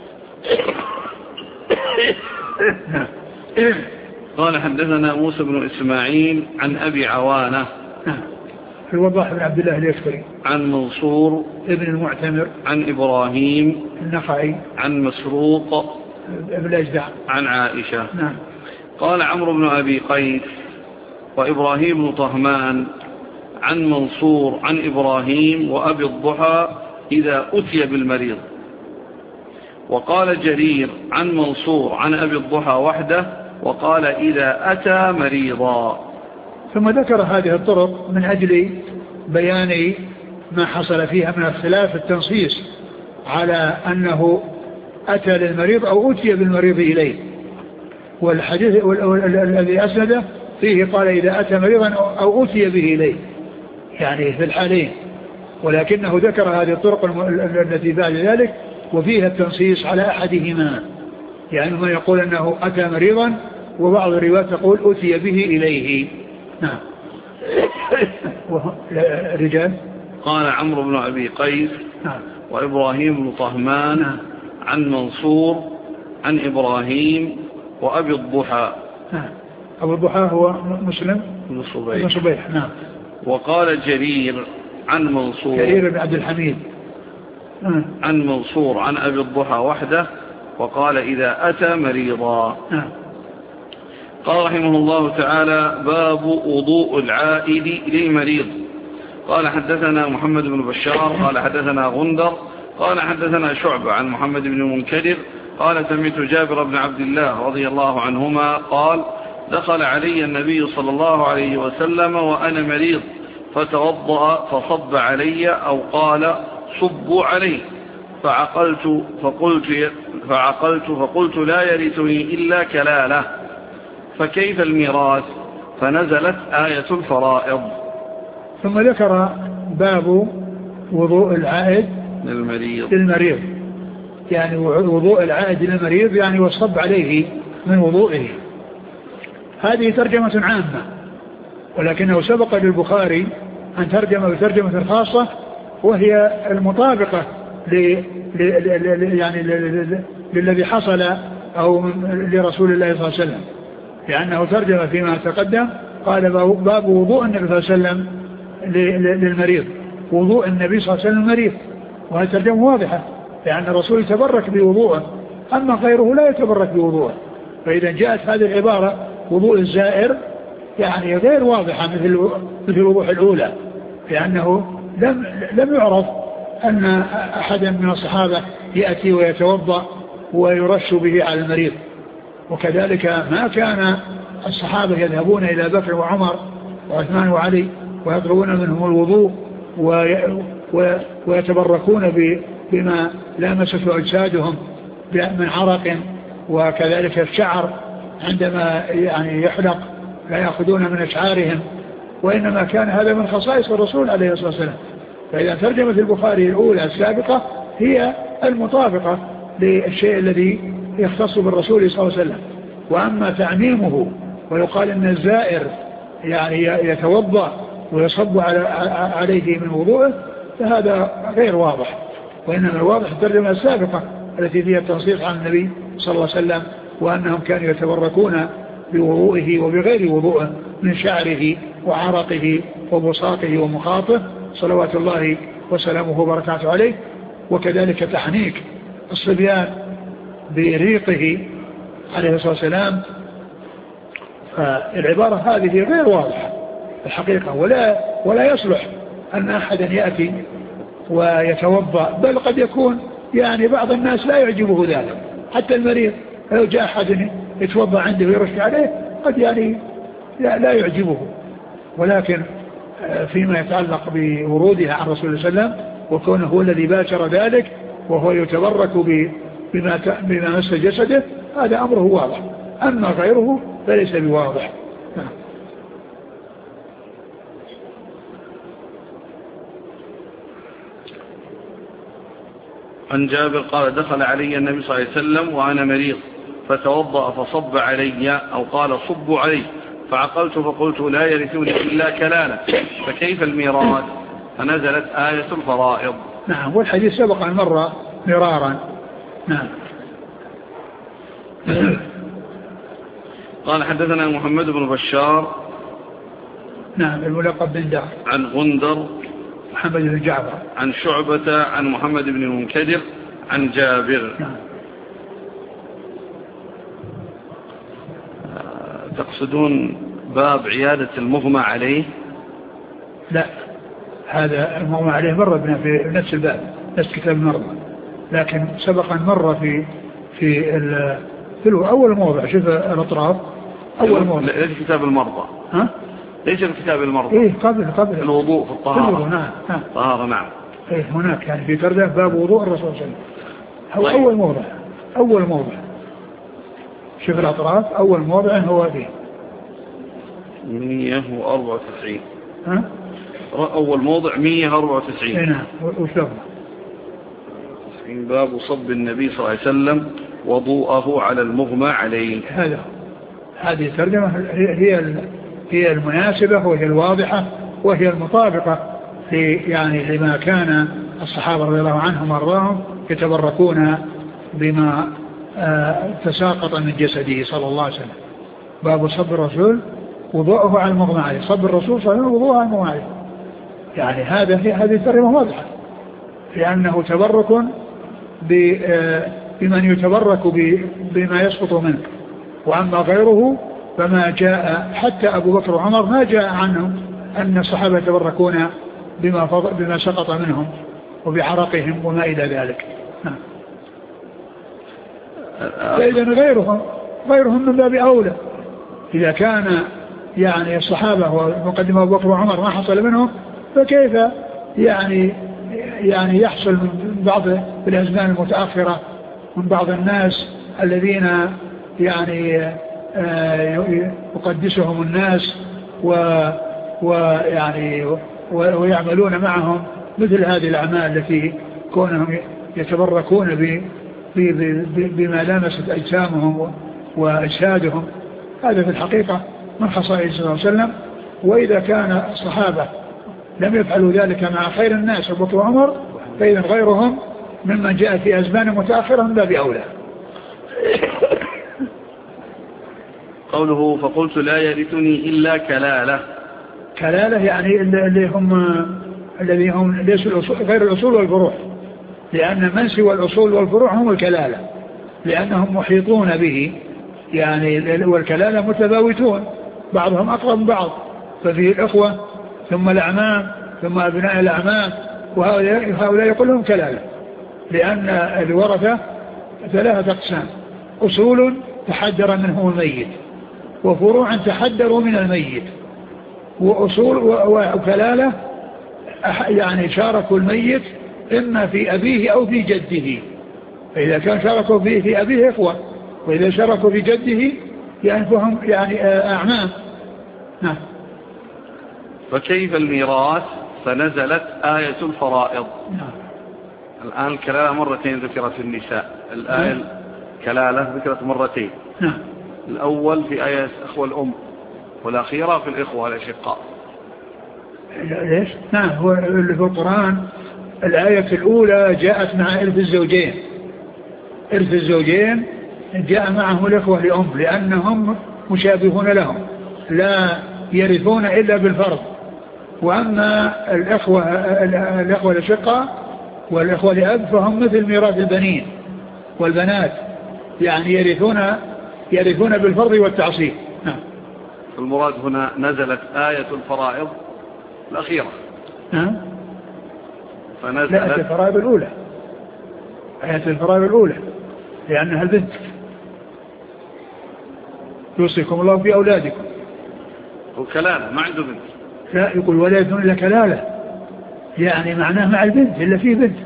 قال حدثنا موسى بن إسماعيل عن أبي عوانة في الوضاح بن عبد الله اليشكري عن منصور ابن المعتمر عن إبراهيم النخعي عن مسروق ابن الأجدع عن عائشة. نعم. قال عمرو بن أبي قيس وإبراهيم بن طهمان عن منصور عن إبراهيم وأبي الضحى إذا أتي بالمريض. وقال جرير عن منصور عن أبي الضحى وحده وقال إذا أتى مريضا. ثم ذكر هذه الطرق من أجل بيان ما حصل فيها من اختلاف التنصيص على أنه أتى للمريض أو أتي بالمريض إليه. والحديث الذي أسنده فيه قال إذا أتى مريضا أو أتي به إليه، يعني في الحالين، ولكنه ذكر هذه الطرق التي بعد ذلك وفيها التنصيص على أحدهما، يعني ما يقول أنه أتى مريضا وبعض الروايات تقول أتي به إليه. نعم. رجال قال عمرو بن أبي قيس نعم. وإبراهيم بن طهمان نعم. عن منصور عن إبراهيم وأبي الضحى. نعم. أبو الضحى هو مسلم بن صبيح. صبيح. نعم. وقال جرير عن منصور جرير بن عبد الحميد نعم. عن منصور عن أبي الضحى وحده وقال إذا أتى مريضا. نعم. قال رحمه الله تعالى باب وضوء العائد للمريض. قال حدثنا محمد بن بشار قال حدثنا غندر قال حدثنا شعبة عن محمد بن المنكدر قال سمعت جابر بن عبد الله رضي الله عنهما قال دخل علي النبي صلى الله عليه وسلم وأنا مريض فتوضأ فصب علي أو قال صبوا عليه فعقلت فقلت, فعقلت فقلت لا يرثني إلا كلالة فكيف الميراث فنزلت آية الفرائض. ثم ذكر باب وضوء العائد للمريض, للمريض يعني وضوء العائد للمريض يعني والصب عليه من وضوئه. هذه ترجمة عامة ولكنه سبق للبخاري أن ترجم بترجمة خاصة وهي المطابقة ل... ل... يعني ل... للذي حصل أو لرسول الله صلى الله عليه وسلم، لأنه ترجم فيما تقدم قال باب وضوء النبي صلى الله عليه وسلم للمريض، وضوء النبي صلى الله عليه وسلم المريض، وهذه ترجمة واضحة لأن الرسول يتبرك بوضوءه أما غيره لا يتبرك بوضوءه. فإذا جاءت هذه العبارة وضوء الزائر يعني غير واضحة مثل مثل الوضوح الأولى، لأنه لم لم يعرف أن أحدا من الصحابة يأتي ويتوضأ ويرش به على المريض. وكذلك ما كان الصحابة يذهبون إلى بكر وعمر وعثمان وعلي ويطلبون منهم الوضوء ويتبركون بما لامسته أجسادهم من عرق، وكذلك الشعر عندما يعني يحلق لا يأخذون من أشعارهم، وإنما كان هذا من خصائص الرسول عليه الصلاة والسلام. فإذا ترجمة البخاري الأولى السابقة هي المطابقة للشيء الذي يختص بالرسول صلى الله عليه وسلم. وأما تعميمه ويقال أن الزائر يعني يتوضأ ويصب عليه من وضوءه فهذا غير واضح، وإنما الواضح الترجمة السابقة التي فيها التنصيص عن النبي صلى الله عليه وسلم وأنهم كانوا يتبركون بوضوئه وبغير وضوءه من شعره وعرقه وبصاقه ومخاطه صلوات الله وسلامه وبركاته عليه. وكذلك تحنيك الصبيان بريقه عليه الصلاة والسلام. فالعبارة هذه غير واضحة الحقيقة، ولا ولا يصلح أن أحدا يأتي ويتوضأ، بل قد يكون يعني بعض الناس لا يعجبه ذلك، حتى المريض لو جاء أحد يتوضأ عنده ويرش عليه قد يعني لا, لا يعجبه. ولكن فيما يتعلق بورودها عن رسول الله صلى الله عليه وسلم وكونه هو الذي باشر ذلك وهو يتبرك بما, بما مس جسده، هذا أمره واضح، أما غيره فليس بواضح. عن جابر قال دخل علي النبي صلى الله عليه وسلم وأنا مريض فتوضأ فصب علي أو قال صبوا علي، فعقلت فقلت لا يرثوني إلا كلالة، فكيف الميراث؟ فنزلت آية الفرائض. نعم، والحديث سبق أن مر مرارا. نعم. قال حدثنا محمد بن بشار نعم الملقب بن دار عن غندر محمد بن جعفر عن شعبة عن محمد بن المنكدر عن جابر. نعم. تقصدون باب عيادة المغمى عليه؟ لا، هذا المغمى عليه مر بنا في نفس الباب، نفس كتاب المرضى، لكن سبقا مر في في في أول موضع. شوف الأطراف أول موضع. ليس كتاب المرضى. ها؟ ليس كتاب المرضى. إيه قبل قبل الوضوء في الطهارة. نعم نعم. طهارة نعم. إيه هناك يعني في تردد باب وضوء الرسول صلى الله عليه وسلم. هو طيب. أول موضع أول موضع. شوف الأطراف أول موضع هو فيه مية وأربعة وتسعين. ها؟ أول موضع مية وأربعة وتسعين. إيه نعم. وشلون؟ باب صب النبي صلى الله عليه وسلم وضوءه على المغمى عليه. هذا هذه الترجمة هي هي المناسبة وهي الواضحة وهي المطابقة يعني لما كان الصحابة رضي الله عنهم وارضاهم يتبركون بما تساقط من جسده صلى الله عليه وسلم. باب صب الرسول وضوءه على المغمى عليه. صب الرسول صلى الله عليه وسلم وضوءه على المغمى عليه، يعني هذا هذه الترجمة واضحة، لأنه تبرك بمن يتبرك بما يسقط منه. وأما غيره فما جاء حتى أبو بكر وعمر ما جاء عنهم أن الصحابة يتبركون بما, بما سقط منهم وبعرقهم وما إلى ذلك. فإذا غيرهم غيرهم من باب أولى. إذا كان يعني الصحابة ومقدمة أبو بكر وعمر ما حصل منهم، فكيف يعني يعني يحصل من بعض الأزمان المتأخرة من بعض الناس الذين يعني يقدسهم الناس ويعني ويعملون معهم مثل هذه الأعمال التي كونهم يتبركون بما لامست أجسامهم وأجسادهم. هذا في الحقيقة من خصائص صلى الله عليه وسلم. وإذا كان الصحابة لم يفعلوا ذلك مع خير الناس أبو بكر وعمر، فإذا غيرهم ممن جاء في أزمان متأخرة من باب أولى. قوله فقلت لا يرثني إلا كلالة. كلالة يعني اللي هم الذي هم ليسوا غير الأصول والفروع، لأن من سوى الأصول والفروع هم الكلالة، لأنهم محيطون به يعني، والكلالة متفاوتون بعضهم أقرب من بعض، ففيه الأخوة ثم الأعمام ثم أبناء الأعمام، وهؤلاء يقول لهم كلالة، لأن الورثة ثلاثة أقسام: أصول تحدر منهم الميت، وفروع تحدروا من الميت، وأصول وكلالة يعني شاركوا الميت إما في أبيه أو في جده. فإذا كان شاركوا فيه في أبيه إخوة، وإذا شاركوا في جده يعني فهم يعني أعمام. نعم. فكيف الميراث؟ فنزلت آية الفرائض. نعم. الآن الكلالة مرتين ذكرت في النساء، الآية نعم. الكلالة ذكرت مرتين. نعم. الأول في آية أخوة الأم، والأخيرة في الإخوة الأشقاء. ليش؟ نعم، هو اللي في القرآن الآية الأولى جاءت مع إرث الزوجين. إرث الزوجين جاء معهم الإخوة لأم، لأنهم مشابهون لهم لا يرثون إلا بالفرض. وأما الإخوة الإخوة الأشقاء والإخوة لأب فهم مثل ميراث البنين والبنات، يعني يرثون يرثون بالفرض والتعصيب. نعم. المراد هنا نزلت آية الفرائض الأخيرة. نعم. فنزلت لا، الفرائض الأولى، آية الفرائض الأولى لأنها البنت. يوصيكم الله في أولادكم. وكلالة ما عنده بنت. لا، يقول ولا يثون إلا كلالة، يعني معناه مع البنت إلا فيه بنت.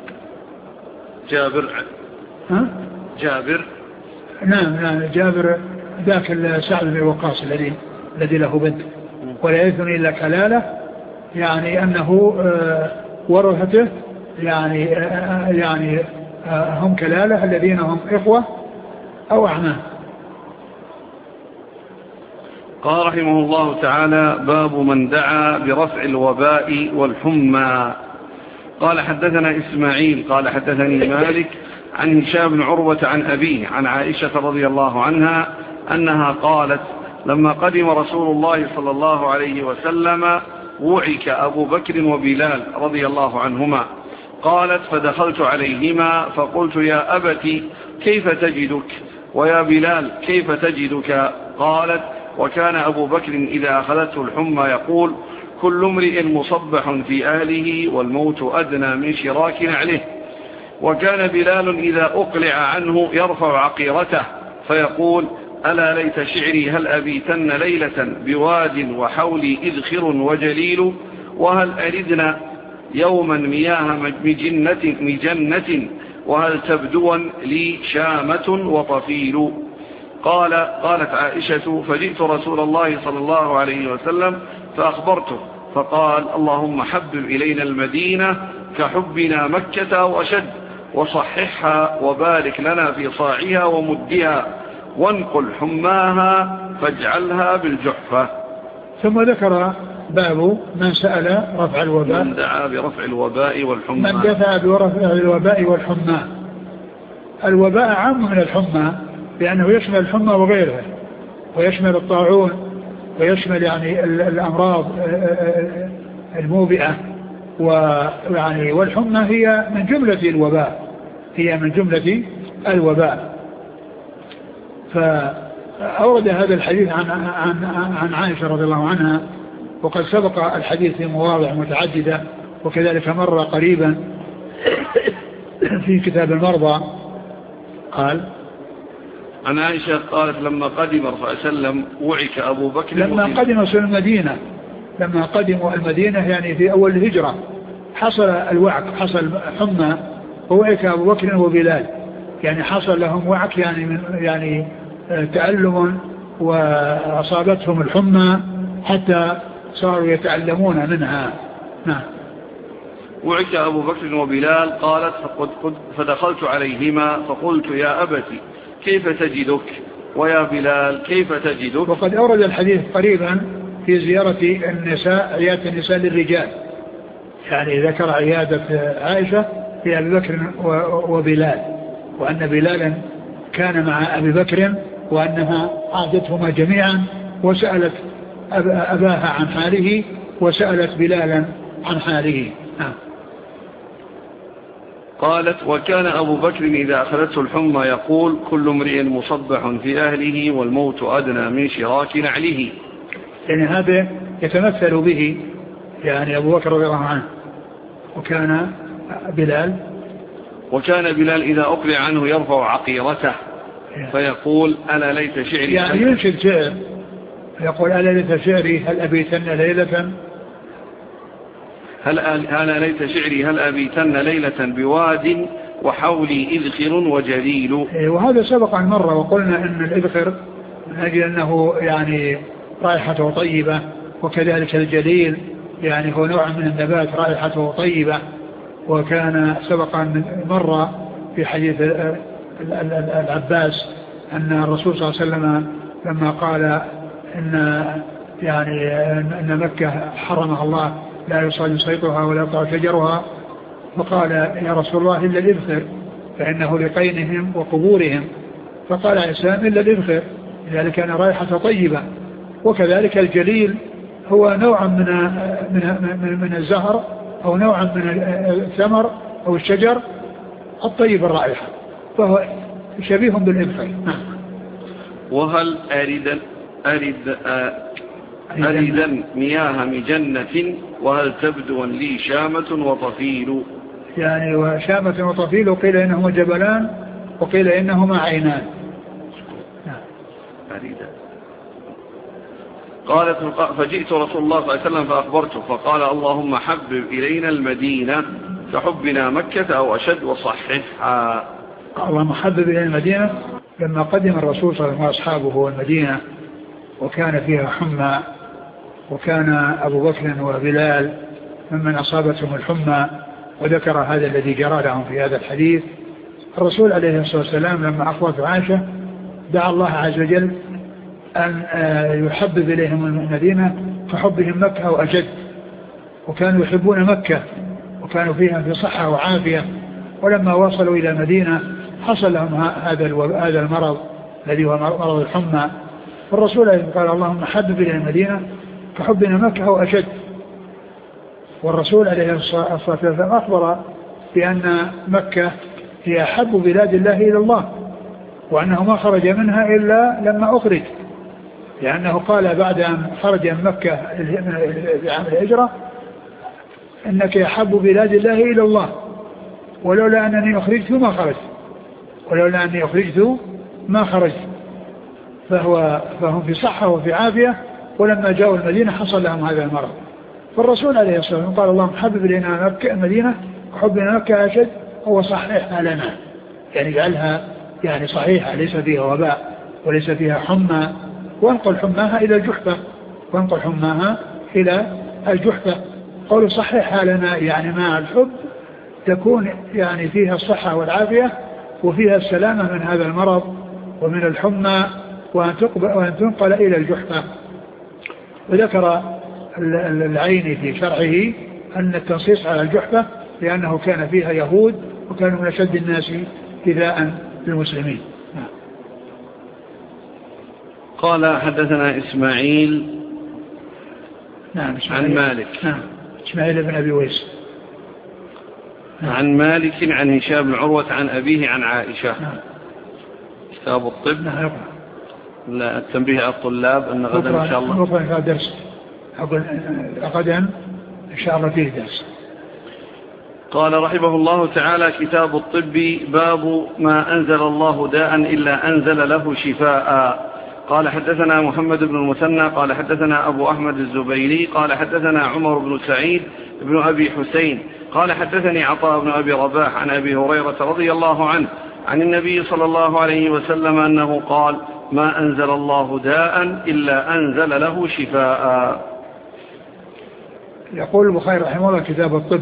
جابر. ها؟ جابر. نعم نعم جابر ذاك سعد بن وقاص الذي الذي له بنت. ولا يثون إلا كلالة يعني أنه ورثته يعني يعني هم كلالة الذين هم إخوة أو أعمام. قال رحمه الله تعالى: باب من دعا برفع الوباء والحمى. قال حدثنا إسماعيل قال حدثني مالك عن هشام بن عروة عن أبيه عن عائشة رضي الله عنها أنها قالت: لما قدم رسول الله صلى الله عليه وسلم وعك أبو بكر وبلال رضي الله عنهما. قالت: فدخلت عليهما فقلت: يا أبت كيف تجدك؟ ويا بلال كيف تجدك؟ قالت: وكان أبو بكر إذا أخذته الحمى يقول: كل امرئ مصبح في أهله والموت أدنى من شراك نعله. وكان بلال إذا أقلع عنه يرفع عقيرته فيقول: ألا ليت شعري هل أبيتن ليلة بواد وحولي إذخر وجليل، وهل أردنا يوما مياه مجنة, مجنة وهل تبدوا لي شامة وطفيل. قال قالت عائشة: فجئت رسول الله صلى الله عليه وسلم فأخبرته فقال: اللهم حبب إلينا المدينة كحبنا مكة وأشد، وصححها وبارك لنا في صاعها ومدها، وانقل حماها فاجعلها بالجحفة. ثم ذكر باب من سأل رفع الوباء، من دعا برفع الوباء والحمى. من دفع برفع الوباء والحمى. الوباء عام من الحمى لأنه يشمل الحمى وغيرها، ويشمل الطاعون، ويشمل يعني الأمراض الموبئة، ويعني والحمى هي من جملة الوباء، هي من جملة الوباء. فأورد هذا الحديث عن عن عن عائشة رضي الله عنها، وقد سبق الحديث في مواضع متعددة، وكذلك مر قريبا في كتاب المرضى. قال عن عائشة قالت: لما قدم الرسول صلى الله عليه وسلم وعك أبو بكر. لما قدم المدينة لما قدموا المدينة يعني في أول الهجرة حصل الوعك، حصل حمى، ووعك أبو بكر وبلال، يعني حصل لهم وعك يعني من يعني تألم، وأصابتهم الحمى حتى صاروا يتألمون منها. نعم. وعك أبو بكر وبلال. قالت: فدخلت عليهما فقلت: يا أبتي كيف تجدك؟ ويا بلال كيف تجدك؟ وقد أورد الحديث قريبا في زيارة النساء، عيادة النساء للرجال، يعني ذكر عيادة عائشة في أبي بكر وبلال، وأن بلالا كان مع أبي بكر، وأنها عادتهما جميعا، وسألت أباها عن حاله، وسألت بلالا عن حاله. آه. قالت: وكان أبو بكر إذا أخذته الحمى يقول: كل امرئ مصبح في أهله والموت أدنى من شراك نعله. يعني هذا يتمثل به يعني أبو بكر رضي الله عنه. وكان بلال وكان بلال إذا أقلع عنه يرفع عقيرته فيقول: ألا ليت شعري، يعني ينشد شعر، يقول: ألا ليت شعري هل أبيتن ليلة هل ألا ليت شعري هل أبيتن ليلة بواد وحولي إذخر وجليل. وهذا سبق عن مرة، وقلنا أن الإذخر من أجل أنه يعني رائحته طيبة، وكذلك الجليل يعني هو نوع من النبات رائحته طيبة. وكان سبق عن مرة في حديث العباس أن الرسول صلى الله عليه وسلم لما قال إن يعني أن مكة حرمها الله لا يصال صيتها ولا يقطع شجرها، فقال: يا رسول الله إلا الإذخر فإنه لقينهم وقبورهم. فقال عيسان: إلا الإذخر، لذلك كان رائحة طيبة. وكذلك الجليل هو نوع من من من الزهر، أو نوع من الثمر أو الشجر الطيب الرائحة، فهو شبيه بالإبخر. وهل أرد أرد أردا مياه مجنة وهل تبدو لي شامة وطفيل؟ يعني وشامة وطفيل، وقيل إنهما جبلان وقيل إنهما عينان. أردا. قالت فجئت رسول الله صلى الله عليه وسلم فأخبرته فقال اللهم حبب إلينا المدينة كحبنا مكة أو أشد وصححها. اللهم حبب إلينا المدينة. لما قدم الرسول صلى الله عليه وسلم وأصحابه المدينة وكان فيها حمى، وكان أبو بكر وبلال ممن أصابتهم الحمى، وذكر هذا الذي جرى لهم في هذا الحديث. الرسول عليه الصلاة والسلام لما أخبرته عائشة دعا الله عز وجل أن يحبب إليهم المدينة كحبهم مكة أو أجد، وكانوا يحبون مكة وكانوا فيها في صحة وعافية، ولما وصلوا إلى المدينة حصل لهم هذا المرض الذي هو مرض الحمى. فالرسول قال اللهم حبب إلى المدينة كحبنا مكة أو أشد. والرسول عليه الصلاة والسلام أخبر بأن مكة هي أحب بلاد الله إلى الله، وأنه ما خرج منها إلا لما أخرج، لأنه قال بعد أن خرج من مكة في عام الهجرة إنك أحب بلاد الله إلى الله، ولولا أنني أخرجت ما خرجت ولولا أني أخرجت ما خرجت. فهو فهم في صحة وفي عافية، ولما جاءوا المدينة حصل لهم هذا المرض. فالرسول عليه الصلاة والسلام قال اللهم حبب إلينا مكة المدينة وحبنا مكة أشد، هو صحيحها لنا، يعني جعلها يعني صحيحة ليس فيها وباء وليس فيها حمى، وانقل حماها إلى الجحفة وانقل حماها إلى الجحفة. قول صحيحها لنا يعني مع الحب تكون يعني فيها الصحة والعافية وفيها السلامة من هذا المرض ومن الحمى، وأن تنقل إلى الجحفة. وذكر العيني في شرحه أن التنصيص على الجحفة لأنه كان فيها يهود وكانوا من أشد الناس إيذاء للمسلمين. قال حدثنا إسماعيل نعم إسماعيل عن مالك نعم إسماعيل بن أبي ويس نعم. عن مالك عن هشام بن عروة عن أبيه عن عائشة. نعم. كتاب الطب. نعم. لا التنبيه على الطلاب أن غدا إن شاء الله غدا درس أقول غدا إن شاء الله فيه درس. قال رحمه الله تعالى كتاب الطب باب ما أنزل الله داء إلا أنزل له شفاء. قال حدثنا محمد بن المثنى قال حدثنا أبو أحمد الزبيري قال حدثنا عمر بن سعيد بن أبي حسين قال حدثني عطاء بن أبي رباح عن أبي هريرة رضي الله عنه عن النبي صلى الله عليه وسلم أنه قال ما أنزل الله داء إلا أنزل له شفاء. يقول البخاري رحمه الله كتاب الطب،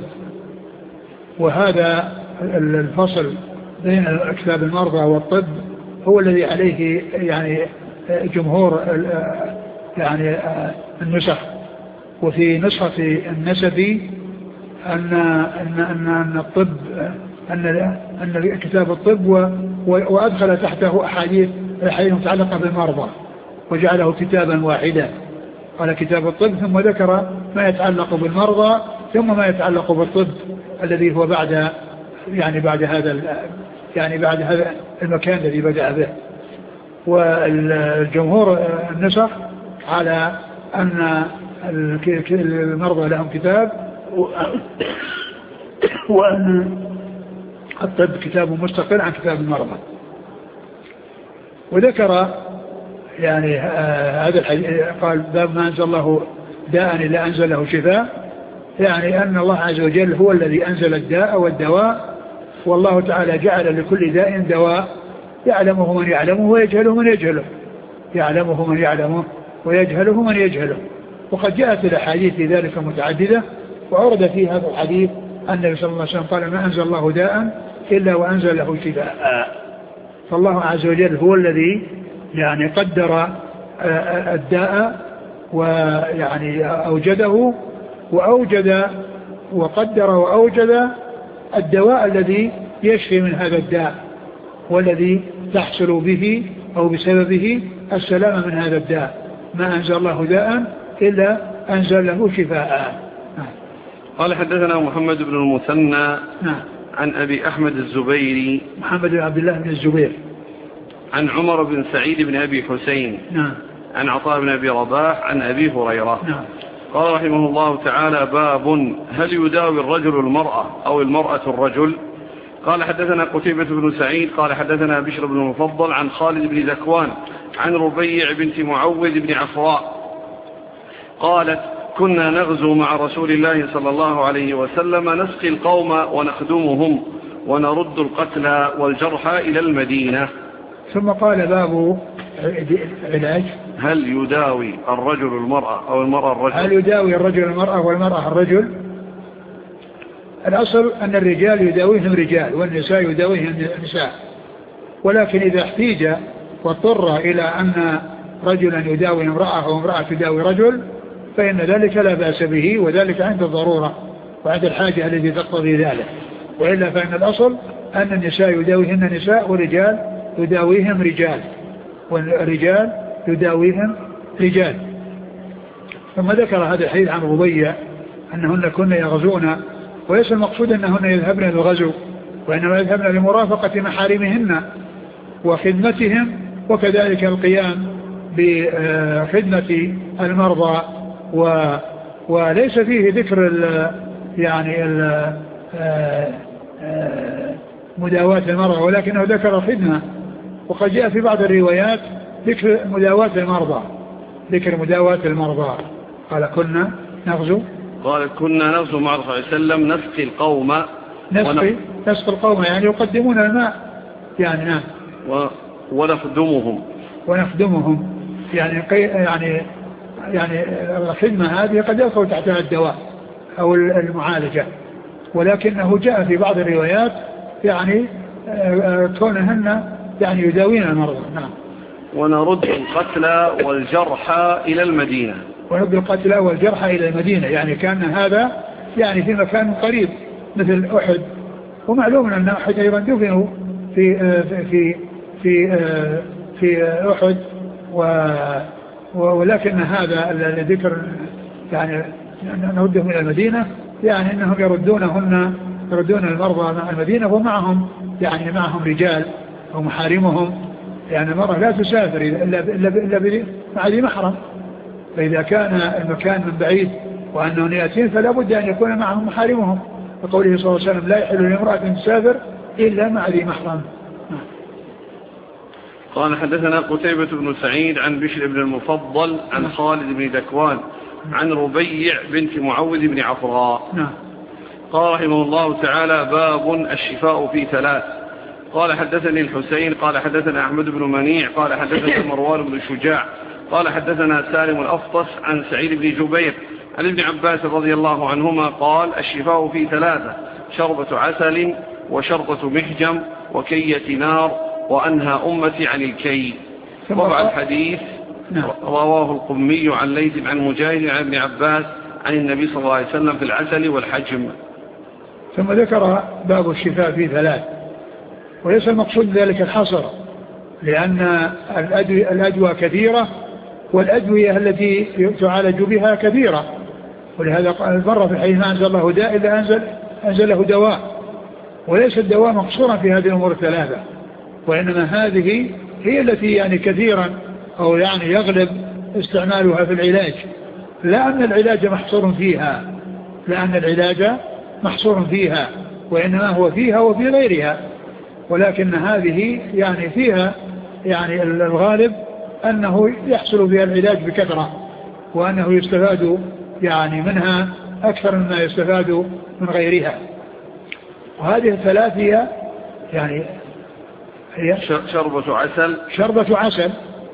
وهذا الفصل بين كتاب المرضى والطب هو الذي عليه يعني جمهور يعني النسخ. وفي نسخة النسبي أن أن أن أن الطب أن أن كتاب الطب وأدخل تحته أحاديث الأحاديث المتعلقة بالمرضى وجعله كتابا واحدا. قال كتاب الطب ثم ذكر ما يتعلق بالمرضى ثم ما يتعلق بالطب الذي هو بعد يعني بعد هذا يعني بعد هذا المكان الذي بدأ به. والجمهور النسخ على أن المرضى لهم كتاب وأن الطب كتاب مستقل عن كتاب المرضى. وذكر يعني هذا الحديث قال باب ما أنزل الله داء إلا أنزل له شفاء، يعني أن الله عز وجل هو الذي أنزل الداء والدواء، والله تعالى جعل لكل داء دواء يعلمه من يعلمه ويجهله من يجهله يعلمه من يعلمه ويجهله من يجهله. وقد جاءت الأحاديث في ذلك متعددة، وعرض في هذا الحديث أن النبي صلى الله عليه وسلم قال ما أنزل الله داء إلا وأنزل له شفاء. فالله عز وجل هو الذي يعني قدر الداء ويعني أوجده وأوجد وقدر وأوجد الدواء الذي يشفي من هذا الداء والذي تحصل به أو بسببه السلامة من هذا الداء. ما أنزل الله داء إلا أنزل له شفاء. قال حدثنا محمد بن المثنى نعم. عن أبي أحمد الزبيري محمد بن عبد الله بن الزبير عن عمر بن سعيد بن أبي حسين نعم. عن عطاء بن أبي رباح عن أبي هريرة. نعم. قال رحمه الله تعالى: باب هل يداوي الرجل المرأة أو المرأة الرجل؟ قال حدثنا قتيبة بن سعيد قال حدثنا بشر بن المفضل عن خالد بن ذكوان عن ربيع بنت معوذ بن عفراء قالت: كنا نغزو مع رسول الله صلى الله عليه وسلم نسقي القوم ونخدمهم ونرد القتلى والجرحى إلى المدينة. ثم قال: باب علاج هل يداوي الرجل المرأة أو المرأة الرجل؟ هل يداوي الرجل المرأة والمرأة الرجل؟ الأصل أن الرجال يداويهم رجال والنساء يداويهم نساء، ولكن إذا احتيج واضطر إلى أن رجلا يداوي امرأة وامرأة تداوي رجل فإن ذلك لا بأس به، وذلك عند الضرورة وعند الحاجة التي تقتضي ذلك، وإلا فإن الأصل أن النساء يداويهن نساء والرجال يداويهم رجال والرجال يداويهم رجال. ثم ذكر هذا الحديث عن ربيع أنهن كن يغزون، وليس المقصود أنهن يذهبن للغزو، وإنما يذهبن لمرافقة محارمهن وخدمتهم، وكذلك القيام بخدمة المرضى، و وليس فيه ذكر ال يعني ال مداواة المرضى، ولكنه ذكر الخدمة. وقد جاء في بعض الروايات ذكر مداواة المرضى ذكر مداواة المرضى قال: كنا نغزو قال كنا نغزو مع الرسول صلى الله عليه وسلم نسقي القوم نسقي نسقي القوم يعني يقدمون الماء يعني نعم و... ونخدمهم ونخدمهم يعني يعني يعني الخدمة هذه قد يدخل تحتها الدواء أو المعالجة، ولكنه جاء في بعض الروايات يعني كونهن يعني يداوين المرضى. نعم. ونرد القتلى والجرحى إلى المدينة ونرد القتلى والجرحى إلى المدينة يعني كان هذا يعني في مكان قريب مثل أحد، ومعلوم أن أحد أيضا دفنوا في في في في أحد، ولكن هذا الذكر يعني نردهم إلى المدينة يعني أنهم يردونهن يردون المرضى مع المدينة ومعهم يعني معهم رجال أو محارمهم، يعني المرأة لا تسافر إلا إلا مع ذي محرم، فإذا كان المكان من بعيد وأنهم يأتين فلا بد أن يكون معهم محارمهم، وقوله صلى الله عليه وسلم: لا يحل لامرأة تسافر إلا مع ذي محرم. قال حدثنا قتيبة بن سعيد عن بشر بن المفضل عن خالد بن ذكوان عن ربيع بنت معوذ بن عفراء. قال رحمه الله تعالى: باب الشفاء في ثلاث. قال حدثني الحسين قال حدثنا أحمد بن منيع قال حدثنا مروان بن شجاع قال حدثنا سالم الأفطس عن سعيد بن جبير عن ابن عباس رضي الله عنهما قال: الشفاء في ثلاثة: شربة عسل وشربة محجم وكية نار وأنهى أمتي عن الكي. وضع الحديث رواه القمي عن ليث عن مجاهد عن ابن عباس عن النبي صلى الله عليه وسلم في العسل والحجم. ثم ذكر باب الشفاء في ثلاث، وليس المقصود ذلك الحصر، لأن الأدوية كثيرة والأدوية التي تعالج بها كثيرة، ولهذا قال مرة في الحديث: ما أنزل الله داء إلا أنزل أنزله دواء، وليس الدواء مقصورا في هذه الأمور الثلاثة، وإنما هذه هي التي يعني كثيرا أو يعني يغلب استعمالها في العلاج، لا أن العلاج محصور فيها لأن العلاج محصور فيها وإنما هو فيها وفي غيرها، ولكن هذه يعني فيها يعني الغالب أنه يحصل فيها العلاج بكثرة، وأنه يستفاد يعني منها أكثر مما يستفاد من غيرها. وهذه الثلاث هي يعني هي شربة عسل شربة عسل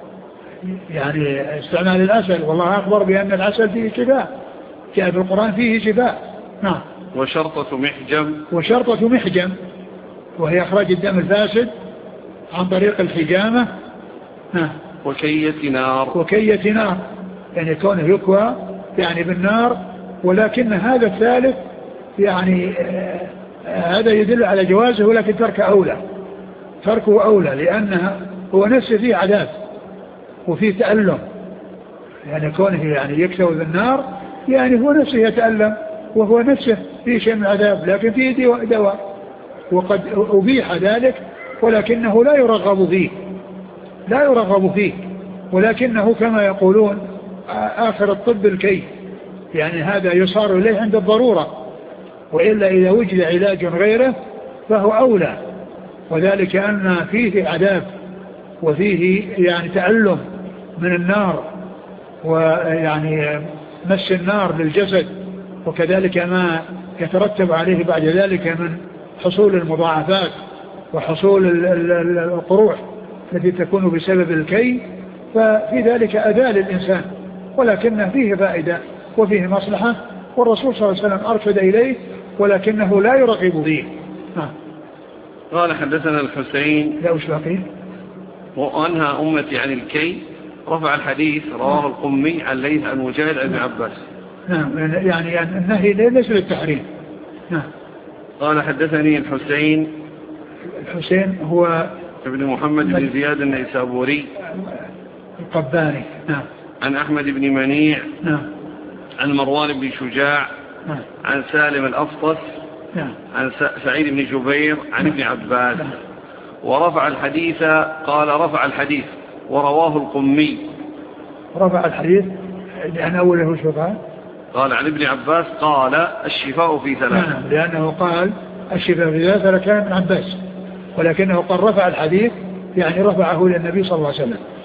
يعني استعمال العسل، والله أخبر بأن العسل فيه شفاء، جاء في القرآن فيه شفاء. نعم. وشرطة محجم وشرطة محجم وهي إخراج الدم الفاسد عن طريق الحجامة. نعم. وكية نار وكية نار يعني كونه يكوى يعني بالنار، ولكن هذا الثالث يعني آه هذا يدل على جوازه، ولكن ترك أولى تركه أولى لأنها هو نفسه فيه عذاب وفيه تألم، يعني كونه يعني يكتوى بالنار يعني هو نفسه يتألم وهو نفسه فيه شيء من العذاب، لكن فيه دواء وقد أبيح ذلك ولكنه لا يرغب فيه لا يرغب فيه، ولكنه كما يقولون آخر الطب الكي، يعني هذا يصار إليه عند الضرورة، وإلا إذا وجد علاج غيره فهو أولى. وذلك أن فيه عذاب وفيه يعني تألم من النار، ويعني مس النار للجسد، وكذلك ما يترتب عليه بعد ذلك من حصول المضاعفات وحصول القروح التي تكون بسبب الكي، ففي ذلك أذى للإنسان، ولكنه فيه فائدة وفيه مصلحة، والرسول صلى الله عليه وسلم أرشد إليه ولكنه لا يرغب فيه. نعم. قال حدثنا الحسين لا وش باقي؟ وأنهى أمتي عن الكي، رفع الحديث رواه القمي عن ليث عن مجاهد عن ابن عباس. نعم، يعني النهي ليس للتحريم. نعم. قال حدثني الحسين الحسين هو ابن محمد بن زياد النيسابوري القباني. نعم. عن أحمد بن منيع. نعم. عن مروان بن شجاع. نعم. عن سالم الأفطس. نعم. عن سعيد بن جبير عن ابن عباس. نعم. ورفع الحديث، قال رفع الحديث ورواه القمي. رفع الحديث لأن أوله شفاء، قال عن ابن عباس قال الشفاء في ثلاث. نعم، لأنه قال الشفاء في ثلاث كان ابن عباس، ولكنه قال رفع الحديث يعني رفعه للنبي صلى الله عليه وسلم.